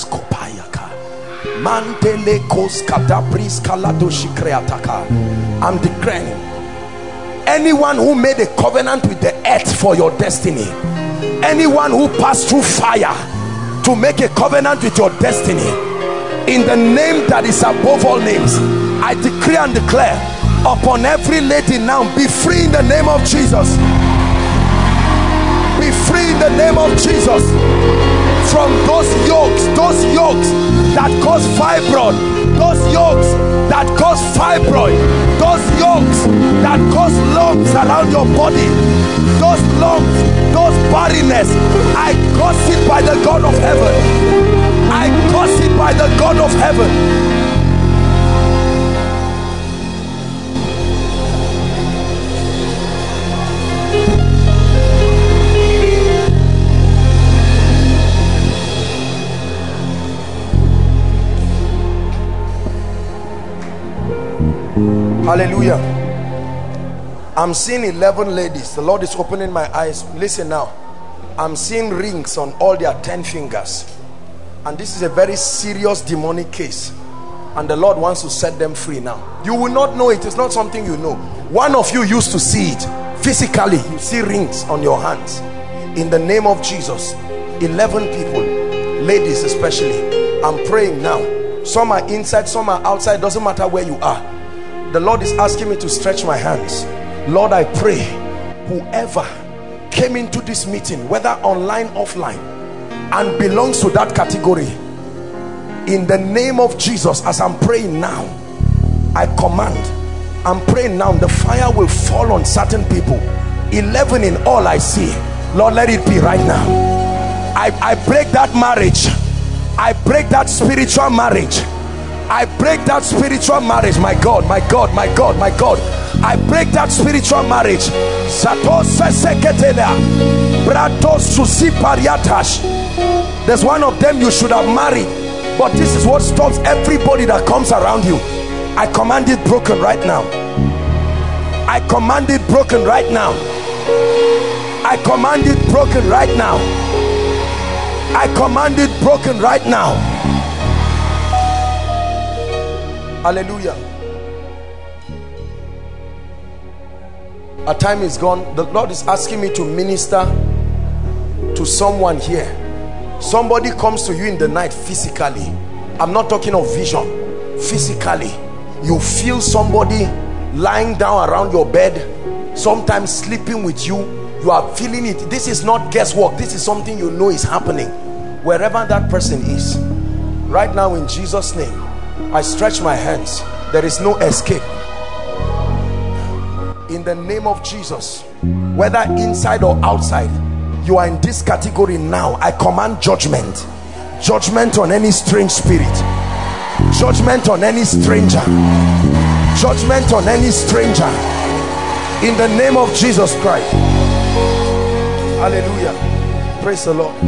declaring, anyone who made a covenant with the earth for your destiny, anyone who passed through fire to make a covenant with your destiny, in the name that is above all names, I decree and declare upon every lady now, be free in the name of Jesus. Be free in the name of Jesus from those yokes that cause fibroid, those yokes that cause fibroid, those yokes that cause lumps around your body, those lumps, those barrenness. I curse it by the God of heaven. I curse it by the God of heaven. Hallelujah. I'm seeing 11 ladies. The Lord is opening my eyes. Listen now. I'm seeing rings on all their 10 fingers. And this is a very serious demonic case. And the Lord wants to set them free now. You will not know it. It's not something you know. One of you used to see it. Physically, you see rings on your hands. In the name of Jesus. 11 people. Ladies especially. I'm praying now. Some are inside, some are outside. Doesn't matter where you are. The Lord is asking me to stretch my hands. Lord, I pray whoever came into this meeting, whether online, offline, and belongs to that category, in the name of Jesus, as I'm praying now, I command, I'm praying now, the fire will fall on certain people. 11 in all I see. Lord, let it be right now. I break that marriage. I break that spiritual marriage. I break that spiritual marriage. My God, my God, my God, my God. I break that spiritual marriage. There's one of them you should have married, but this is what stops everybody that comes around you. I command it broken right now. I command it broken right now. I command it broken right now. I command it broken right now. Hallelujah. Our time is gone. The Lord is asking me to minister to someone here. Somebody comes to you in the night physically. I'm not talking of vision. Physically, you feel somebody lying down around your bed, sometimes sleeping with you. You are feeling it. This is not guesswork. This is something you know is happening. Wherever that person is right now, in Jesus' name, I stretch my hands. There is no escape. In the name of Jesus, whether inside or outside, you are in this category now. I command judgment. Judgment on any strange spirit. Judgment on any stranger. Judgment on any stranger. In the name of Jesus Christ. Hallelujah. Praise the Lord.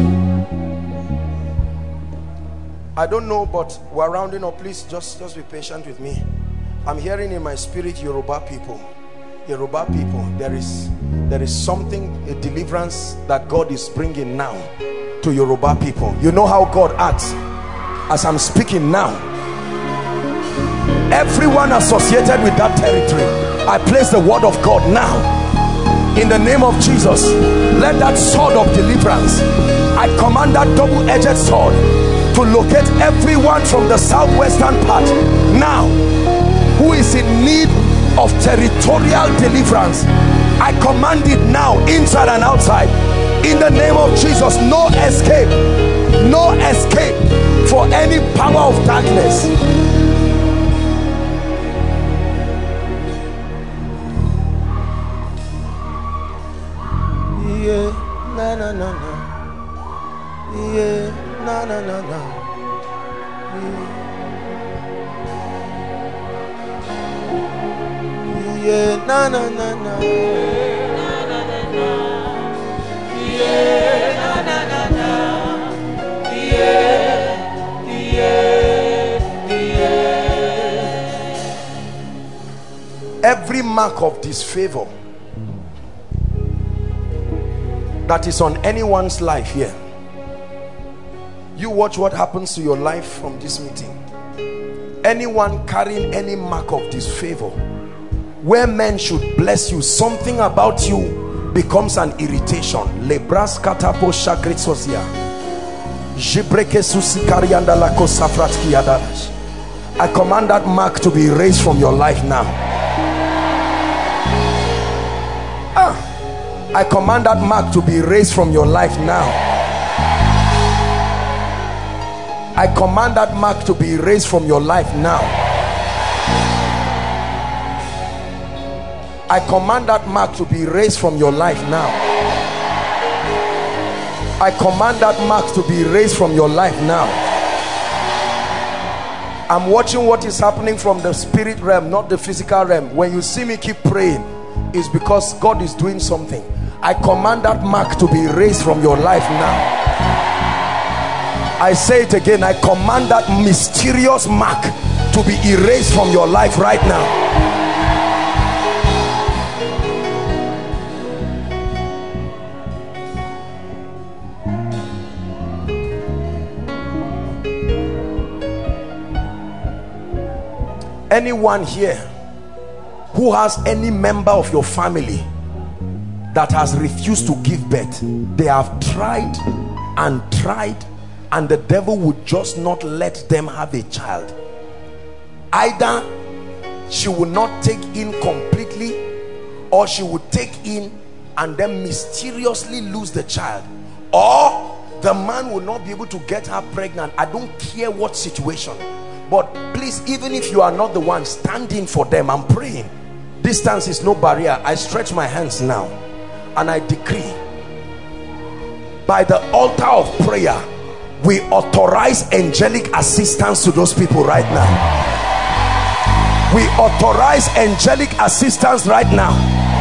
I don't know, but we're rounding up. Please just be patient with me. I'm hearing in my spirit Yoruba people. Yoruba people, there is something, a deliverance that God is bringing now to Yoruba people. You know how God acts. As I'm speaking now, everyone associated with that territory, I place the word of God now. In the name of Jesus, let that sword of deliverance, I command that double-edged sword to locate everyone from the southwestern part now who is in need of territorial deliverance. I command it now, inside and outside, in the name of Jesus. No escape, no escape for any power of darkness. Yeah, na na na na. Yeah, na na na na. Yeah, na na na na. Yeah, na na na na. Yeah, yeah, yeah. Every mark of disfavor that is on anyone's life here, you watch what happens to your life from this meeting. Anyone carrying any mark of disfavor, where men should bless you, something about you becomes an irritation. I command that mark to be erased from your life now. I command that mark to be erased from your life now. I command that mark to be erased from your life now. I command that mark to be erased from your life now. I command that mark to be erased from your life now. I'm watching what is happening from the spirit realm, not the physical realm. When you see me keep praying, it's because God is doing something. I command that mark to be erased from your life now. I say it again, I command that mysterious mark to be erased from your life right now. Anyone here who has any member of your family that has refused to give birth, they have tried and tried, and the devil would just not let them have a child. Either she would not take in completely, or she would take in and then mysteriously lose the child, or the man will not be able to get her pregnant. I don't care what situation, but please, even if you are not the one, stand in for them. I'm praying. Distance is no barrier. I stretch my hands now and I decree, by the altar of prayer, we authorize angelic assistance to those people right now. We authorize angelic assistance right now.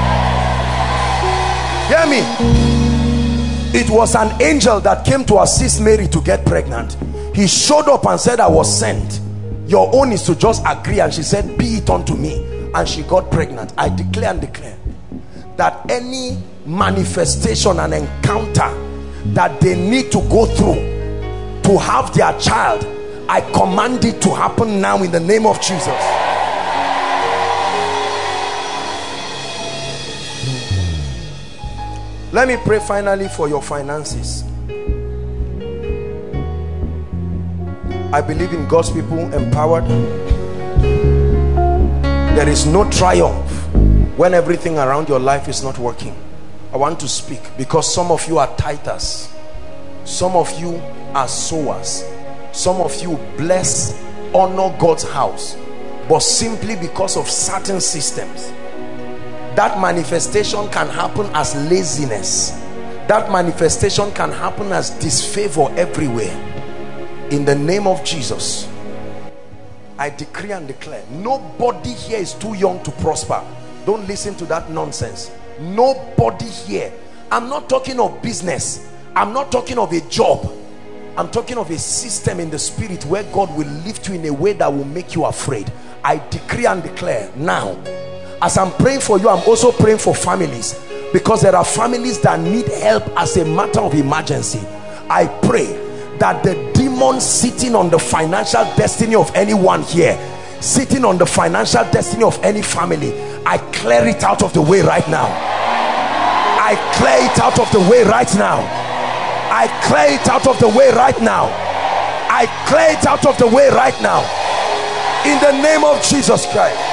Hear me. It was an angel that came to assist Mary to get pregnant. He showed up and said, I was sent. Your own is to just agree. And she said, be it unto me. And she got pregnant. I declare and declare that any manifestation and encounter that they need to go through to have their child, I command it to happen now in the name of Jesus. Let me pray finally for your finances. I believe in God's people empowered. There is no triumph when everything around your life is not working. I want to speak because some of you are tithers, some of you are sowers, some of you bless, honor God's house, but simply because of certain systems, that manifestation can happen as laziness. That manifestation can happen as disfavor everywhere. In the name of Jesus, I decree and declare, nobody here is too young to prosper. Don't listen to that nonsense. Nobody here. I'm not talking of business. I'm not talking of a job. I'm talking of a system in the spirit where God will lift you in a way that will make you afraid. I decree and declare now, as I'm praying for you, I'm also praying for families, because there are families that need help as a matter of emergency. I pray that the demon sitting on the financial destiny of anyone here, sitting on the financial destiny of any family, I clear it out of the way right now. I clear it out of the way right now. I clear it out of the way right now. I clear it out of the way right now. In the name of Jesus Christ.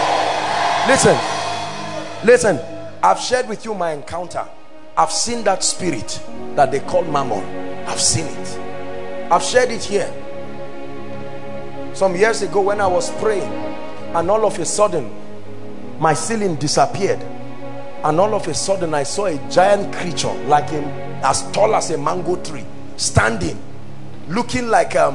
Listen, I've shared with you my encounter. I've seen that spirit that they call Mammon. I've seen it. I've shared it here. Some years ago when I was praying, and all of a sudden my ceiling disappeared, and all of a sudden I saw a giant creature, like as tall as a mango tree, standing, looking like a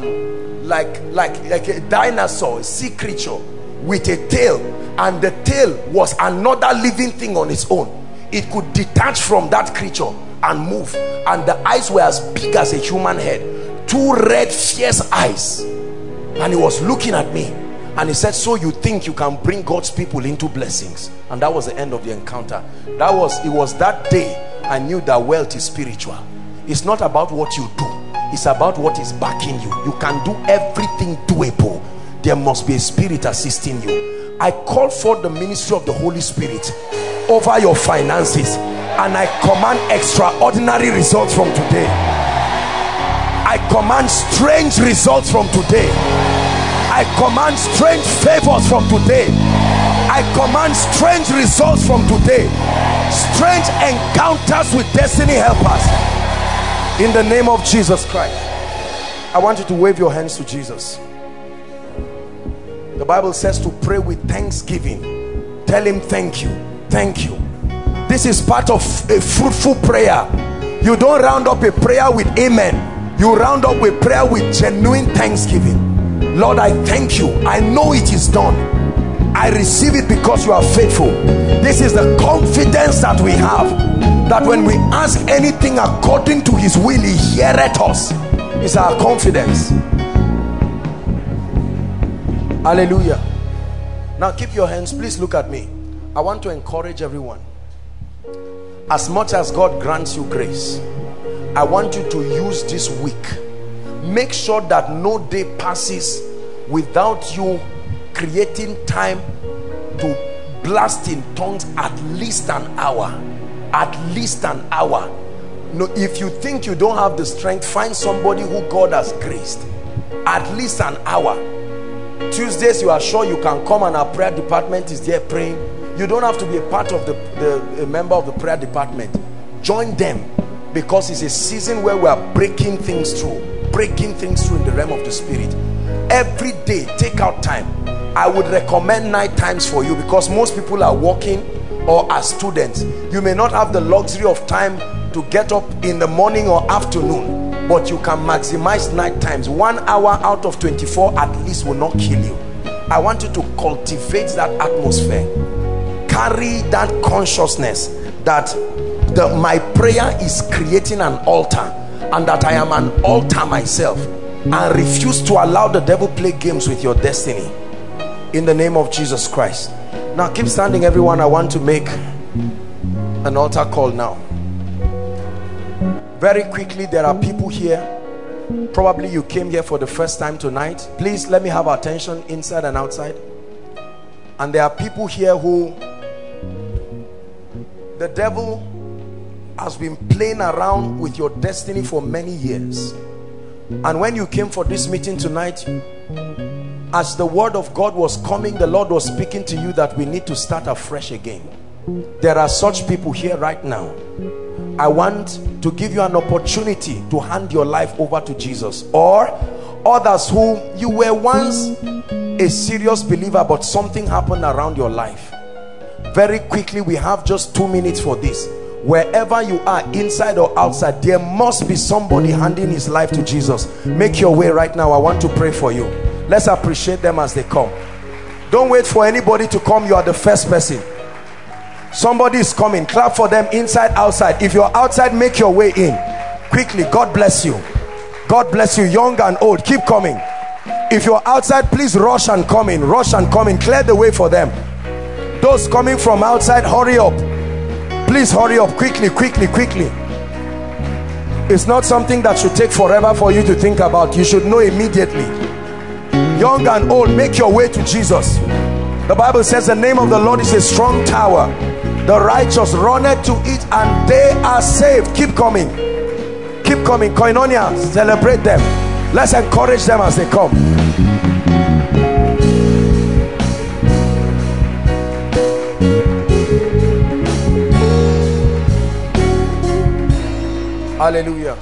dinosaur, a sea creature with a tail. And the tail was another living thing on its own. It could detach from that creature and move, and the eyes were as big as a human head, two red fierce eyes. And he was looking at me, and he said, so you think you can bring God's people into blessings? And that was the end of the encounter. It was that day I knew that wealth is spiritual. It's not about what you do, it's about what is backing you. You can do everything doable. There must be a spirit assisting you. I call for the ministry of the Holy Spirit over your finances, and I command extraordinary results from today. I command strange results from today. I command strange favors from today. I command strange results from today. Strange encounters with destiny helpers. In the name of Jesus Christ. I want you to wave your hands to Jesus. The Bible says to pray with thanksgiving. Tell him thank you. Thank you. This is part of a fruitful prayer. You don't round up a prayer with amen. You round up a prayer with genuine thanksgiving. Lord, I thank you. I know it is done. I receive it because you are faithful. This is the confidence that we have, that when we ask anything according to his will, he heareth us. It's our confidence. Hallelujah. Now keep your hands. Please look at me. I want to encourage everyone. As much as God grants you grace, I want you to use this week. Make sure that no day passes without you creating time to blast in tongues at least an hour. At least an hour. No, if you think you don't have the strength, find somebody who God has graced. At least an hour. Tuesdays, you are sure you can come and our prayer department is there praying. You don't have to be a part of a member of the prayer department. Join them, because it's a season where we are breaking things through in the realm of the spirit. Every day, take out time. I would recommend night times for you, because most people are working or are students. You may not have the luxury of time to get up in the morning or afternoon, but you can maximize night times. 1 hour out of 24 at least will not kill you. I want you to cultivate that atmosphere. Carry that consciousness that my prayer is creating an altar, and that I am an altar myself, and refuse to allow the devil play games with your destiny, in the name of Jesus Christ. Now keep standing, everyone. I want to make an altar call now. Very quickly, there are people here, probably you came here for the first time tonight. Please let me have attention inside and outside. And there are people here who the devil has been playing around with your destiny for many years. And when you came for this meeting tonight, as the word of God was coming, the Lord was speaking to you that we need to start afresh again. There are such people here right now. I want to give you an opportunity to hand your life over to Jesus, or others who you were once a serious believer, but something happened around your life. Very quickly, we have just 2 minutes for this. Wherever you are, inside or outside, there must be somebody handing his life to Jesus. Make your way right now. I want to pray for you. Let's appreciate them as they come. Don't wait for anybody to come. You are the first person. Somebody is coming. Clap for them, inside, outside. If you're outside, make your way in quickly. God bless you. God bless you, young and old. Keep coming. If you're outside, please rush and come in. Rush and come in. Clear the way for them. Those coming from outside, hurry up. Please hurry up. Quickly, quickly, quickly. It's not something that should take forever for you to think about. You should know immediately. Young and old, make your way to Jesus. The Bible says the name of the Lord is a strong tower. The righteous runneth to it and they are saved. Keep coming. Keep coming. Koinonia, celebrate them. Let's encourage them as they come. Hallelujah.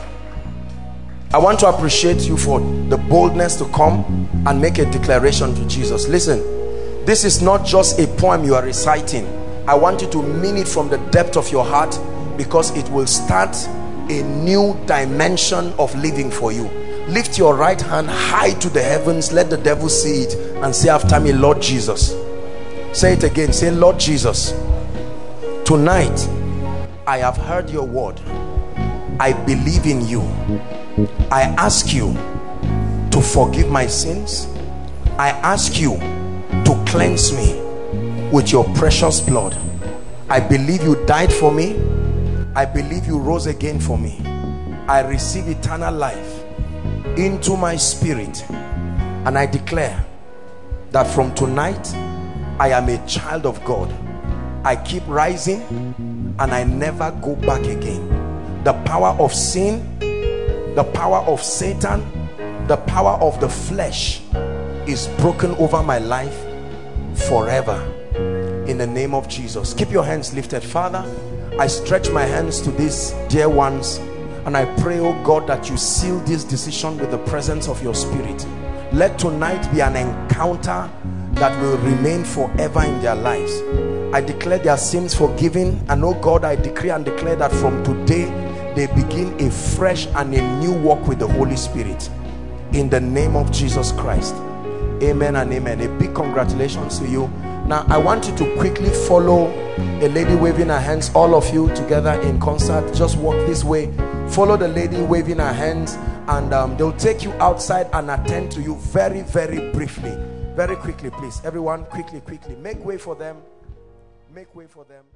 I want to appreciate you for the boldness to come and make a declaration to Jesus. Listen, this is not just a poem you are reciting. I want you to mean it from the depth of your heart, because it will start a new dimension of living for you. Lift your right hand high to the heavens. Let the devil see it and say after me, Lord Jesus. Say it again. Say, Lord Jesus, tonight I have heard your word. I believe in you. I ask you to forgive my sins. I ask you to cleanse me with your precious blood. I believe you died for me. I believe you rose again for me. I receive eternal life into my spirit, and I declare that from tonight I am a child of God. I keep rising and I never go back again. The power of sin, the power of Satan, the power of the flesh is broken over my life forever, in the name of Jesus. Keep your hands lifted. Father, I stretch my hands to these dear ones, and I pray, oh God, that you seal this decision with the presence of your spirit. Let tonight be an encounter that will remain forever in their lives. I declare their sins forgiven, and oh God, I decree and declare that from today they begin a fresh and a new walk with the Holy Spirit, in the name of Jesus Christ. Amen and amen. A big congratulations to you. Now I want you to quickly follow a lady waving her hands. All of you together in concert, just walk this way. Follow the lady waving her hands, and they'll take you outside and attend to you very, very briefly. Very quickly, please. Everyone, quickly, quickly. Make way for them. Make way for them.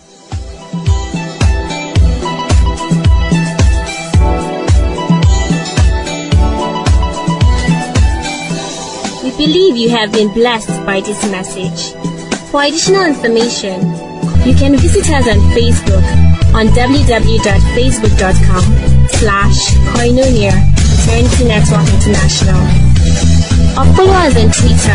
We believe you have been blessed by this message. For additional information, you can visit us on Facebook on www.facebook.com/Koinonia Eternity Network International. Or follow us on Twitter,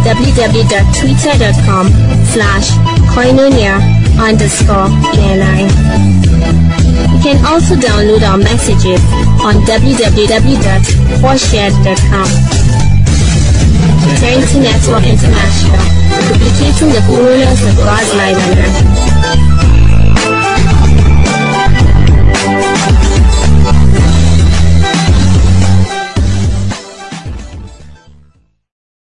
www.twitter.com/koinonia_ENI. You can also download our messages on www.4shared.com. Eternity Network International, duplicating the fullness of God's life on earth.